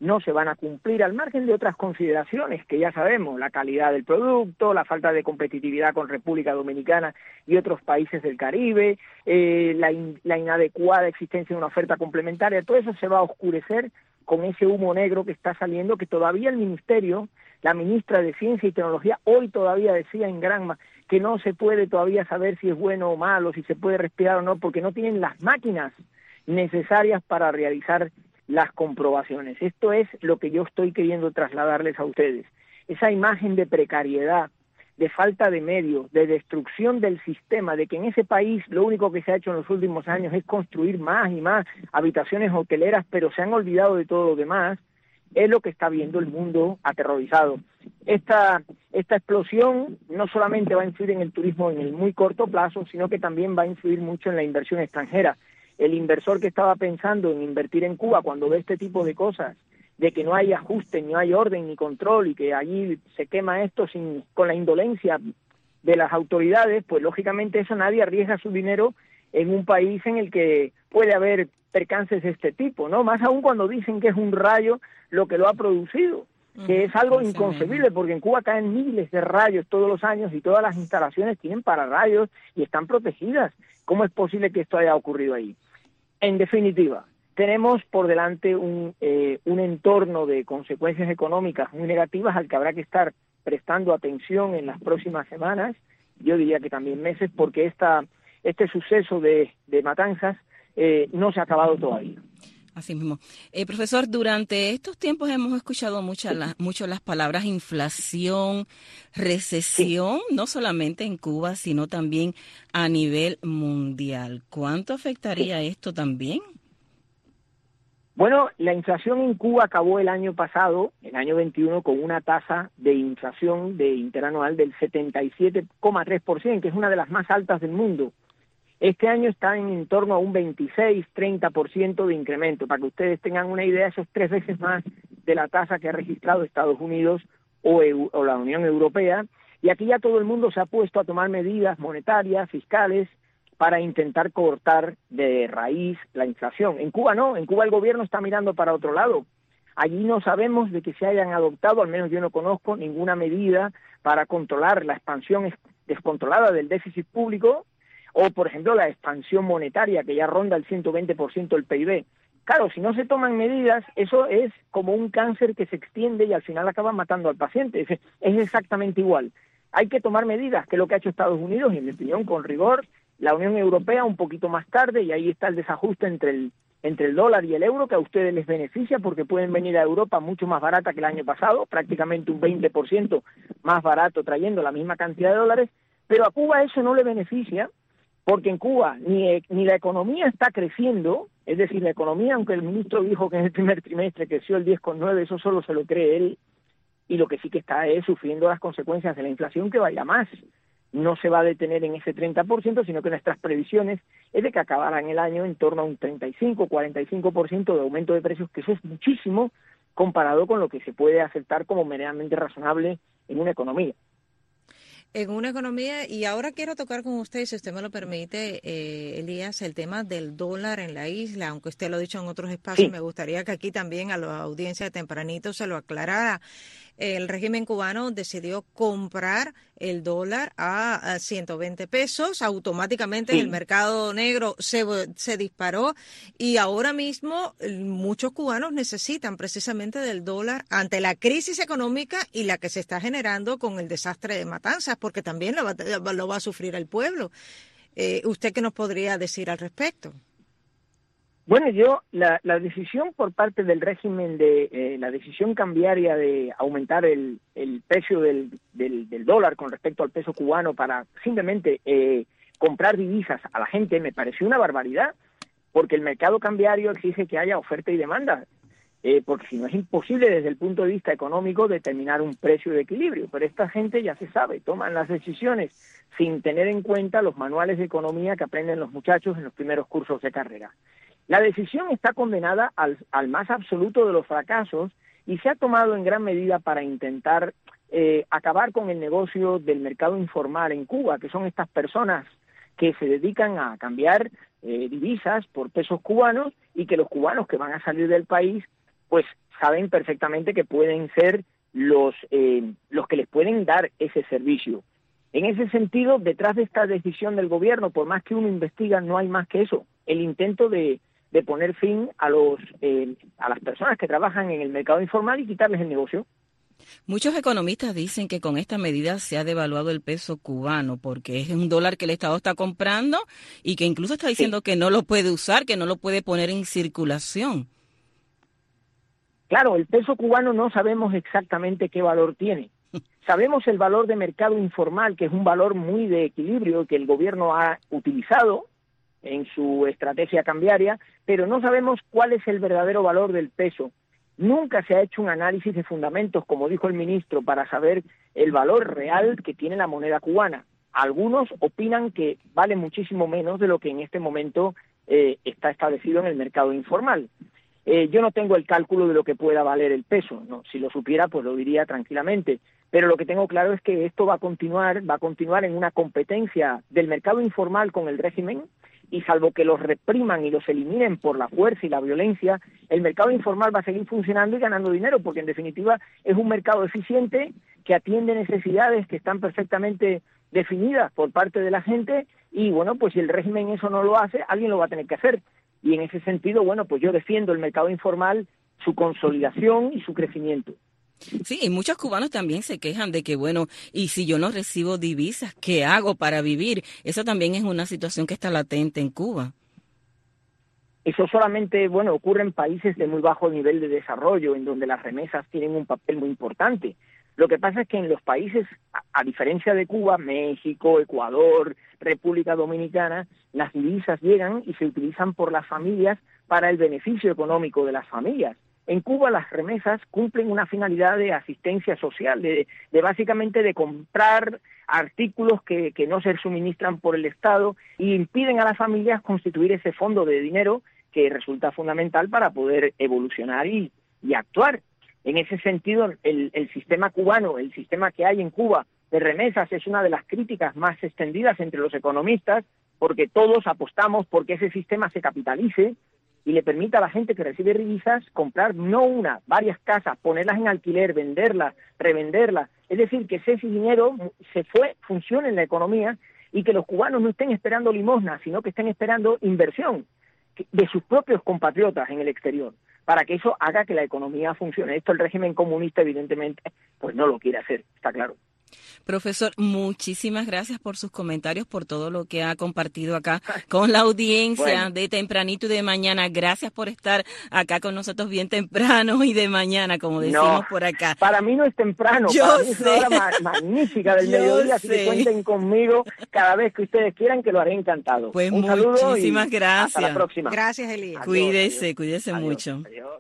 no se van a cumplir, al margen de otras consideraciones que ya sabemos, la calidad del producto, la falta de competitividad con República Dominicana y otros países del Caribe, la inadecuada existencia de una oferta complementaria, todo eso se va a oscurecer con ese humo negro que está saliendo, que todavía el Ministerio, la ministra de Ciencia y Tecnología, hoy todavía decía en Granma que no se puede todavía saber si es bueno o malo, si se puede respirar o no, porque no tienen las máquinas necesarias para realizar las comprobaciones. Esto es lo que yo estoy queriendo trasladarles a ustedes. Esa imagen de precariedad, de falta de medios, de destrucción del sistema, de que en ese país lo único que se ha hecho en los últimos años es construir más y más habitaciones hoteleras, pero se han olvidado de todo lo demás, es lo que está viendo el mundo aterrorizado. Esta explosión no solamente va a influir en el turismo en el muy corto plazo, sino que también va a influir mucho en la inversión extranjera. El inversor que estaba pensando en invertir en Cuba cuando ve este tipo de cosas, de que no hay ajuste, no hay orden ni control y que allí se quema esto con la indolencia de las autoridades, pues lógicamente eso nadie arriesga su dinero en un país en el que puede haber percances de este tipo, ¿no? Más aún cuando dicen que es un rayo lo que lo ha producido, que es algo inconcebible, porque en Cuba caen miles de rayos todos los años y todas las instalaciones tienen pararrayos y están protegidas. ¿Cómo es posible que esto haya ocurrido ahí? En definitiva, tenemos por delante un entorno de consecuencias económicas muy negativas al que habrá que estar prestando atención en las próximas semanas, yo diría que también meses, porque este suceso de matanzas no se ha acabado todavía. Así mismo. Profesor, durante estos tiempos hemos escuchado mucho las palabras inflación, recesión, sí, no solamente en Cuba, sino también a nivel mundial. ¿Cuánto afectaría esto también? Bueno, la inflación en Cuba acabó el año pasado, el año 21, con una tasa de inflación de interanual del 77,3%, que es una de las más altas del mundo. Este año está en torno a un 26-30% de incremento. Para que ustedes tengan una idea, eso es 3 veces más de la tasa que ha registrado Estados Unidos o la Unión Europea. Y aquí ya todo el mundo se ha puesto a tomar medidas monetarias, fiscales, para intentar cortar de raíz la inflación. En Cuba no, en Cuba el gobierno está mirando para otro lado. Allí no sabemos de que se hayan adoptado, al menos yo no conozco, ninguna medida para controlar la expansión descontrolada del déficit público, o, por ejemplo, la expansión monetaria, que ya ronda el 120% del PIB. Claro, si no se toman medidas, eso es como un cáncer que se extiende y al final acaba matando al paciente. Es exactamente igual. Hay que tomar medidas, que es lo que ha hecho Estados Unidos, y en mi opinión, con rigor, la Unión Europea un poquito más tarde, y ahí está el desajuste entre el dólar y el euro, que a ustedes les beneficia porque pueden venir a Europa mucho más barata que el año pasado, prácticamente un 20% más barato trayendo la misma cantidad de dólares, pero a Cuba eso no le beneficia, porque en Cuba ni la economía está creciendo, es decir, la economía, aunque el ministro dijo que en el primer trimestre creció el 10,9%, eso solo se lo cree él, y lo que sí que está es sufriendo las consecuencias de la inflación, que vaya más. No se va a detener en ese 30%, sino que nuestras previsiones es de que acabarán el año en torno a un 35-45% de aumento de precios, que eso es muchísimo comparado con lo que se puede aceptar como meramente razonable en una economía. En una economía, y ahora quiero tocar con usted, si usted me lo permite, Elías, el tema del dólar en la isla, aunque usted lo ha dicho en otros espacios, sí. Me gustaría que aquí también a la audiencia de tempranito se lo aclarara. El régimen cubano decidió comprar el dólar a 120 pesos, automáticamente sí. El mercado negro se disparó y ahora mismo muchos cubanos necesitan precisamente del dólar ante la crisis económica y la que se está generando con el desastre de matanzas, porque también lo va a sufrir el pueblo. ¿Usted qué nos podría decir al respecto? Bueno, la decisión por parte del régimen la decisión cambiaria de aumentar el precio del dólar con respecto al peso cubano para simplemente comprar divisas a la gente me pareció una barbaridad, porque el mercado cambiario exige que haya oferta y demanda, porque si no es imposible desde el punto de vista económico determinar un precio de equilibrio, pero esta gente ya se sabe, toman las decisiones sin tener en cuenta los manuales de economía que aprenden los muchachos en los primeros cursos de carrera. La decisión está condenada al más absoluto de los fracasos y se ha tomado en gran medida para intentar acabar con el negocio del mercado informal en Cuba, que son estas personas que se dedican a cambiar divisas por pesos cubanos y que los cubanos que van a salir del país pues saben perfectamente que pueden ser los que les pueden dar ese servicio. En ese sentido, detrás de esta decisión del gobierno, por más que uno investiga, no hay más que eso, el intento de poner fin a las personas que trabajan en el mercado informal y quitarles el negocio. Muchos economistas dicen que con esta medida se ha devaluado el peso cubano porque es un dólar que el Estado está comprando y que incluso está diciendo que no lo puede usar, que no lo puede poner en circulación. Claro, el peso cubano no sabemos exactamente qué valor tiene. Sabemos el valor de mercado informal, que es un valor muy de equilibrio que el gobierno ha utilizado en su estrategia cambiaria, pero no sabemos cuál es el verdadero valor del peso. Nunca se ha hecho un análisis de fundamentos, como dijo el ministro, para saber el valor real que tiene la moneda cubana. Algunos opinan que vale muchísimo menos de lo que en este momento está establecido en el mercado informal. Yo no tengo el cálculo de lo que pueda valer el peso, ¿no? Si lo supiera, pues lo diría tranquilamente. Pero lo que tengo claro es que esto va a continuar en una competencia del mercado informal con el régimen, y salvo que los repriman y los eliminen por la fuerza y la violencia, el mercado informal va a seguir funcionando y ganando dinero, porque en definitiva es un mercado eficiente que atiende necesidades que están perfectamente definidas por parte de la gente, y bueno, pues si el régimen eso no lo hace, alguien lo va a tener que hacer. Y en ese sentido, bueno, pues yo defiendo el mercado informal, su consolidación y su crecimiento. Sí, y muchos cubanos también se quejan de que, bueno, y si yo no recibo divisas, ¿qué hago para vivir? Eso también es una situación que está latente en Cuba. Eso solamente, bueno, ocurre en países de muy bajo nivel de desarrollo, en donde las remesas tienen un papel muy importante. Lo que pasa es que en los países, a diferencia de Cuba, México, Ecuador, República Dominicana, las divisas llegan y se utilizan por las familias para el beneficio económico de las familias. En Cuba las remesas cumplen una finalidad de asistencia social, de básicamente de comprar artículos que no se suministran por el Estado, y impiden a las familias constituir ese fondo de dinero que resulta fundamental para poder evolucionar y actuar. En ese sentido, el sistema cubano, el sistema que hay en Cuba de remesas, es una de las críticas más extendidas entre los economistas, porque todos apostamos porque ese sistema se capitalice y le permita a la gente que recibe divisas comprar no una, varias casas, ponerlas en alquiler, venderlas, revenderlas. Es decir, que ese dinero funcione en la economía, y que los cubanos no estén esperando limosna, sino que estén esperando inversión de sus propios compatriotas en el exterior, para que eso haga que la economía funcione. Esto el régimen comunista, evidentemente, pues no lo quiere hacer, está claro. Profesor, muchísimas gracias por sus comentarios, por todo lo que ha compartido acá con la audiencia de tempranito y de mañana. Gracias por estar acá con nosotros bien temprano y de mañana, como decimos por acá. Para mí no es temprano, para mí es una hora magnífica del mediodía, así que cuenten conmigo cada vez que ustedes quieran, que lo haré encantado. Pues un saludo muchísimas gracias. Hasta la próxima. Gracias, Elías. Cuídese adiós, mucho. Adiós.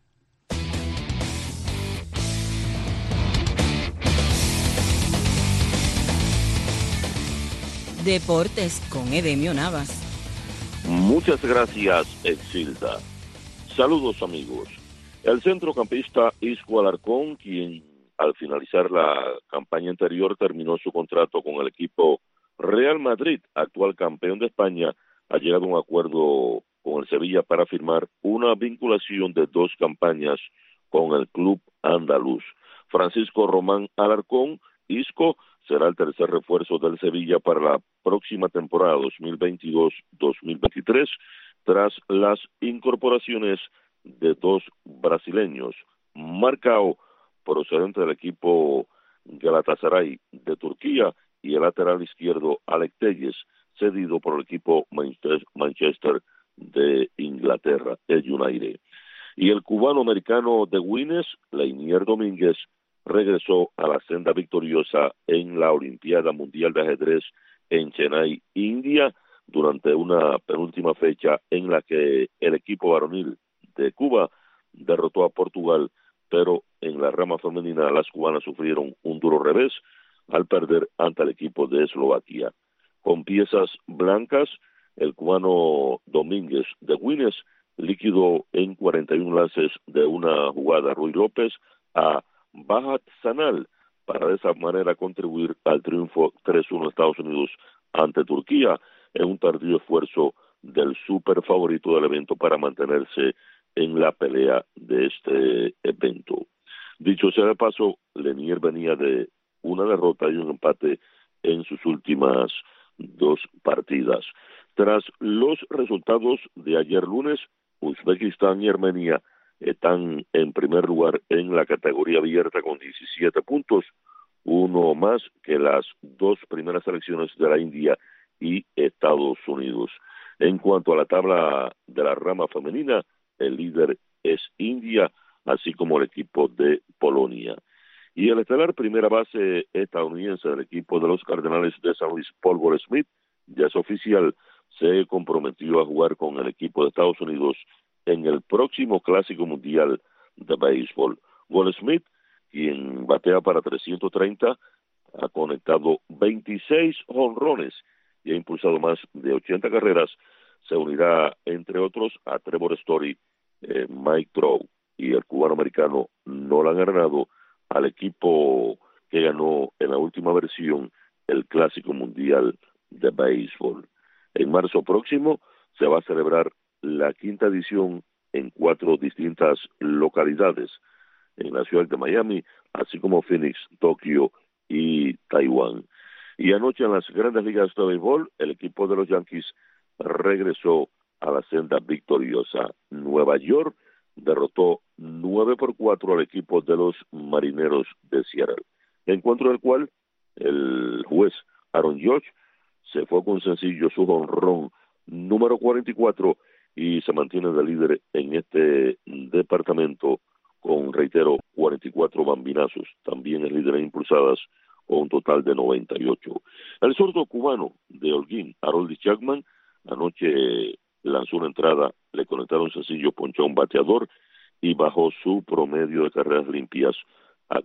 Deportes con Edemio Navas. Muchas gracias, Exilda. Saludos, amigos. El centrocampista Isco Alarcón, quien al finalizar la campaña anterior terminó su contrato con el equipo Real Madrid, actual campeón de España, ha llegado a un acuerdo con el Sevilla para firmar una vinculación de 2 campañas con el club andaluz. Francisco Román Alarcón, Isco, será el tercer refuerzo del Sevilla para la próxima temporada 2022-2023, tras las incorporaciones de 2 brasileños, Marcao, procedente del equipo Galatasaray de Turquía, y el lateral izquierdo Alex Telles, cedido por el equipo Manchester de Inglaterra, el United. Y el cubano-americano de Winnes, Leinier Domínguez, regresó a la senda victoriosa en la Olimpiada Mundial de Ajedrez en Chennai, India, durante una penúltima fecha en la que el equipo varonil de Cuba derrotó a Portugal, pero en la rama femenina las cubanas sufrieron un duro revés al perder ante el equipo de Eslovaquia. Con piezas blancas, el cubano Domínguez de Winnes liquidó en 41 lances de una jugada Ruy López a Bajat Sanal, para de esa manera contribuir al triunfo 3-1 de Estados Unidos ante Turquía, en un tardío esfuerzo del super favorito del evento para mantenerse en la pelea de este evento. Dicho sea de paso, Lenier venía de una derrota y un empate en sus últimas 2 partidas. Tras los resultados de ayer lunes, Uzbekistán y Armenia están en primer lugar en la categoría abierta con 17 puntos, uno más que las 2 primeras selecciones de la India y Estados Unidos. En cuanto a la tabla de la rama femenina, el líder es India, así como el equipo de Polonia. Y el estelar primera base estadounidense del equipo de los Cardenales de San Luis, Paul Goldschmidt, ya es oficial, se comprometió a jugar con el equipo de Estados Unidos en el próximo Clásico Mundial de Béisbol. Goldschmidt, quien batea para 330, ha conectado 26 jonrones y ha impulsado más de 80 carreras. Se unirá, entre otros, a Trevor Story, Mike Trout y el cubano-americano Nolan Arenado, al equipo que ganó en la última versión el Clásico Mundial de Béisbol. En marzo próximo se va a celebrar la 5ª edición en 4 distintas localidades, en la ciudad de Miami, así como Phoenix, Tokio y Taiwán. Y anoche en las grandes ligas de béisbol, el equipo de los Yankees regresó a la senda victoriosa. Nueva York derrotó 9-4 al equipo de los Marineros de Seattle, encuentro del cual el juez Aaron Judge se fue con sencillo su jonrón número 44 y se mantiene de líder en este departamento con, reitero, 44 bambinazos. También es líder en impulsadas con un total de 98. El zurdo cubano de Holguín, Harold Chapman, anoche lanzó una entrada, le conectaron sencillo, ponchó a un bateador y bajó su promedio de carreras limpias a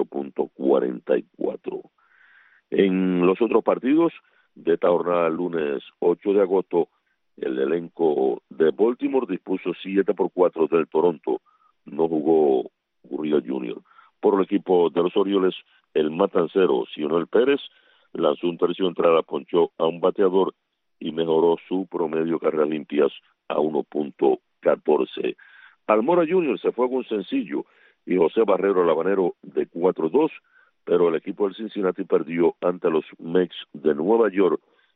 4.44. En los otros partidos de esta jornada, lunes 8 de agosto, el elenco de Baltimore dispuso 7-4 del Toronto. No jugó Gurriel Jr. Por el equipo de los Orioles, el matancero Cionel Pérez lanzó un tercio de entrada, ponchó a un bateador y mejoró su promedio de carreras limpias a 1.14. Almora Jr. se fue con sencillo y José Barrero, el habanero, de 4-2, pero el equipo del Cincinnati perdió ante los Mets de Nueva York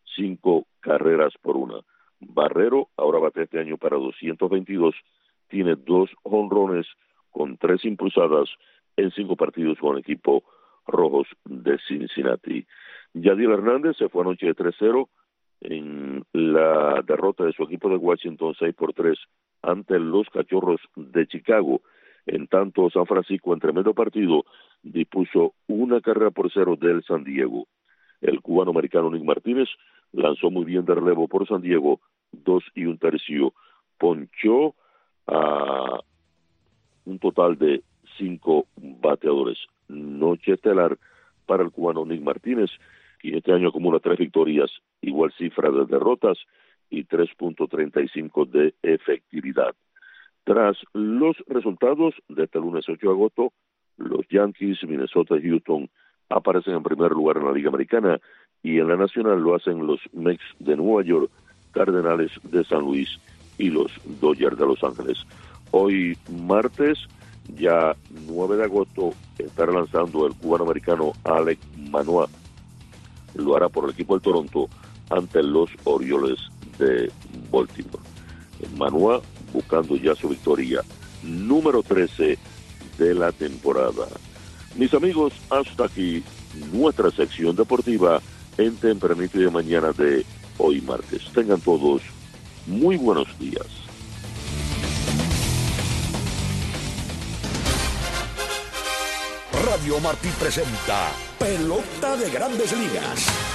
5-1. Barrero ahora bate este año para 222, tiene 2 jonrones con 3 impulsadas en 5 partidos con el equipo rojos de Cincinnati. Yadiel Hernández se fue anoche de 3-0 en la derrota de su equipo de Washington 6-3 ante los Cachorros de Chicago. En tanto, San Francisco, en tremendo partido, dispuso 1-0 del San Diego. El cubano-americano Nick Martínez lanzó muy bien de relevo por San Diego, 2 1/3, ponchó a un total de 5 bateadores. Noche estelar para el cubano Nick Martínez, quien este año acumula 3 victorias, igual cifra de derrotas y 3.35 de efectividad. Tras los resultados de este lunes 8 de agosto, los Yankees, Minnesota y Houston aparecen en primer lugar en la Liga Americana y en la Nacional lo hacen los Mets de Nueva York, Cardenales de San Luis y los Dodgers de Los Ángeles. Hoy martes, ya 9 de agosto, estará lanzando el cubano-americano Alek Manoah. Lo hará por el equipo de Toronto ante los Orioles de Baltimore. Manoah buscando ya su victoria número 13 de la temporada. Mis amigos, hasta aquí nuestra sección deportiva en Tempranito y de Mañana de hoy martes. Tengan todos muy buenos días. Radio Martí presenta Pelota de Grandes Ligas.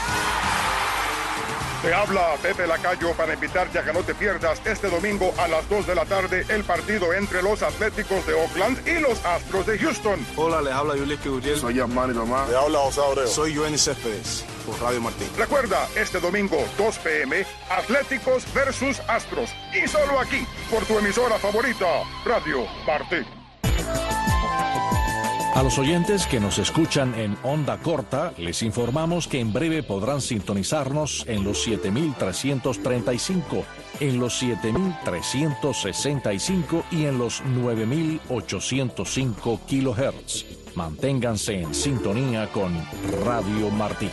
Te habla Pepe Lacayo para invitarte a que no te pierdas este domingo a las 2 de la tarde el partido entre los Atléticos de Oakland y los Astros de Houston. Hola, les habla Yulín Gurriel. Soy Yasmani Román. Le habla José Abreu. Soy Joenny Céspedes por Radio Martí. Recuerda, este domingo 2 p.m. Atléticos versus Astros. Y solo aquí, por tu emisora favorita, Radio Martí. A los oyentes que nos escuchan en onda corta, les informamos que en breve podrán sintonizarnos en los 7.335, en los 7.365 y en los 9.805 kilohertz. Manténganse en sintonía con Radio Martí.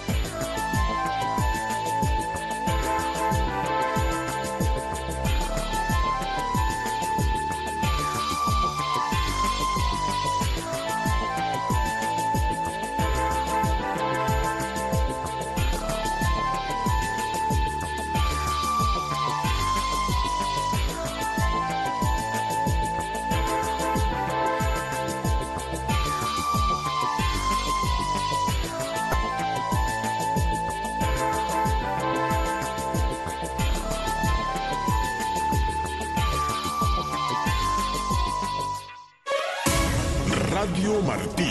Radio Martí,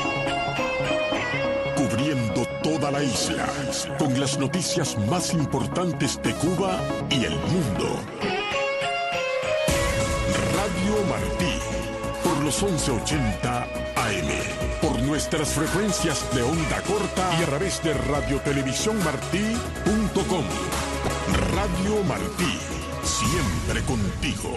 cubriendo toda la isla, con las noticias más importantes de Cuba y el mundo. Radio Martí, por los 1180 AM, por nuestras frecuencias de onda corta y a través de radiotelevisiónmartí.com. Radio Martí, siempre contigo.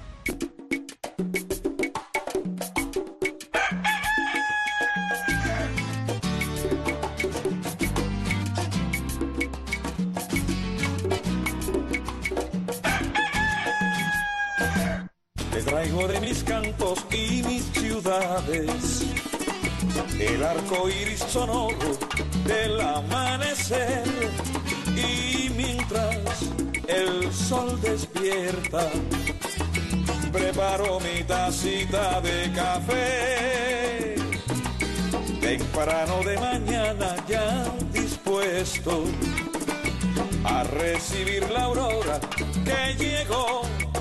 Traigo de mis cantos y mis ciudades el arco iris sonoro del amanecer, y mientras el sol despierta preparo mi tacita de café, temprano de mañana ya dispuesto a recibir la aurora que llegó.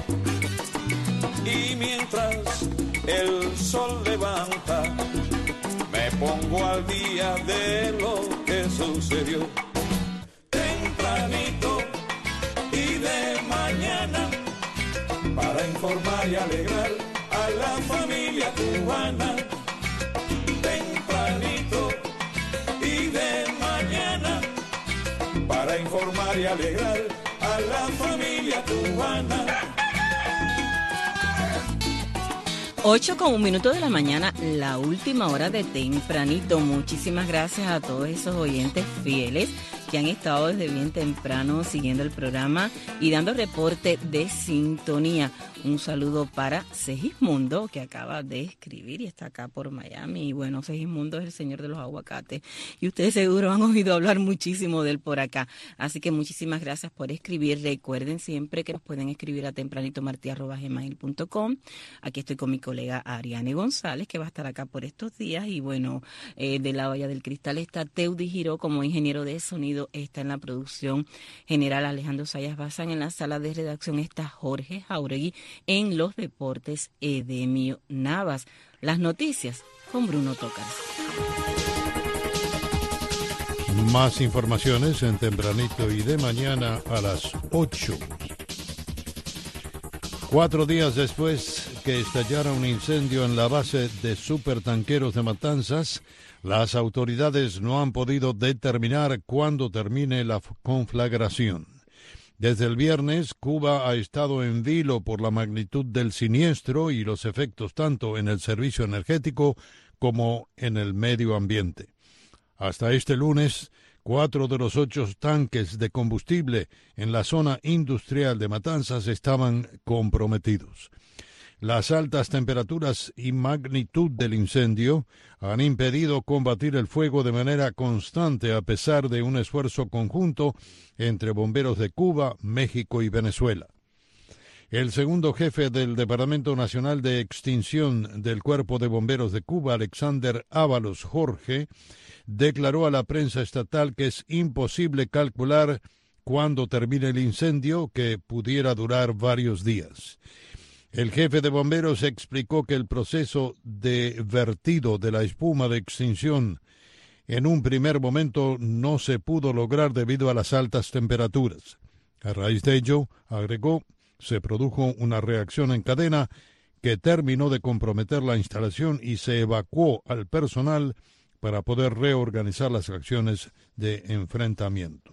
Y mientras el sol levanta, me pongo al día de lo que sucedió. Tempranito y de mañana, para informar y alegrar a la familia cubana. Tempranito y de mañana, para informar y alegrar a la familia cubana. 8:01 de la mañana, la última hora de Tempranito. Muchísimas gracias a todos esos oyentes fieles que han estado desde bien temprano siguiendo el programa y dando reporte de sintonía. Un saludo para Segismundo, que acaba de escribir y está acá por Miami. Y bueno, Segismundo es el señor de los aguacates y ustedes seguro han oído hablar muchísimo de él por acá. Así que muchísimas gracias por escribir. Recuerden siempre que nos pueden escribir a tempranitomarti@gmail.com. Aquí estoy con mi colega Ariane González, que va a estar acá por estos días. Y bueno, de la Valla del Cristal está Teudi Giró como ingeniero de sonido. Está en la producción general Alejandro Sayas Bazán. En la sala de redacción está Jorge Jauregui. En los deportes, Edemio Navas. Las noticias con Bruno Tócaras. Más informaciones en Tempranito y de mañana a las 8. 4 días después que estallara un incendio en la base de supertanqueros de Matanzas, las autoridades no han podido determinar cuándo termine la conflagración. Desde el viernes, Cuba ha estado en vilo por la magnitud del siniestro y los efectos tanto en el servicio energético como en el medio ambiente. Hasta este lunes, 4 de los 8 tanques de combustible en la zona industrial de Matanzas estaban comprometidos. Las altas temperaturas y magnitud del incendio han impedido combatir el fuego de manera constante a pesar de un esfuerzo conjunto entre bomberos de Cuba, México y Venezuela. El segundo jefe del Departamento Nacional de Extinción del Cuerpo de Bomberos de Cuba, Alexander Ábalos Jorge, declaró a la prensa estatal que es imposible calcular cuándo termine el incendio, que pudiera durar varios días. El jefe de bomberos explicó que el proceso de vertido de la espuma de extinción en un primer momento no se pudo lograr debido a las altas temperaturas. A raíz de ello, agregó, se produjo una reacción en cadena que terminó de comprometer la instalación y se evacuó al personal para poder reorganizar las acciones de enfrentamiento.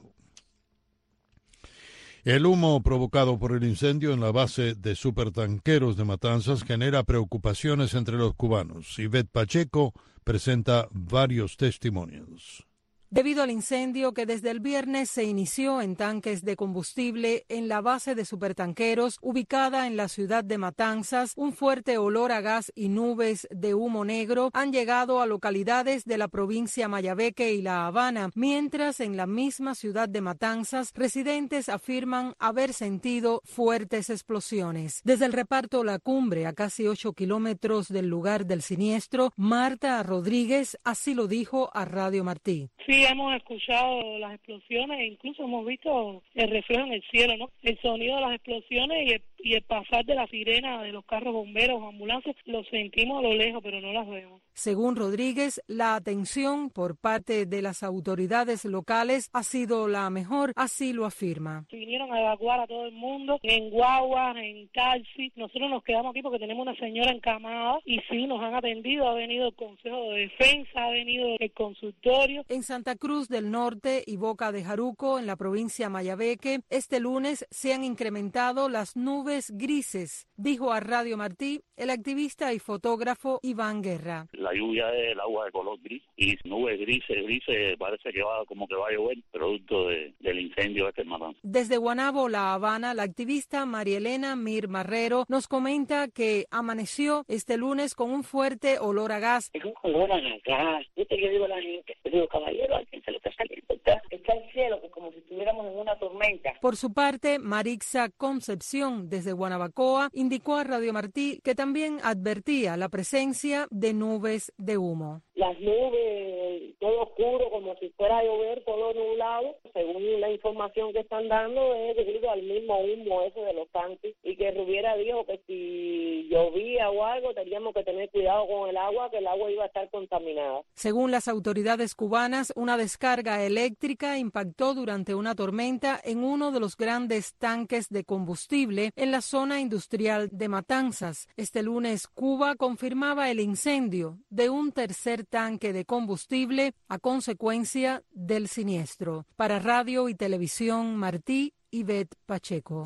El humo provocado por el incendio en la base de supertanqueros de Matanzas genera preocupaciones entre los cubanos. Ivette Pacheco presenta varios testimonios. Debido al incendio que desde el viernes se inició en tanques de combustible en la base de supertanqueros ubicada en la ciudad de Matanzas, un fuerte olor a gas y nubes de humo negro han llegado a localidades de la provincia Mayabeque y La Habana, mientras en la misma ciudad de Matanzas residentes afirman haber sentido fuertes explosiones. Desde el reparto La Cumbre, a casi 8 kilómetros del lugar del siniestro, Marta Rodríguez así lo dijo a Radio Martí. Sí, hemos escuchado las explosiones e incluso hemos visto el reflejo en el cielo, ¿no? El sonido de las explosiones y el pasar de la sirena de los carros bomberos o ambulancias lo sentimos a lo lejos, pero no las vemos. Según Rodríguez, la atención por parte de las autoridades locales ha sido la mejor, así lo afirma. Vinieron a evacuar a todo el mundo en guaguas, en taxi. Nosotros nos quedamos aquí porque tenemos una señora encamada y sí, nos han atendido. Ha venido el Consejo de Defensa, ha venido el consultorio. En Santa Cruz del Norte y Boca de Jaruco, en la provincia Mayabeque, este lunes se han incrementado las nubes grises, dijo a Radio Martí el activista y fotógrafo Iván Guerra. La lluvia es el agua de color gris y nubes grises, parece que va a llover, producto del incendio en Matanzas. Desde Guanabo, La Habana, la activista María Elena Mir Marrero nos comenta que amaneció este lunes con un fuerte olor a gas. Es un olor a gas. Yo digo a la gente, yo digo, caballero, alguien se lo está saliendo. Está el cielo como si estuviéramos en una tormenta. Por su parte, Marixa Concepción, desde Guanabacoa, indicó a Radio Martí que también advertía la presencia de nubes de humo. Las nubes, todo oscuro, como si fuera a llover, todo nublado. Según la información que están dando, es debido al mismo humo ese de los tanques. Y que Rubiera dijo que si llovía o algo, teníamos que tener cuidado con el agua, que el agua iba a estar contaminada. Según las autoridades cubanas, una descarga eléctrica impactó durante una tormenta en uno de los grandes tanques de combustible en la zona industrial de Matanzas. Este lunes, Cuba confirmaba el incendio de un tercer tanque de combustible a consecuencia del siniestro. Para Radio y Televisión Martí, Ivette Pacheco.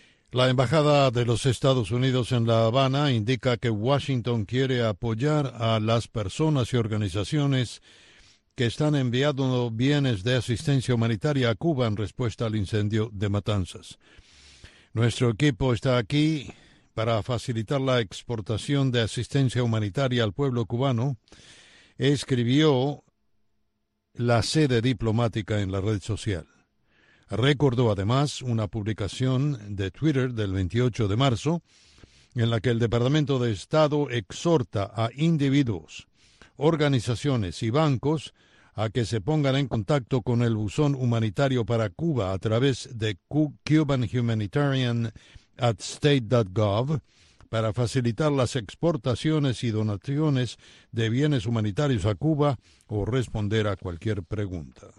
La Embajada de los Estados Unidos en La Habana indica que Washington quiere apoyar a las personas y organizaciones que están enviando bienes de asistencia humanitaria a Cuba en respuesta al incendio de Matanzas. Nuestro equipo está aquí para facilitar la exportación de asistencia humanitaria al pueblo cubano, escribió la sede diplomática en la red social. Recordó además una publicación de Twitter del 28 de marzo en la que el Departamento de Estado exhorta a individuos, organizaciones y bancos a que se pongan en contacto con el buzón humanitario para Cuba a través de Cuban Humanitarian at state.gov para facilitar las exportaciones y donaciones de bienes humanitarios a Cuba o responder a cualquier pregunta.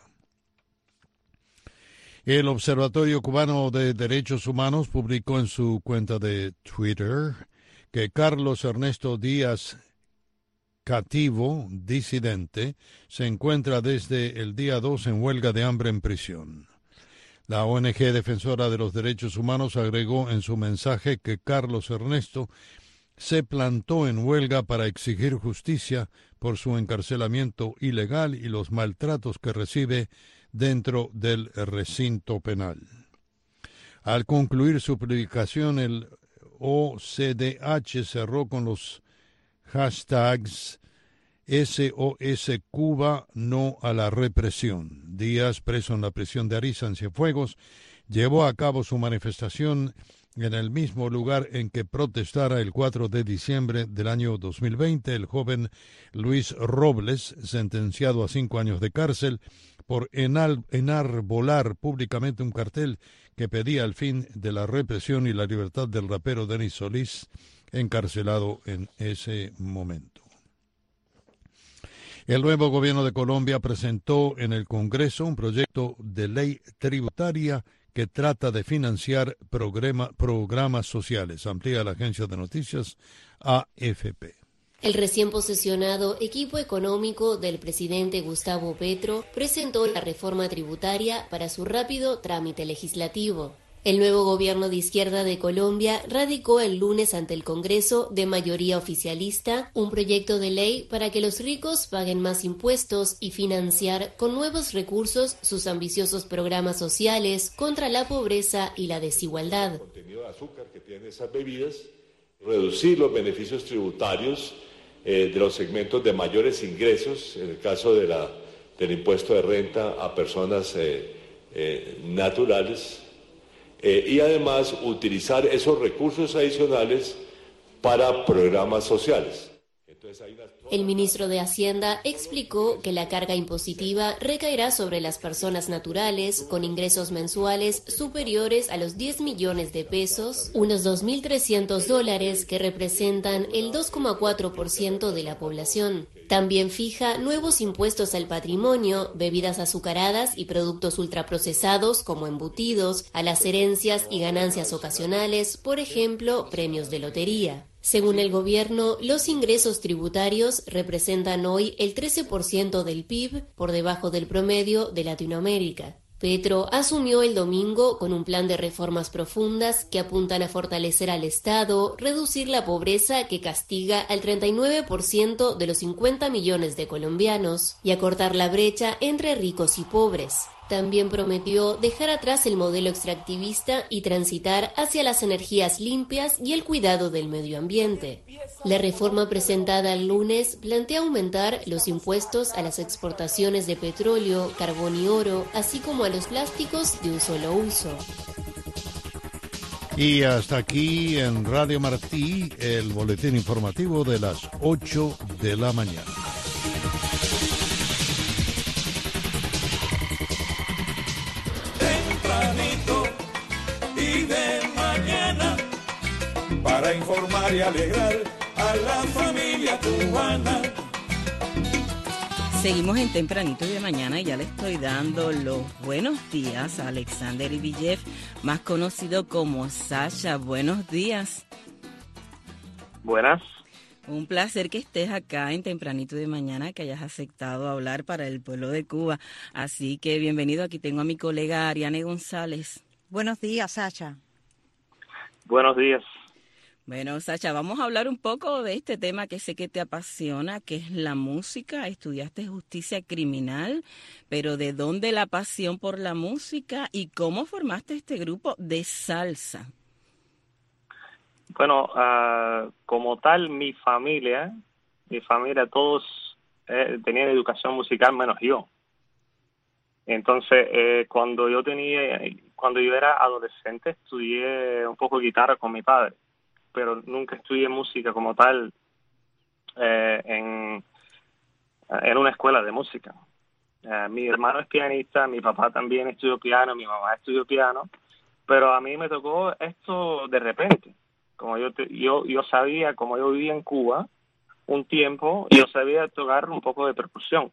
El Observatorio Cubano de Derechos Humanos publicó en su cuenta de Twitter que Carlos Ernesto Díaz Cativo, disidente, se encuentra desde el día 2 en huelga de hambre en prisión. La ONG Defensora de los Derechos Humanos agregó en su mensaje que Carlos Ernesto se plantó en huelga para exigir justicia por su encarcelamiento ilegal y los maltratos que recibe dentro del recinto penal. Al concluir su publicación, el OCDH cerró con los hashtags SOS Cuba no a la represión. Díaz, preso en la prisión de Ariza en Cienfuegos, llevó a cabo su manifestación en el mismo lugar en que protestara el 4 de diciembre del año 2020 el joven Luis Robles, sentenciado a 5 años de cárcel por enarbolar públicamente un cartel que pedía el fin de la represión y la libertad del rapero Denis Solís, encarcelado en ese momento. El nuevo gobierno de Colombia presentó en el Congreso un proyecto de ley tributaria que trata de financiar programas sociales. Amplía la agencia de noticias AFP. El recién posesionado equipo económico del presidente Gustavo Petro presentó la reforma tributaria para su rápido trámite legislativo. El nuevo gobierno de izquierda de Colombia radicó el lunes ante el Congreso, de mayoría oficialista, un proyecto de ley para que los ricos paguen más impuestos y financiar con nuevos recursos sus ambiciosos programas sociales contra la pobreza y la desigualdad. El contenido de azúcar que tienen esas bebidas, reducir los beneficios tributarios de los segmentos de mayores ingresos, en el caso del impuesto de renta a personas naturales, y además utilizar esos recursos adicionales para programas sociales. El ministro de Hacienda explicó que la carga impositiva recaerá sobre las personas naturales con ingresos mensuales superiores a los 10 millones de pesos, unos $2.300 que representan el 2,4% de la población. También fija nuevos impuestos al patrimonio, bebidas azucaradas y productos ultraprocesados como embutidos, a las herencias y ganancias ocasionales, por ejemplo, premios de lotería. Según el gobierno, los ingresos tributarios representan hoy el 13% del PIB, por debajo del promedio de Latinoamérica. Petro asumió el domingo con un plan de reformas profundas que apuntan a fortalecer al Estado, reducir la pobreza que castiga al 39% de los 50 millones de colombianos y acortar la brecha entre ricos y pobres. También prometió dejar atrás el modelo extractivista y transitar hacia las energías limpias y el cuidado del medio ambiente. La reforma presentada el lunes plantea aumentar los impuestos a las exportaciones de petróleo, carbón y oro, así como a los plásticos de un solo uso. Y hasta aquí en Radio Martí, el boletín informativo de las 8 de la mañana. Y de mañana, para informar y alegrar a la familia cubana. Seguimos en Tempranito y de mañana y ya le estoy dando los buenos días a Alexander Ivillev, más conocido como Sasha. Buenos días. Buenas. Un placer que estés acá en Tempranito de mañana, que hayas aceptado hablar para el pueblo de Cuba. Así que bienvenido. Aquí tengo a mi colega Ariane González. Buenos días, Sasha. Buenos días. Bueno, Sasha, vamos a hablar un poco de este tema que sé que te apasiona, que es la música. Estudiaste justicia criminal, pero ¿de dónde la pasión por la música y cómo formaste este grupo de salsa? Bueno, como tal, mi familia todos tenían educación musical menos yo. Entonces, cuando yo era adolescente, estudié un poco guitarra con mi padre, pero nunca estudié música como tal en una escuela de música. Mi hermano es pianista, mi papá también estudió piano, mi mamá estudió piano, pero a mí me tocó esto de repente. Como yo sabía, como yo vivía en Cuba un tiempo, yo sabía tocar un poco de percusión.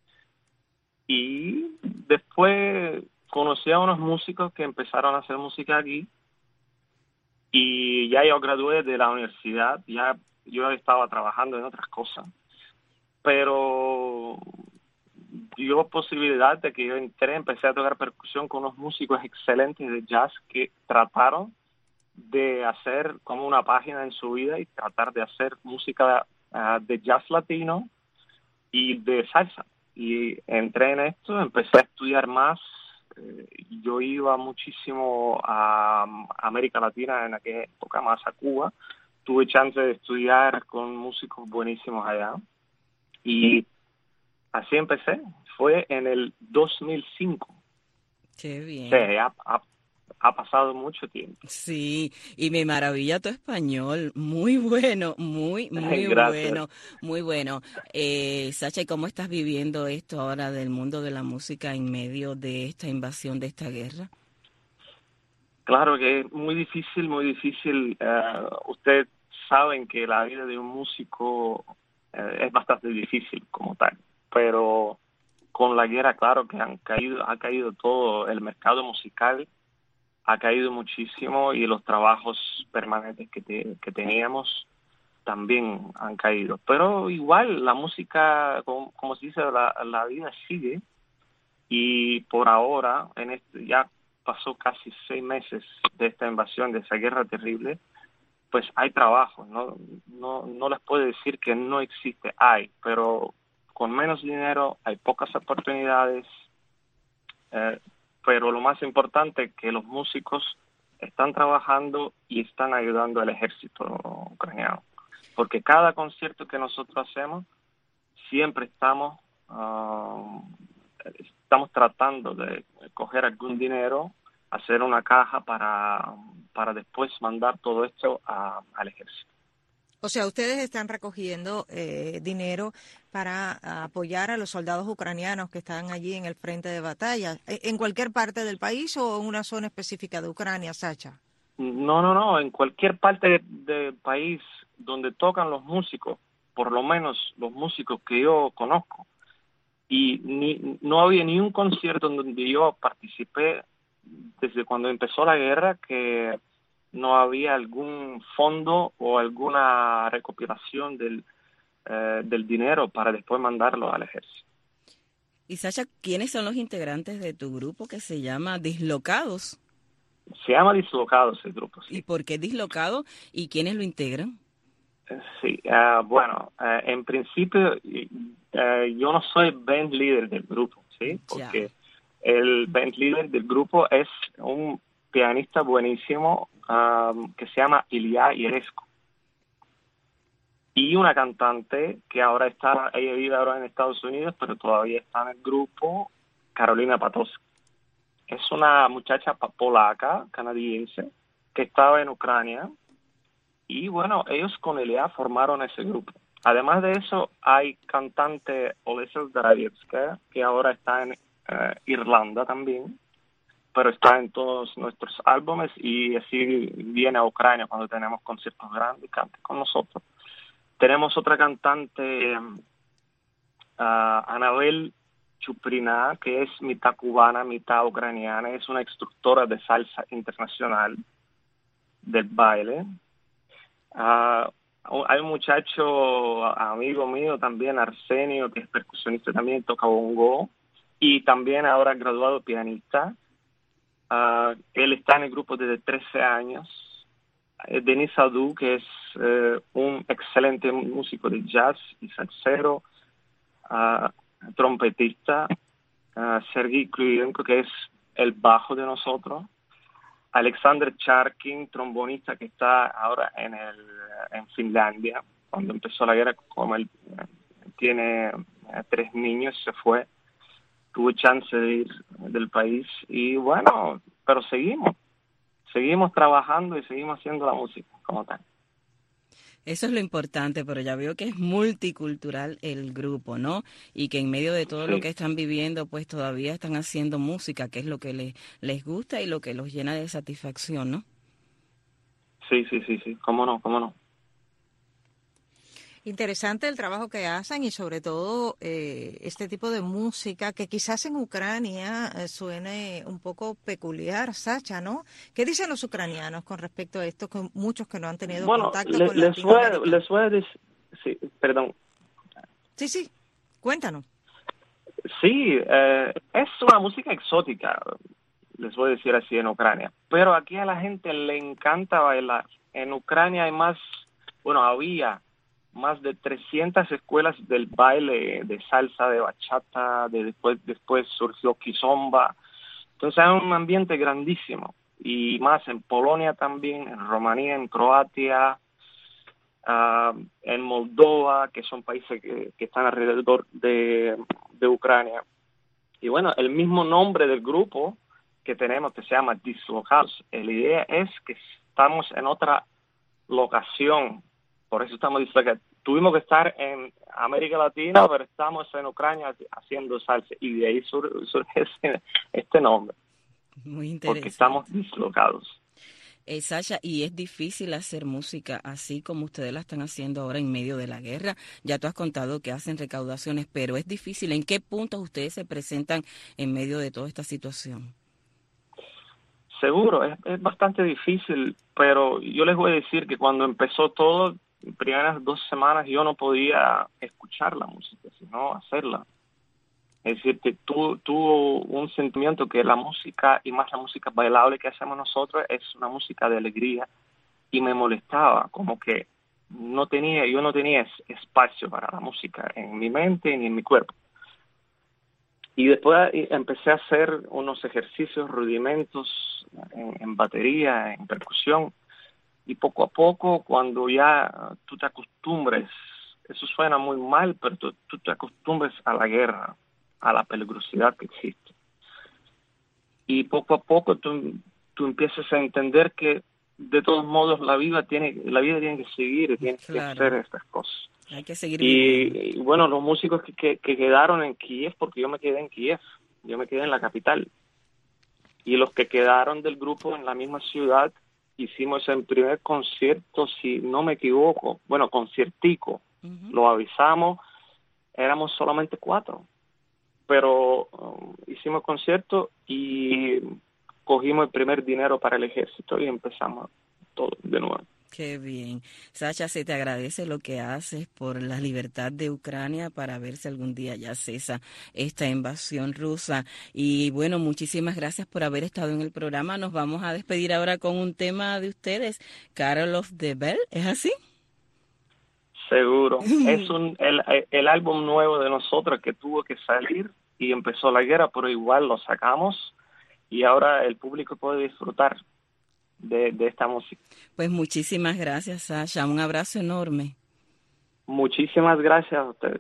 Y después conocí a unos músicos que empezaron a hacer música aquí. Y ya yo gradué de la universidad, ya yo estaba trabajando en otras cosas. Pero dio posibilidad de que yo empecé a tocar percusión con unos músicos excelentes de jazz que trataron de hacer como una página en su vida y tratar de hacer música de jazz latino y de salsa. Y entré en esto, empecé a estudiar más. Yo iba muchísimo a América Latina en aquella época, más a Cuba. Tuve chance de estudiar con músicos buenísimos allá. Y así empecé. Fue en el 2005. Qué bien. Sí, ha pasado mucho tiempo. Sí, y me maravilla tu español, muy bueno, muy bueno, muy bueno. Sasha, ¿y cómo estás viviendo esto ahora del mundo de la música en medio de esta invasión, de esta guerra? Claro que es muy difícil, muy difícil. Ustedes saben que la vida de un músico es bastante difícil como tal, pero con la guerra, claro que ha caído todo el mercado musical. ha caído muchísimo y los trabajos permanentes que teníamos también han caído. Pero igual la música, como se dice, la vida sigue, y por ahora, ya pasó casi 6 meses de esta invasión, de esa guerra terrible, pues hay trabajo. No les puedo decir que no existe, pero con menos dinero hay pocas oportunidades, pero lo más importante es que los músicos están trabajando y están ayudando al ejército ucraniano, porque cada concierto que nosotros hacemos siempre estamos tratando de coger algún dinero, hacer una caja para después mandar todo esto al ejército. O sea, ustedes están recogiendo dinero para apoyar a los soldados ucranianos que están allí en el frente de batalla, ¿en cualquier parte del país o en una zona específica de Ucrania, Sacha? No, en cualquier parte del país donde tocan los músicos, por lo menos los músicos que yo conozco, y no había ni un concierto en donde yo participé desde cuando empezó la guerra que no había algún fondo o alguna recopilación del dinero para después mandarlo al ejército. Y Sacha, ¿quiénes son los integrantes de tu grupo que se llama Dislocados? Se llama Dislocados el grupo, sí. ¿Y por qué Dislocado y quiénes lo integran? Sí, bueno, en principio yo no soy band leader del grupo, ¿sí? Porque el band leader del grupo es un pianista buenísimo que se llama Ilya Yeresko. Y una cantante que ella vive ahora en Estados Unidos, pero todavía está en el grupo, Karolina Patoska. Es una muchacha polaca, canadiense, que estaba en Ucrania. Y bueno, ellos con Ilya formaron ese grupo. Además de eso, hay cantante Olesa Zdravietska, que ahora está en Irlanda también, pero está en todos nuestros álbumes y así viene a Ucrania cuando tenemos conciertos grandes y canta con nosotros. Tenemos otra cantante, Anabel Chuprina, que es mitad cubana, mitad ucraniana, es una instructora de salsa internacional del baile. Hay un muchacho, amigo mío también, Arsenio, que es percusionista también, toca bongo, y también ahora graduado pianista. Él está en el grupo desde 13 años. Denis Adu, que es un excelente músico de jazz y salsero, trompetista. Sergei Kluyenko, que es el bajo de nosotros. Alexander Charkin, trombonista que está ahora en Finlandia. Cuando empezó la guerra, como él tiene 3 niños, se fue. Tuvo chance de ir del país. Y bueno, pero seguimos trabajando y seguimos haciendo la música como tal. Eso es lo importante, pero ya veo que es multicultural el grupo, ¿no? Y que en medio de todo lo que están viviendo, pues todavía están haciendo música, que es lo que les gusta y lo que los llena de satisfacción, ¿no? Sí, cómo no. Interesante el trabajo que hacen y sobre todo este tipo de música que quizás en Ucrania suene un poco peculiar, Sacha, ¿no? ¿Qué dicen los ucranianos con respecto a esto, con muchos que no han tenido contacto con Latinoamérica? Les voy a decir, sí, perdón. Sí, cuéntanos. Sí, es una música exótica, les voy a decir así, en Ucrania, pero aquí a la gente le encanta bailar. En Ucrania había más de 300 escuelas del baile, de salsa, de bachata, después surgió kizomba. Entonces hay un ambiente grandísimo. Y más en Polonia también, en Rumanía, en Croacia, en Moldova, que son países que están alrededor de Ucrania. Y bueno, el mismo nombre del grupo que tenemos, que se llama Dislocados. La idea es que estamos en otra locación. Por eso estamos diciendo que tuvimos que estar en América Latina, pero estamos en Ucrania haciendo salsa. Y de ahí surge este nombre. Muy interesante. Porque estamos dislocados. Sacha, ¿y es difícil hacer música así como ustedes la están haciendo ahora en medio de la guerra? Ya tú has contado que hacen recaudaciones, pero es difícil. ¿En qué puntos ustedes se presentan en medio de toda esta situación? Seguro, es bastante difícil, pero yo les voy a decir que cuando empezó todo, primeras 2 semanas yo no podía escuchar la música, sino hacerla. Es decir, que tuvo un sentimiento que la música, y más la música bailable que hacemos nosotros, es una música de alegría, y me molestaba, como que yo no tenía espacio para la música en mi mente ni en mi cuerpo. Y después empecé a hacer unos ejercicios rudimentos en batería, en percusión, y poco a poco, cuando ya tú te acostumbres, eso suena muy mal, pero tú te acostumbres a la guerra, a la peligrosidad que existe. Y poco a poco tú empiezas a entender que de todos modos la vida tiene que seguir y tiene que hacer estas cosas. Hay que seguir y bueno, los músicos que quedaron en Kiev, porque yo me quedé en Kiev, yo me quedé en la capital, y los que quedaron del grupo en la misma ciudad, hicimos el primer concierto, si no me equivoco, bueno, conciertico, lo avisamos, éramos solamente 4, pero hicimos concierto y cogimos el primer dinero para el ejército y empezamos todo de nuevo. Qué bien. Sasha, se te agradece lo que haces por la libertad de Ucrania, para ver si algún día ya cesa esta invasión rusa. Y bueno, muchísimas gracias por haber estado en el programa. Nos vamos a despedir ahora con un tema de ustedes, Carol of the Bell, ¿es así? Seguro. Es el álbum nuevo de nosotros que tuvo que salir y empezó la guerra, pero igual lo sacamos y ahora el público puede disfrutar de esta música. Pues muchísimas gracias, Sasha. Un abrazo enorme. Muchísimas gracias a ustedes.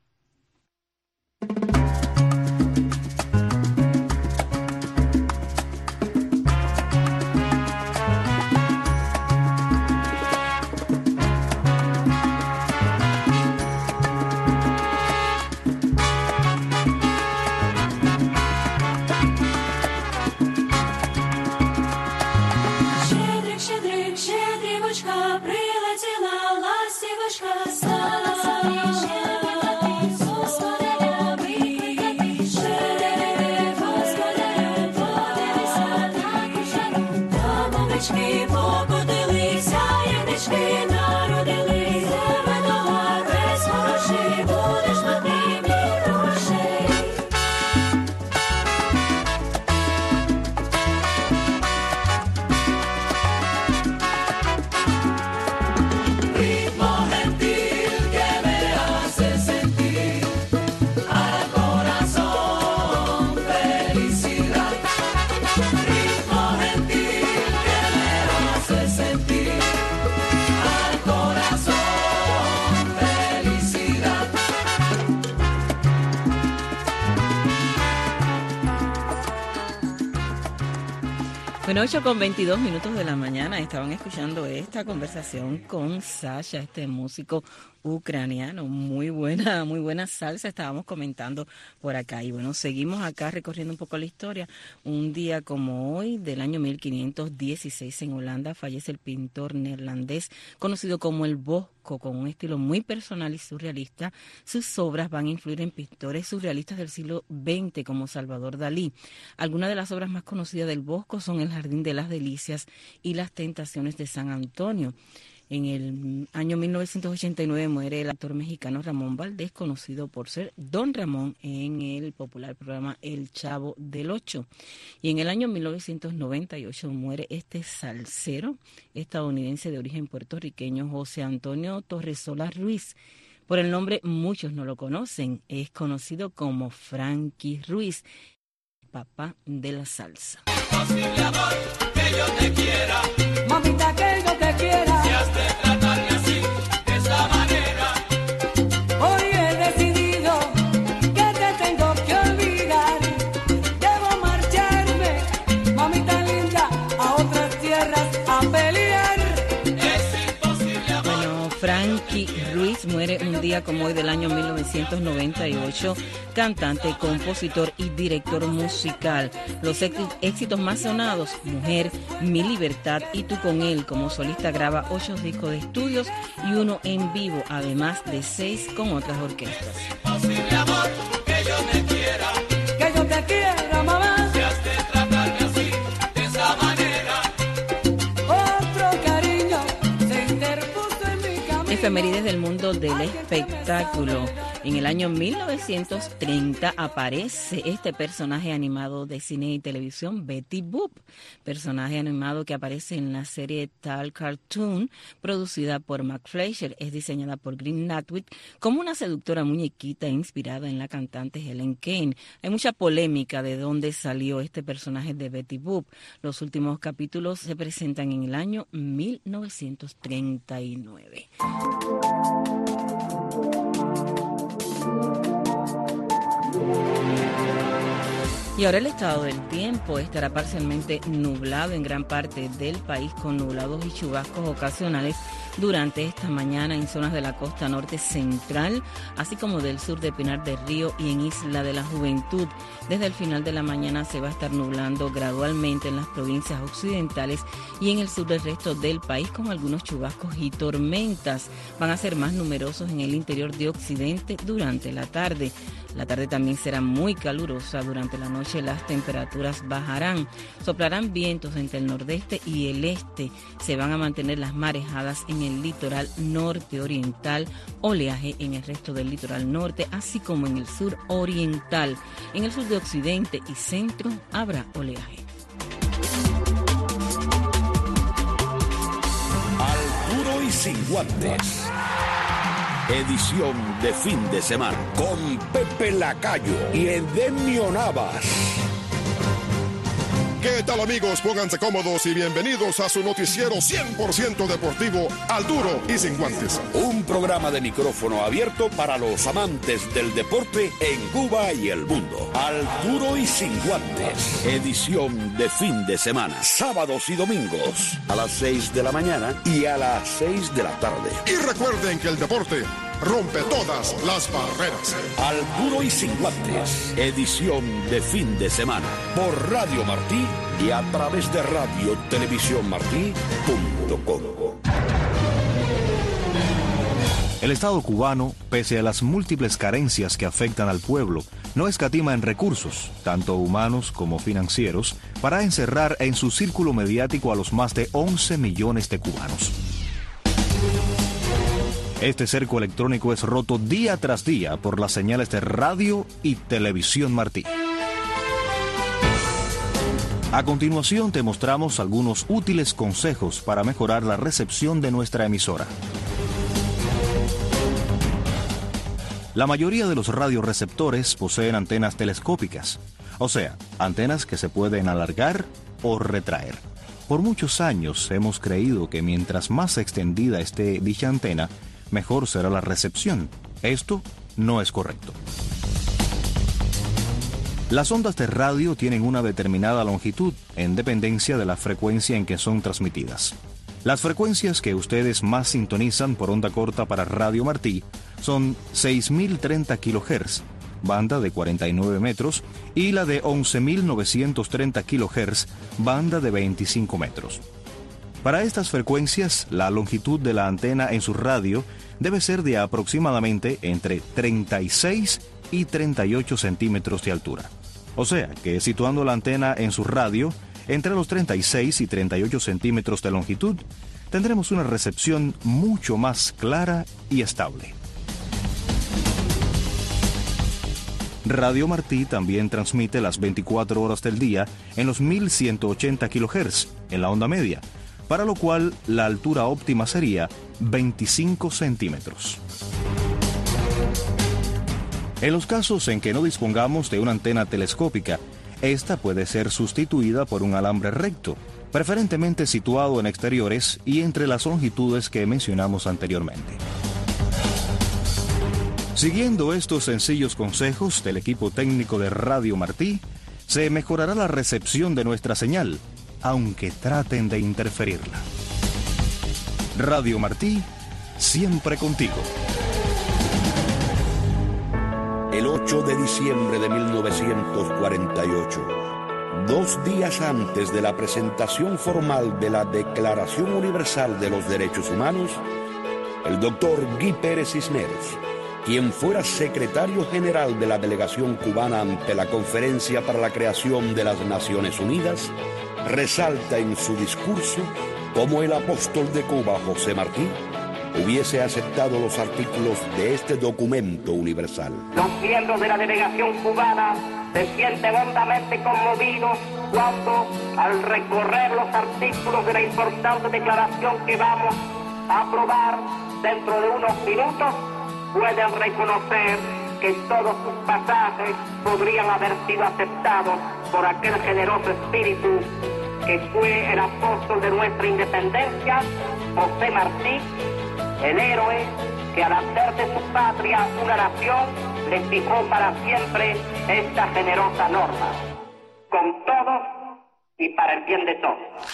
Bueno, 8:22 de la mañana, estaban escuchando esta conversación con Sasha, este músico ucraniano. Muy buena salsa estábamos comentando por acá. Y bueno, seguimos acá recorriendo un poco la historia. Un día como hoy, del año 1516, en Holanda, fallece el pintor neerlandés conocido como el Bosco, con un estilo muy personal y surrealista. Sus obras van a influir en pintores surrealistas del siglo XX como Salvador Dalí. Algunas de las obras más conocidas del Bosco son El Jardín de las Delicias y Las Tentaciones de San Antonio. En el año 1989 muere el actor mexicano Ramón Valdés, conocido por ser Don Ramón en el popular programa El Chavo del Ocho. Y en el año 1998 muere este salsero estadounidense de origen puertorriqueño, José Antonio Torresola Ruiz. Por el nombre muchos no lo conocen, es conocido como Frankie Ruiz, papá de la salsa. Posible amor, que yo te quiera, mamita, que yo te quiera. Si has de tratarme así, de esta manera, hoy he decidido que te tengo que olvidar. Debo marcharme, mamita linda, a otras tierras a pelear. Es imposible amor. Bueno, Frankie Ruiz muere un día como hoy del año 1998, cantante, compositor y director musical. Los éxitos más sonados: Mujer, Mi Libertad y Tú con él. Como solista graba 8 discos de estudios y 1 en vivo, además de 6 con otras orquestas. Posible amor, que yo te quiera, que yo te quiera, mamá. Si has de tratarme así, de esa manera. Efemérides del mundo del espectáculo. En el año 1930 aparece este personaje animado de cine y televisión, Betty Boop, personaje animado que aparece en la serie Tal Cartoon, producida por Mac Fleischer. Es diseñada por Green Natwick como una seductora muñequita inspirada en la cantante Helen Kane. Hay mucha polémica de dónde salió este personaje de Betty Boop. Los últimos capítulos se presentan en el año 1939. Y ahora el estado del tiempo estará parcialmente nublado en gran parte del país, con nublados y chubascos ocasionales durante esta mañana en zonas de la costa norte central, así como del sur de Pinar del Río y en Isla de la Juventud. Desde el final de la mañana se va a estar nublando gradualmente en las provincias occidentales y en el sur del resto del país, con algunos chubascos y tormentas. Van a ser más numerosos en el interior de Occidente durante la tarde. La tarde también será muy calurosa. Durante la noche las temperaturas bajarán. Soplarán vientos entre el nordeste y el este. Se van a mantener las marejadas en el litoral norte oriental, oleaje en el resto del litoral norte, así como en el sur oriental. En el sur de Occidente y centro habrá oleaje. Al duro y sin guantes. Edición de fin de semana con Pepe Lacayo y Edemio Navas. ¿Qué tal, amigos? Pónganse cómodos y bienvenidos a su noticiero 100% deportivo, Al Duro y Sin Guantes. Un programa de micrófono abierto para los amantes del deporte en Cuba y el mundo. Al Duro y Sin Guantes. Edición de fin de semana. Sábados y domingos a las 6 de la mañana y a las 6 de la tarde. Y recuerden que el deporte rompe todas las barreras. Al Duro y Sin Guantes. Edición de fin de semana. Por Radio Martí y a través de radiotelevisiónmartí.com. El Estado cubano, pese a las múltiples carencias que afectan al pueblo, no escatima en recursos, tanto humanos como financieros, para encerrar en su círculo mediático a los más de 11 millones de cubanos. Este cerco electrónico es roto día tras día por las señales de radio y televisión Martí. A continuación te mostramos algunos útiles consejos para mejorar la recepción de nuestra emisora. La mayoría de los radioreceptores poseen antenas telescópicas, o sea, antenas que se pueden alargar o retraer. Por muchos años hemos creído que mientras más extendida esté dicha antena, mejor será la recepción. Esto no es correcto. Las ondas de radio tienen una determinada longitud en dependencia de la frecuencia en que son transmitidas. Las frecuencias que ustedes más sintonizan por onda corta para Radio Martí son 6.030 kHz, banda de 49 metros, y la de 11.930 kHz, banda de 25 metros. Para estas frecuencias, la longitud de la antena en su radio debe ser de aproximadamente entre 36 y 38 centímetros de altura. O sea, que situando la antena en su radio entre los 36 y 38 centímetros de longitud, tendremos una recepción mucho más clara y estable. Radio Martí también transmite las 24 horas del día en los 1180 kHz en la onda media, para lo cual la altura óptima sería 25 centímetros. En los casos en que no dispongamos de una antena telescópica, esta puede ser sustituida por un alambre recto, preferentemente situado en exteriores y entre las longitudes que mencionamos anteriormente. Siguiendo estos sencillos consejos del equipo técnico de Radio Martí, se mejorará la recepción de nuestra señal, aunque traten de interferirla. Radio Martí, siempre contigo. El 8 de diciembre de 1948, 2 días antes de la presentación formal de la Declaración Universal de los Derechos Humanos, el doctor Guy Pérez Cisneros, quien fuera secretario general de la delegación cubana ante la Conferencia para la Creación de las Naciones Unidas, resalta en su discurso cómo el apóstol de Cuba, José Martí, hubiese aceptado los artículos de este documento universal. Los miembros de la delegación cubana se sienten hondamente conmovidos cuando, al recorrer los artículos de la importante declaración que vamos a aprobar dentro de unos minutos, pueden reconocer que todos sus pasajes podrían haber sido aceptados por aquel generoso espíritu que fue el apóstol de nuestra independencia, José Martí, el héroe que al hacer de su patria una nación le fijó para siempre esta generosa norma, con todos y para el bien de todos.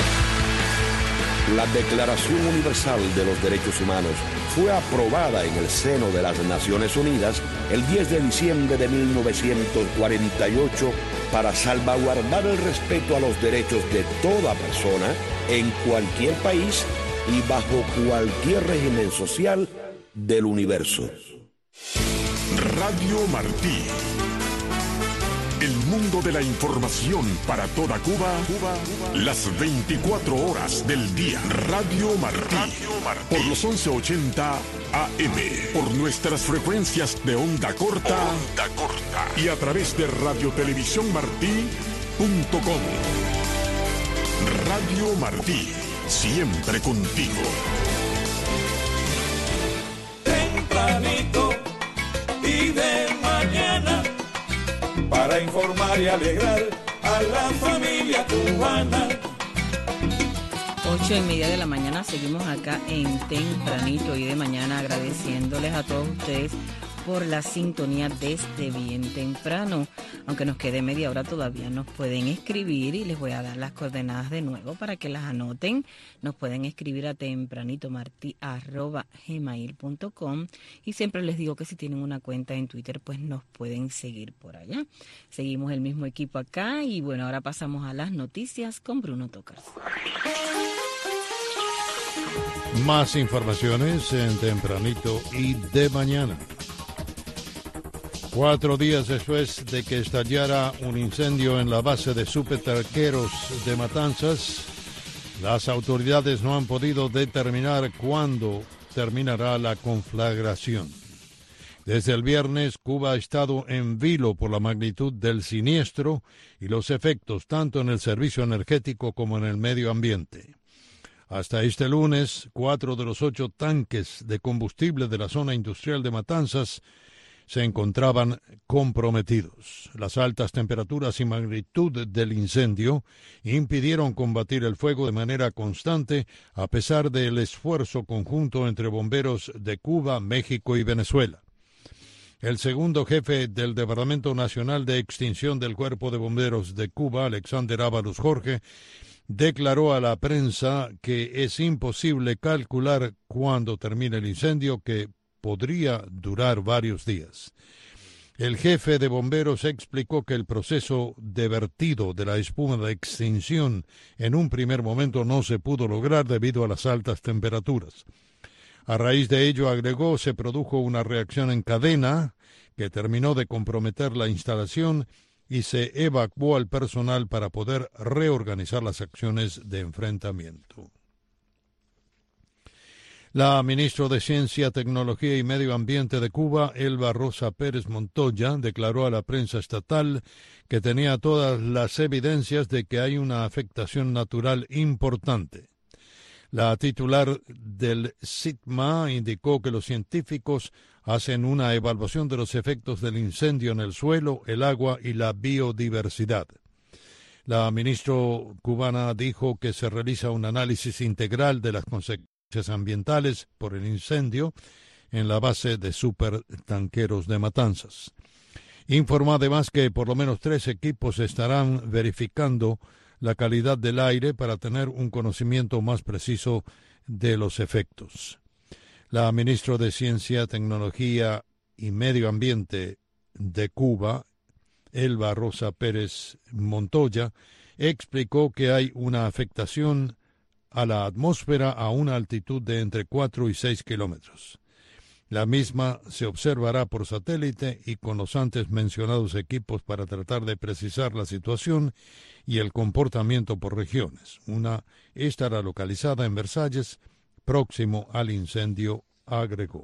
La Declaración Universal de los Derechos Humanos fue aprobada en el seno de las Naciones Unidas el 10 de diciembre de 1948 para salvaguardar el respeto a los derechos de toda persona en cualquier país y bajo cualquier régimen social del universo. Radio Martí. El mundo de la información para toda Cuba, las 24 horas del día. Radio Martí. Por los 1180 AM. Por nuestras frecuencias de onda corta. Y a través de radiotelevisiónmartí.com. Radio Martí. Siempre contigo. Tempranito y de mañana, para informar y alegrar a la familia cubana. 8:30 de la mañana, seguimos acá en Tempranito y de mañana, agradeciéndoles a todos ustedes por la sintonía desde bien temprano. Aunque nos quede media hora, todavía nos pueden escribir y les voy a dar las coordenadas de nuevo para que las anoten. Nos pueden escribir a tempranitomarti@gmail.com y siempre les digo que si tienen una cuenta en Twitter, pues nos pueden seguir por allá. Seguimos el mismo equipo acá y bueno, ahora pasamos a las noticias con Bruno Tocars. Más informaciones en Tempranito y de mañana. 4 días después de que estallara un incendio en la base de supertanqueros de Matanzas, las autoridades no han podido determinar cuándo terminará la conflagración. Desde el viernes, Cuba ha estado en vilo por la magnitud del siniestro y los efectos tanto en el servicio energético como en el medio ambiente. Hasta este lunes, 4 de los 8 tanques de combustible de la zona industrial de Matanzas se encontraban comprometidos. Las altas temperaturas y magnitud del incendio impidieron combatir el fuego de manera constante a pesar del esfuerzo conjunto entre bomberos de Cuba, México y Venezuela. El segundo jefe del Departamento Nacional de Extinción del Cuerpo de Bomberos de Cuba, Alexander Ábalos Jorge, declaró a la prensa que es imposible calcular cuándo termine el incendio, que podría durar varios días. El jefe de bomberos explicó que el proceso de vertido de la espuma de extinción en un primer momento no se pudo lograr debido a las altas temperaturas. A raíz de ello, agregó, se produjo una reacción en cadena que terminó de comprometer la instalación y se evacuó al personal para poder reorganizar las acciones de enfrentamiento. La ministra de Ciencia, Tecnología y Medio Ambiente de Cuba, Elba Rosa Pérez Montoya, declaró a la prensa estatal que tenía todas las evidencias de que hay una afectación natural importante. La titular del SITMA indicó que los científicos hacen una evaluación de los efectos del incendio en el suelo, el agua y la biodiversidad. La ministra cubana dijo que se realiza un análisis integral de las consecuencias ambientales por el incendio en la base de supertanqueros de Matanzas. Informó además que por lo menos 3 equipos estarán verificando la calidad del aire para tener un conocimiento más preciso de los efectos. La ministra de Ciencia, Tecnología y Medio Ambiente de Cuba, Elba Rosa Pérez Montoya, explicó que hay una afectación a la atmósfera a una altitud de entre 4 y 6 kilómetros. La misma se observará por satélite y con los antes mencionados equipos para tratar de precisar la situación y el comportamiento por regiones. Una estará localizada en Versalles, próximo al incendio, agregó.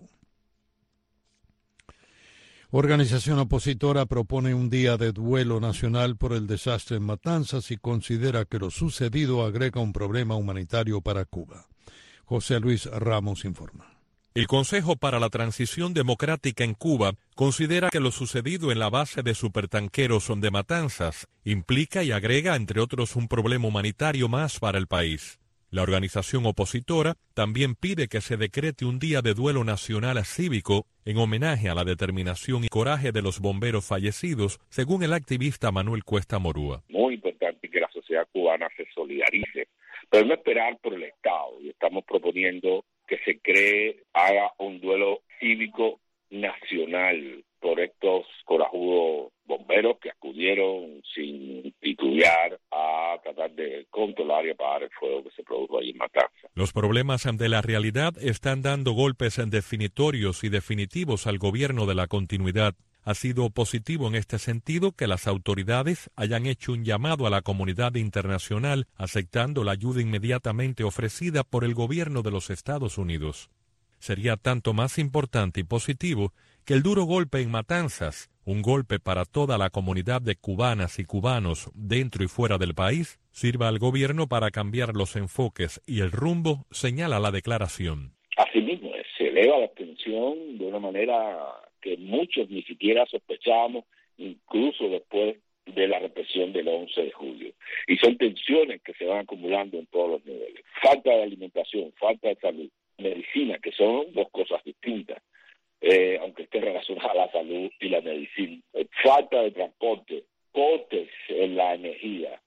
Organización opositora propone un día de duelo nacional por el desastre en Matanzas y considera que lo sucedido agrega un problema humanitario para Cuba. José Luis Ramos informa. El Consejo para la Transición Democrática en Cuba considera que lo sucedido en la base de supertanqueros de Matanzas implica y agrega, entre otros, un problema humanitario más para el país. La organización opositora también pide que se decrete un día de duelo nacional cívico en homenaje a la determinación y coraje de los bomberos fallecidos, según el activista Manuel Cuesta Morúa. Muy importante que la sociedad cubana se solidarice, pero no esperar por el Estado. Y estamos proponiendo que se haga un duelo cívico nacional por estos corajudos bomberos que acudieron sin titubear a tratar de controlar y apagar el fuego que se produjo allí en Matanzas. Los problemas de la realidad están dando golpes definitorios y definitivos al gobierno de la continuidad. Ha sido positivo en este sentido que las autoridades hayan hecho un llamado a la comunidad internacional aceptando la ayuda inmediatamente ofrecida por el gobierno de los Estados Unidos. Sería tanto más importante y positivo que el duro golpe en Matanzas, un golpe para toda la comunidad de cubanas y cubanos dentro y fuera del país, sirva al gobierno para cambiar los enfoques y el rumbo, señala la declaración. Asimismo, se eleva la tensión de una manera que muchos ni siquiera sospechábamos, incluso después de la represión del 11 de julio. Y son tensiones que se van acumulando en todos los niveles. Falta de alimentación, falta de salud, medicina, que son dos cosas distintas, aunque esté relacionada a la salud y la medicina. Falta de transporte, cortes en la energía,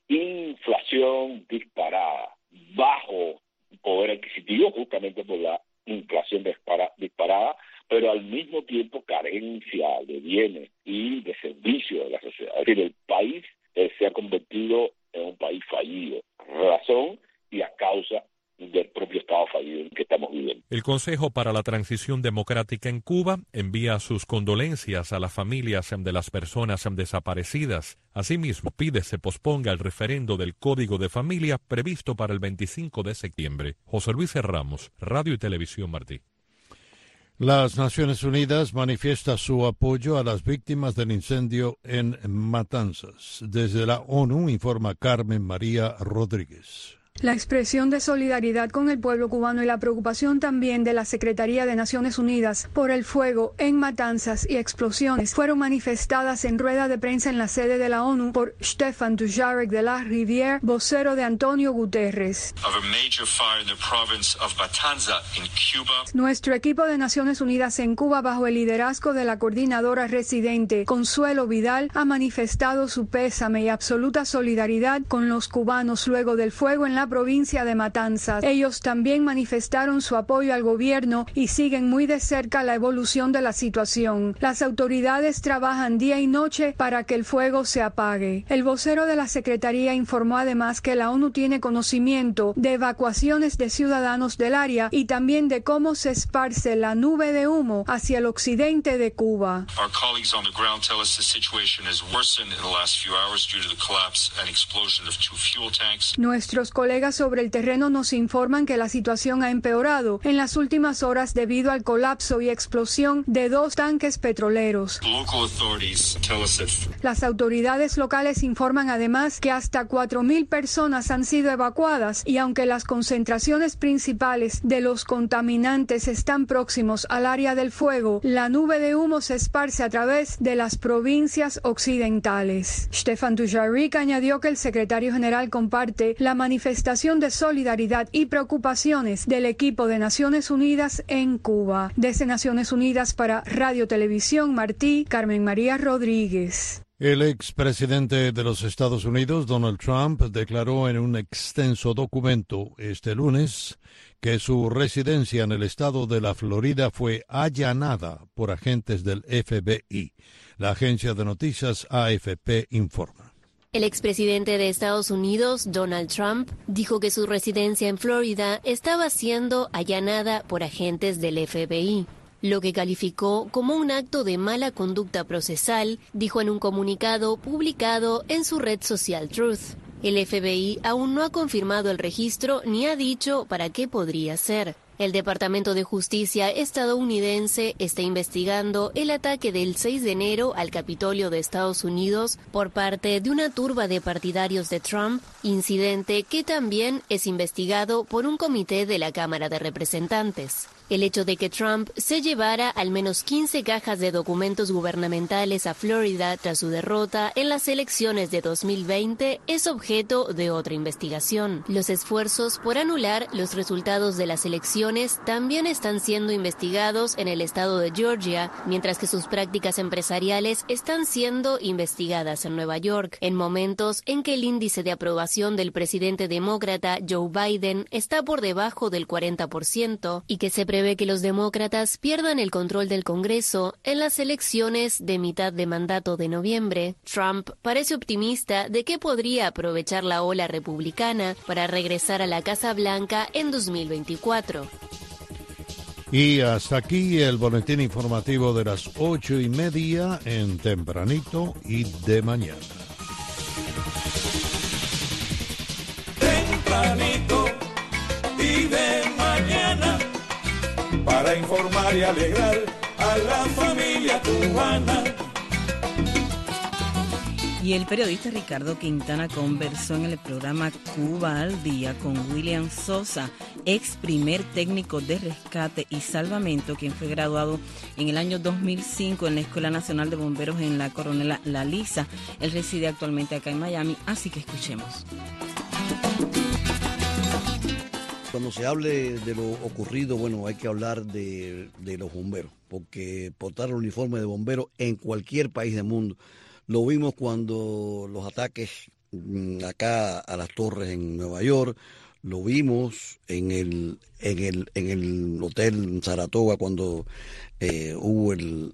inflación disparada, bajo poder adquisitivo justamente por la inflación disparada, pero al mismo tiempo carencia de bienes y de servicios de la sociedad. Es decir, el país se ha convertido en un país fallido, razón y a causa del propio Estado fallido en que estamos viviendo. El Consejo para la Transición Democrática en Cuba envía sus condolencias a las familias de las personas desaparecidas. Asimismo, pide se posponga el referendo del Código de Familia previsto para el 25 de septiembre. José Luis Ramos, Radio y Televisión Martí. Las Naciones Unidas manifiesta su apoyo a las víctimas del incendio en Matanzas. Desde la ONU informa Carmen María Rodríguez. La expresión de solidaridad con el pueblo cubano y la preocupación también de la Secretaría de Naciones Unidas por el fuego en Matanzas y explosiones fueron manifestadas en rueda de prensa en la sede de la ONU por Stefan Dujarric de la Rivière, vocero de Antonio Guterres. Nuestro equipo de Naciones Unidas en Cuba, bajo el liderazgo de la coordinadora residente Consuelo Vidal, ha manifestado su pésame y absoluta solidaridad con los cubanos luego del fuego en la provincia de Matanzas. Ellos también manifestaron su apoyo al gobierno y siguen muy de cerca la evolución de la situación. Las autoridades trabajan día y noche para que el fuego se apague. El vocero de la Secretaría informó además que la ONU tiene conocimiento de evacuaciones de ciudadanos del área y también de cómo se esparce la nube de humo hacia el occidente de Cuba. Nuestros colegas sobre el terreno nos informan que la situación ha empeorado en las últimas horas debido al colapso y explosión de 2 tanques petroleros. Las autoridades locales informan además que hasta 4.000 personas han sido evacuadas y aunque las concentraciones principales de los contaminantes están próximos al área del fuego, la nube de humo se esparce a través de las provincias occidentales. Stefan Dujarric añadió que el secretario general comparte la manifestación de solidaridad y preocupaciones del equipo de Naciones Unidas en Cuba. Desde Naciones Unidas para Radio Televisión Martí, Carmen María Rodríguez. El expresidente de los Estados Unidos, Donald Trump, declaró en un extenso documento este lunes que su residencia en el estado de la Florida fue allanada por agentes del FBI. La agencia de noticias AFP informa. El expresidente de Estados Unidos, Donald Trump, dijo que su residencia en Florida estaba siendo allanada por agentes del FBI, lo que calificó como un acto de mala conducta procesal, dijo en un comunicado publicado en su red social Truth. El FBI aún no ha confirmado el registro ni ha dicho para qué podría ser. El Departamento de Justicia estadounidense está investigando el ataque del 6 de enero al Capitolio de Estados Unidos por parte de una turba de partidarios de Trump, incidente que también es investigado por un comité de la Cámara de Representantes. El hecho de que Trump se llevara al menos 15 cajas de documentos gubernamentales a Florida tras su derrota en las elecciones de 2020 es objeto de otra investigación. Los esfuerzos por anular los resultados de las elecciones también están siendo investigados en el estado de Georgia, mientras que sus prácticas empresariales están siendo investigadas en Nueva York, en momentos en que el índice de aprobación del presidente demócrata Joe Biden está por debajo del 40% y que se prevé que los demócratas pierdan el control del Congreso en las elecciones de mitad de mandato de noviembre. Trump parece optimista de que podría aprovechar la ola republicana para regresar a la Casa Blanca en 2024. Y hasta aquí el boletín informativo de las 8:30 en Tempranito y de mañana. Tempranito y de mañana, para informar y alegrar a la familia cubana. Y el periodista Ricardo Quintana conversó en el programa Cuba al Día con William Sosa, ex primer técnico de rescate y salvamento, quien fue graduado en el año 2005 en la Escuela Nacional de Bomberos en la Coronela La Lisa. Él reside actualmente acá en Miami, así que escuchemos. Cuando se hable de lo ocurrido, bueno, hay que hablar de los bomberos, porque portar el uniforme de bombero en cualquier país del mundo. Lo vimos cuando los ataques acá a las torres en Nueva York, lo vimos en el hotel Saratoga cuando hubo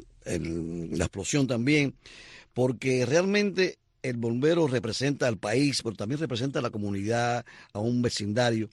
la explosión también, porque realmente el bombero representa al país, pero también representa a la comunidad, a un vecindario.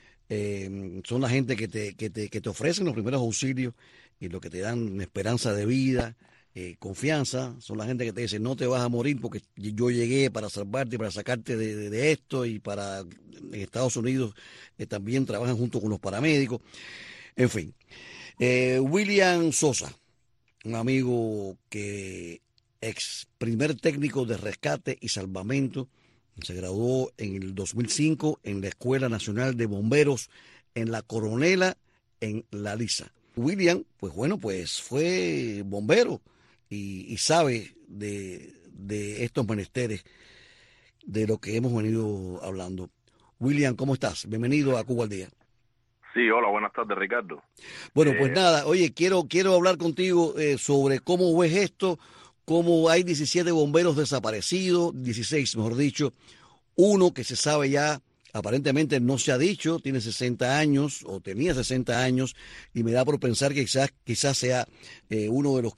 Son la gente que te ofrecen los primeros auxilios y lo que te dan esperanza de vida, confianza. Son la gente que te dice no te vas a morir porque yo llegué para salvarte y para sacarte de esto, y en Estados Unidos también trabajan junto con los paramédicos. En fin, William Sosa, un amigo que ex primer técnico de rescate y salvamento, se graduó en el 2005 en la Escuela Nacional de Bomberos en la Coronela, en La Lisa. William, pues bueno, pues fue bombero y sabe de estos menesteres, de lo que hemos venido hablando. William, ¿cómo estás? Bienvenido a Cuba al Día. Sí, hola, buenas tardes, Ricardo. Bueno, pues nada, oye, quiero hablar contigo sobre cómo ves esto. Como hay 17 bomberos desaparecidos, 16 mejor dicho, uno que se sabe ya, aparentemente no se ha dicho, tiene 60 años o tenía 60 años, y me da por pensar que quizás sea uno de los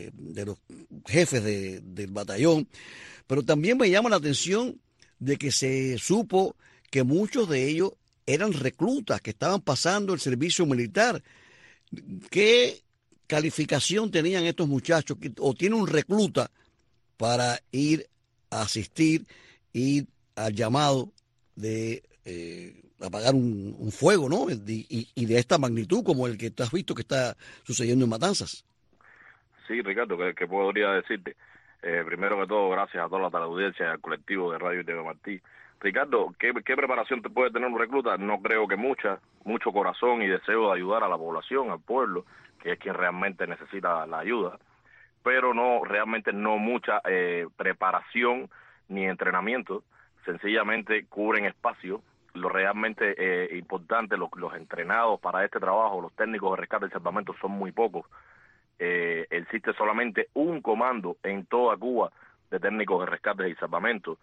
jefes del batallón. Pero también me llama la atención de que se supo que muchos de ellos eran reclutas que estaban pasando el servicio militar. ¿Qué calificación tenían estos muchachos? ¿O tiene un recluta para ir a asistir, ir al llamado de apagar un fuego, ¿no? Y de esta magnitud como el que tú has visto que está sucediendo en Matanzas? Sí, Ricardo, ¿qué podría decirte? Primero que todo, gracias a toda la audiencia y al colectivo de Radio y TV Martí. Ricardo, ¿qué preparación te puede tener un recluta? No creo que mucho corazón y deseo de ayudar a la población, al pueblo, que es quien realmente necesita la ayuda, pero realmente no mucha preparación ni entrenamiento. Sencillamente cubren espacio. Lo realmente importante, los entrenados para este trabajo, los técnicos de rescate y salvamento, son muy pocos. Existe solamente un comando en toda Cuba de técnicos de rescate y salvamento.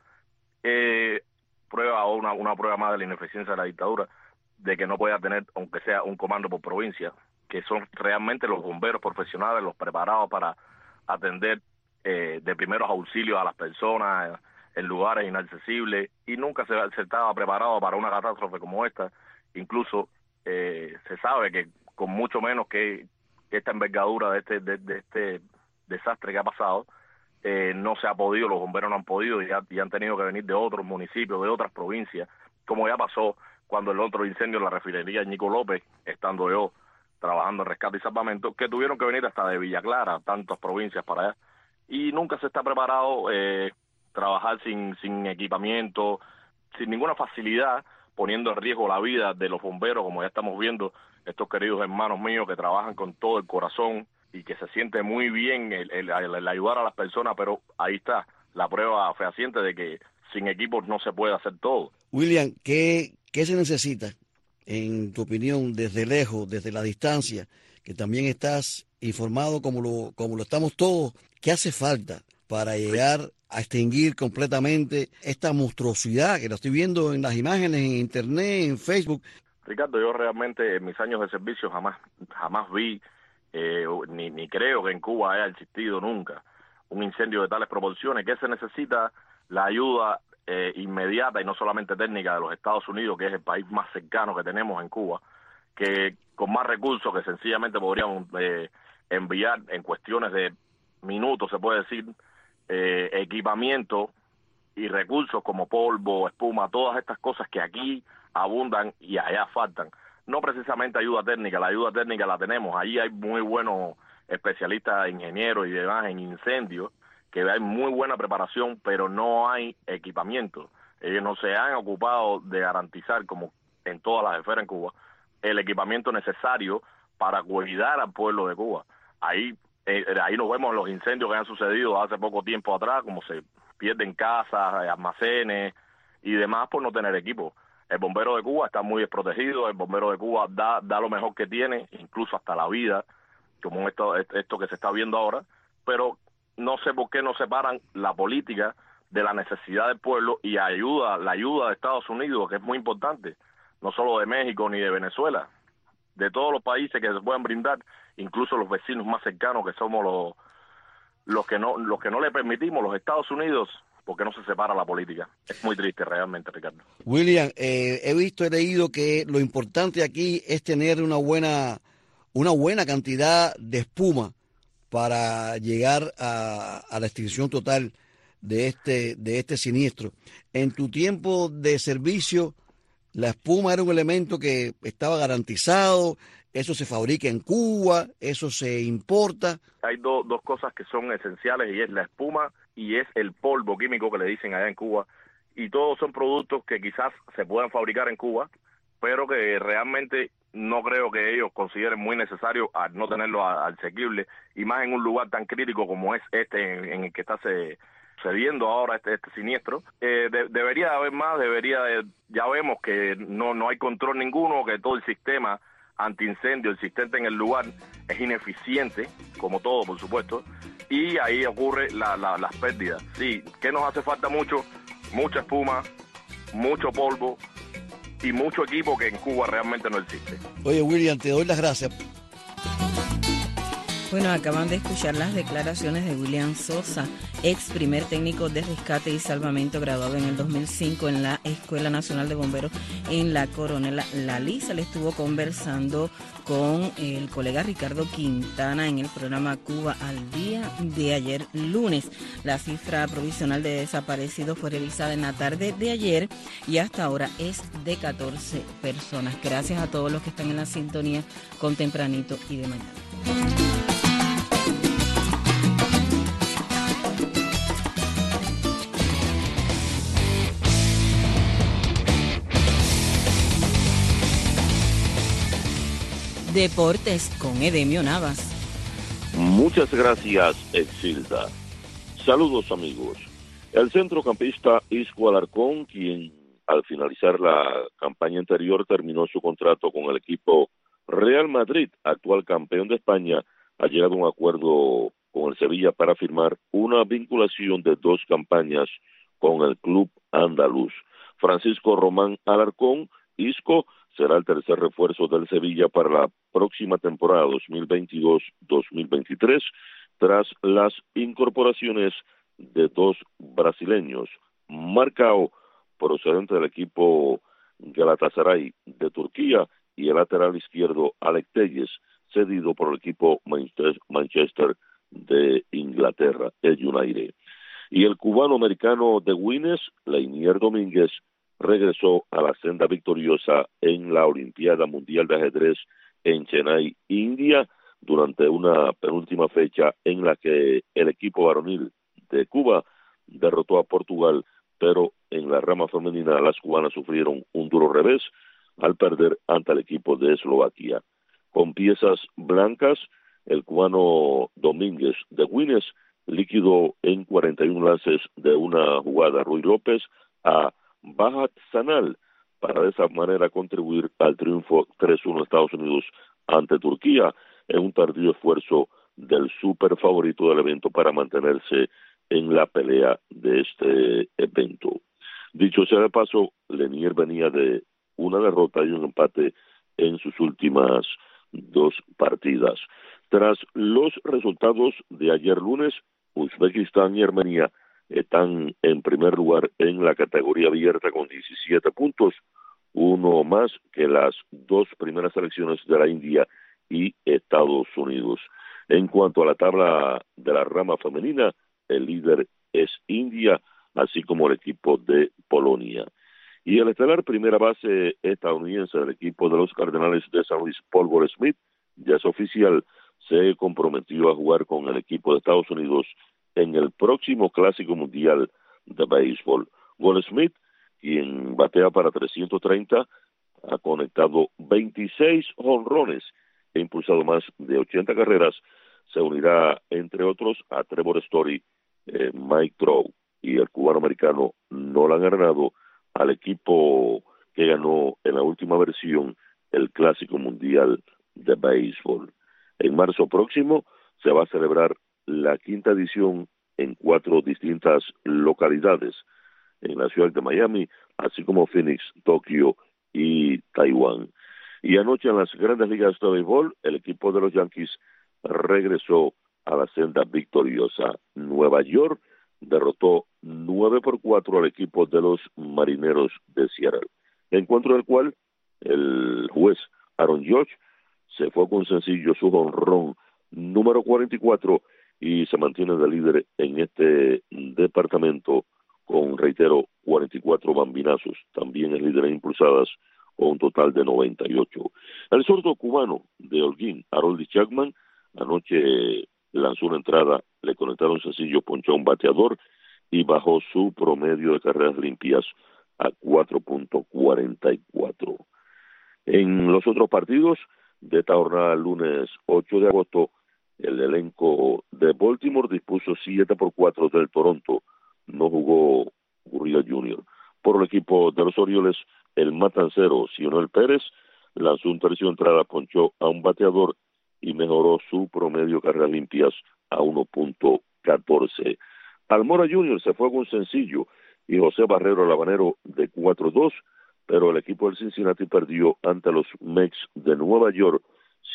Una prueba más de la ineficiencia de la dictadura, de que no pueda tener, aunque sea un comando por provincia, que son realmente los bomberos profesionales, los preparados para atender de primeros auxilios a las personas en lugares inaccesibles, y nunca se estaba preparado para una catástrofe como esta. Incluso se sabe que con mucho menos que esta envergadura de este desastre que ha pasado, no se ha podido, los bomberos no han podido y han tenido que venir de otros municipios, de otras provincias, como ya pasó cuando el otro incendio en la refinería Ñico López, estando yo trabajando en rescate y salvamento, que tuvieron que venir hasta de Villa Clara, tantas provincias para allá, y nunca se está preparado trabajar sin equipamiento, sin ninguna facilidad, poniendo en riesgo la vida de los bomberos, como ya estamos viendo, estos queridos hermanos míos que trabajan con todo el corazón y que se siente muy bien el ayudar a las personas, pero ahí está la prueba fehaciente de que sin equipos no se puede hacer todo. William, ¿qué se necesita, en tu opinión, desde lejos, desde la distancia, que también estás informado como lo estamos todos? ¿Qué hace falta para llegar a extinguir completamente esta monstruosidad que la estoy viendo en las imágenes, en internet, en Facebook? Ricardo, yo realmente en mis años de servicio jamás vi, ni creo que en Cuba haya existido nunca un incendio de tales proporciones. ¿Qué se necesita? La ayuda inmediata y no solamente técnica de los Estados Unidos, que es el país más cercano que tenemos en Cuba, que con más recursos que sencillamente podríamos enviar en cuestiones de minutos, se puede decir, equipamiento y recursos como polvo, espuma, todas estas cosas que aquí abundan y allá faltan. No precisamente ayuda técnica, la ayuda técnica la tenemos, allí hay muy buenos especialistas, ingenieros y demás en incendios, que hay muy buena preparación, pero no hay equipamiento. Ellos no se han ocupado de garantizar, como en todas las esferas en Cuba, el equipamiento necesario para cuidar al pueblo de Cuba. Ahí nos vemos los incendios que han sucedido hace poco tiempo atrás, como se pierden casas, almacenes y demás por no tener equipo. El bombero de Cuba está muy desprotegido, el bombero de Cuba da lo mejor que tiene, incluso hasta la vida, como esto que se está viendo ahora, pero no sé por qué no separan la política de la necesidad del pueblo y la ayuda de Estados Unidos, que es muy importante, no solo de México ni de Venezuela, de todos los países que se puedan brindar, incluso los vecinos más cercanos que somos los que no le permitimos, los Estados Unidos, porque no se separa la política. Es muy triste realmente, Ricardo. William, he leído que lo importante aquí es tener una buena cantidad de espuma para llegar a la extinción total de este siniestro. En tu tiempo de servicio, la espuma era un elemento que estaba garantizado, eso se fabrica en Cuba, eso se importa. Hay dos cosas que son esenciales, y es la espuma y es el polvo químico que le dicen allá en Cuba, y todos son productos que quizás se puedan fabricar en Cuba, pero que realmente no creo que ellos consideren muy necesario al no tenerlo asequible, y más en un lugar tan crítico como es en el que está sucediendo ahora este siniestro. Debería haber más, ya vemos que no hay control ninguno, que todo el sistema antiincendio existente en el lugar es ineficiente, como todo, por supuesto, y ahí ocurre las pérdidas. Sí, ¿qué nos hace falta? Mucha espuma, mucho polvo y mucho equipo que en Cuba realmente no existe. Oye, William, te doy las gracias. Bueno, acaban de escuchar las declaraciones de William Sosa, ex primer técnico de rescate y salvamento, graduado en el 2005 en la Escuela Nacional de Bomberos en la Coronel Laliza. Le estuvo conversando con el colega Ricardo Quintana en el programa Cuba al Día de ayer lunes. La cifra provisional de desaparecidos fue revisada en la tarde de ayer y hasta ahora es de 14 personas. Gracias a todos los que están en la sintonía con Tempranito y de mañana. Deportes con Edemio Navas. Muchas gracias, Exilda. Saludos, amigos. El centrocampista Isco Alarcón, quien al finalizar la campaña anterior terminó su contrato con el equipo Real Madrid, actual campeón de España, ha llegado a un acuerdo con el Sevilla para firmar una vinculación de 2 campañas con el club andaluz. Francisco Román Alarcón, Isco, será el tercer refuerzo del Sevilla para la próxima temporada 2022-2023, tras las incorporaciones de 2 brasileños, Marcao, procedente del equipo Galatasaray de Turquía, y el lateral izquierdo Alex Telles, cedido por el equipo Manchester de Inglaterra, el United. Y el cubano-americano de Winnes, Leinier Domínguez, regresó a la senda victoriosa en la Olimpiada Mundial de Ajedrez en Chennai, India, durante una penúltima fecha en la que el equipo varonil de Cuba derrotó a Portugal, pero en la rama femenina las cubanas sufrieron un duro revés al perder ante el equipo de Eslovaquia. Con piezas blancas, el cubano Domínguez de Winnes liquidó en 41 lances de una jugada a Ruy López a Bajat Sanal para de esa manera contribuir al triunfo 3-1 de Estados Unidos ante Turquía en un tardío esfuerzo del super favorito del evento para mantenerse en la pelea de este evento. Dicho sea de paso, Leinier venía de una derrota y un empate en sus últimas 2 partidas. Tras los resultados de ayer lunes, Uzbekistán y Armenia están en primer lugar en la categoría abierta con 17 puntos, uno más que las 2 primeras selecciones de la India y Estados Unidos. En cuanto a la tabla de la rama femenina, el líder es India, así como el equipo de Polonia. Y el estelar primera base estadounidense del equipo de los Cardenales de San Luis, Paul Goldschmidt, ya es oficial, se comprometió a jugar con el equipo de Estados Unidos en el próximo Clásico Mundial de Béisbol. Goldschmidt, quien batea para 330, ha conectado 26 jonrones e impulsado más de 80 carreras. Se unirá, entre otros, a Trevor Story, Mike Trout y el cubano-americano Nolan Arenado, al equipo que ganó en la última versión el Clásico Mundial de Béisbol. En marzo próximo se va a celebrar la 5ª edición en 4 distintas localidades, en la ciudad de Miami, así como Phoenix, Tokio y Taiwán. Y anoche en las grandes ligas de béisbol, el equipo de los Yankees regresó a la senda victoriosa. Nueva York derrotó 9-4 al equipo de los Marineros de Seattle, encuentro del cual el juez Aaron Judge se fue con sencillo su jonrón número 44 y se mantiene de líder en este departamento con, reitero, 44 bambinazos. También es líder en impulsadas con un total de 98. El zurdo cubano de Holguín, Harold Chapman, anoche lanzó una entrada, le conectaron sencillo, ponchó a un bateador y bajó su promedio de carreras limpias a 4.44. En los otros partidos de esta jornada, lunes 8 de agosto, el elenco de Baltimore dispuso 7-4 del Toronto. No jugó Gurriel Jr. Por el equipo de los Orioles, el matancero Cionel Pérez lanzó un tercio de entrada, ponchó a un bateador y mejoró su promedio de carreras limpias a 1.14. Almora Jr. se fue con sencillo y José Barrero, el habanero, de 4-2, pero el equipo del Cincinnati perdió ante los Mets de Nueva York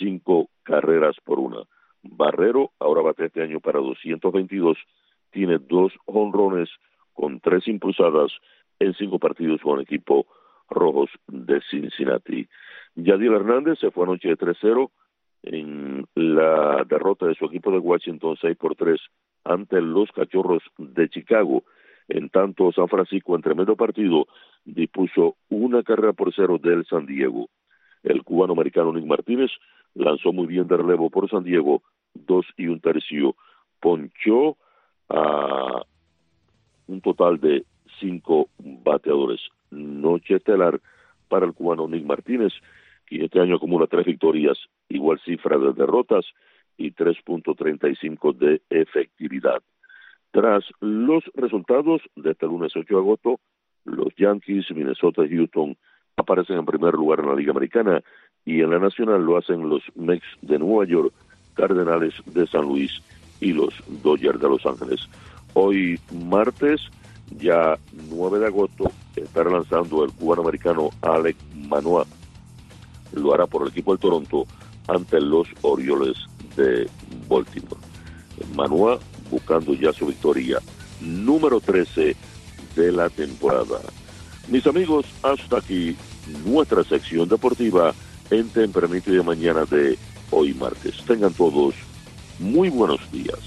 5-1. Barrero ahora bate este año para 222, tiene 2 jonrones con 3 impulsadas en 5 partidos con el equipo rojos de Cincinnati. Yadiel Hernández se fue anoche de 3-0 en la derrota de su equipo de Washington 6-3 ante los Cachorros de Chicago. En tanto, San Francisco, en tremendo partido, dispuso 1-0 del San Diego. El cubano-americano Nick Martínez lanzó muy bien de relevo por San Diego, 2 1/3, ponchó a un total de 5 bateadores. Noche estelar para el cubano Nick Martínez, quien este año acumula 3 victorias, igual cifra de derrotas y 3.35 de efectividad. Tras los resultados de este lunes 8 de agosto, los Yankees, Minnesota y Houston aparecen en primer lugar en la Liga Americana y en la Nacional lo hacen los Mets de Nueva York, Cardenales de San Luis y los Dodgers de Los Ángeles. Hoy martes, ya 9 de agosto, estará lanzando el cubano-americano Alek Manoah. Lo hará por el equipo de Toronto ante los Orioles de Baltimore. Manoah buscando ya su victoria número 13 de la temporada. Mis amigos, hasta aquí nuestra sección deportiva en Tempranito y de mañana de hoy martes. Tengan todos Muy buenos días.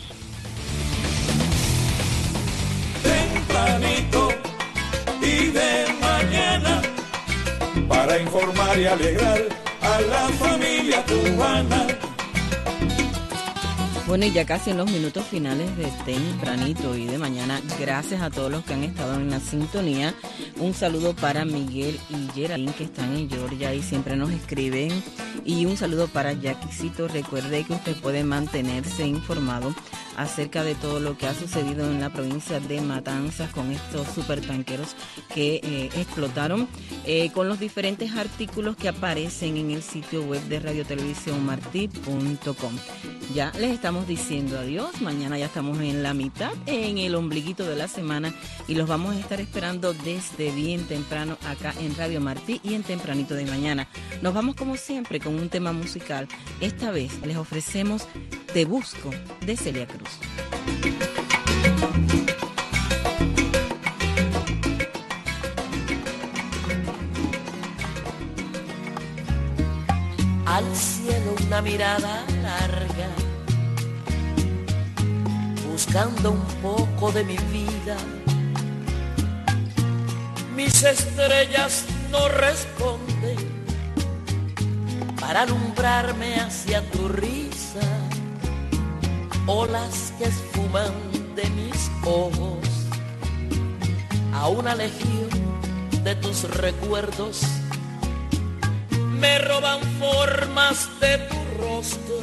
Tempranito y de mañana, para informar y alegrar a la familia cubana. Bueno, y ya casi en los minutos finales de Tempranito y de mañana, gracias a todos los que han estado en la sintonía. Un saludo para Miguel y Geraldine, que están en Georgia y siempre nos escriben. Y un saludo para Jaquisito. Recuerde que usted puede mantenerse informado acerca de todo lo que ha sucedido en la provincia de Matanzas con estos supertanqueros que explotaron, con los diferentes artículos que aparecen en el sitio web de radiotelevisiónmarti.com. Ya les estamos diciendo adiós, mañana ya estamos en la mitad, en el ombliguito de la semana, y los vamos a estar esperando desde bien temprano acá en Radio Martí y en Tempranito de Mañana. Nos vamos como siempre con un tema musical. Esta vez les ofrecemos Te Busco, de Celia Cruz. Al cielo una mirada larga, buscando un poco de mi vida. Mis estrellas no responden para alumbrarme hacia tu risa. Olas que esfuman de mis ojos a una legión de tus recuerdos me roban formas de tu rostro,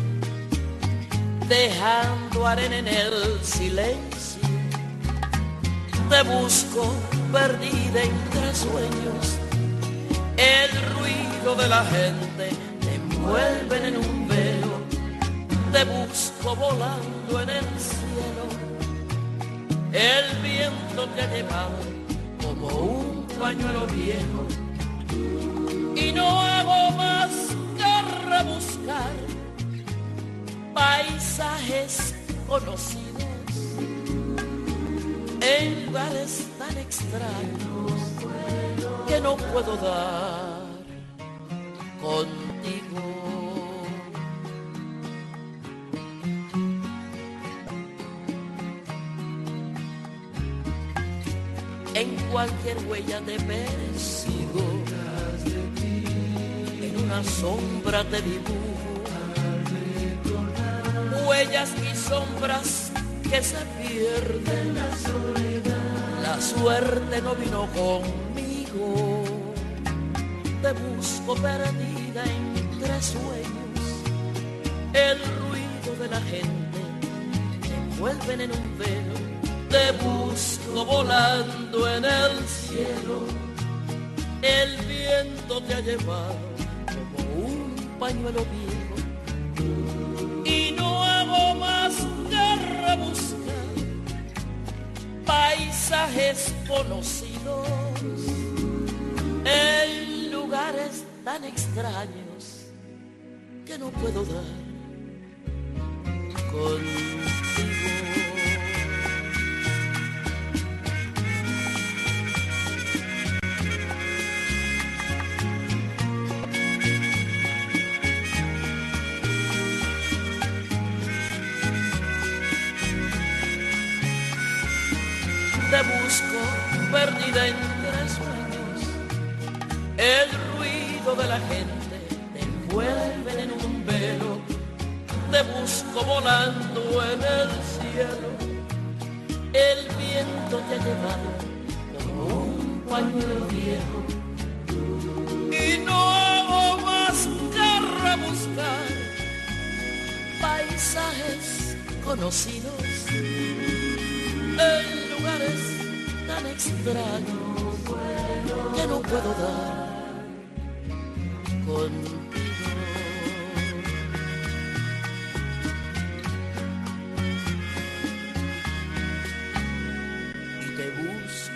dejando arena en el silencio. Te busco perdida entre sueños, el ruido de la gente te envuelven en un velo. Te busco volando en el cielo, el viento te ha llevado como un pañuelo viejo. Y no hago más que rebuscar paisajes conocidos en lugares tan extraños que no puedo dar contigo. En cualquier huella te persigo, en una sombra te dibujo, huellas y sombras que se pierden. La suerte no vino conmigo, te busco perdida entre sueños, el ruido de la gente te envuelven en un velo. Te busco volando en el cielo, el viento te ha llevado como un pañuelo viejo. Y no hago más que rebuscar paisajes conocidos en lugares tan extraños que no puedo dar contigo. Te busco perdida entre sueños, el ruido de la gente te envuelve en un velo. Te busco volando en el cielo, el viento te ha llevado como un pañuelo viejo. Y no hago más que rebuscar paisajes conocidos en lugares tan extraños que no puedo dar contigo. Y te busco.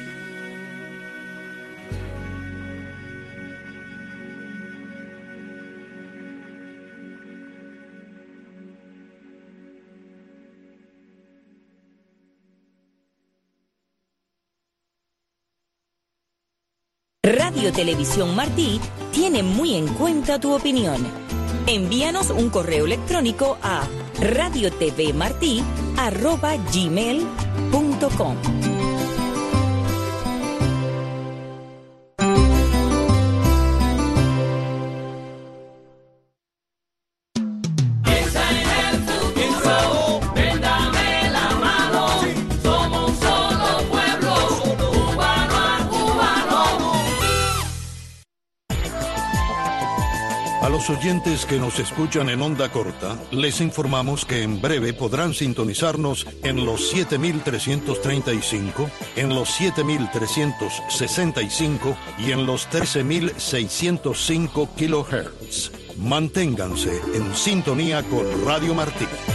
Radio Televisión Martí tiene muy en cuenta tu opinión. Envíanos un correo electrónico a radiotvmartí@gmail.com. A los oyentes que nos escuchan en onda corta, les informamos que en breve podrán sintonizarnos en los 7.335, en los 7.365 y en los 13.605 kHz. Manténganse en sintonía con Radio Martí.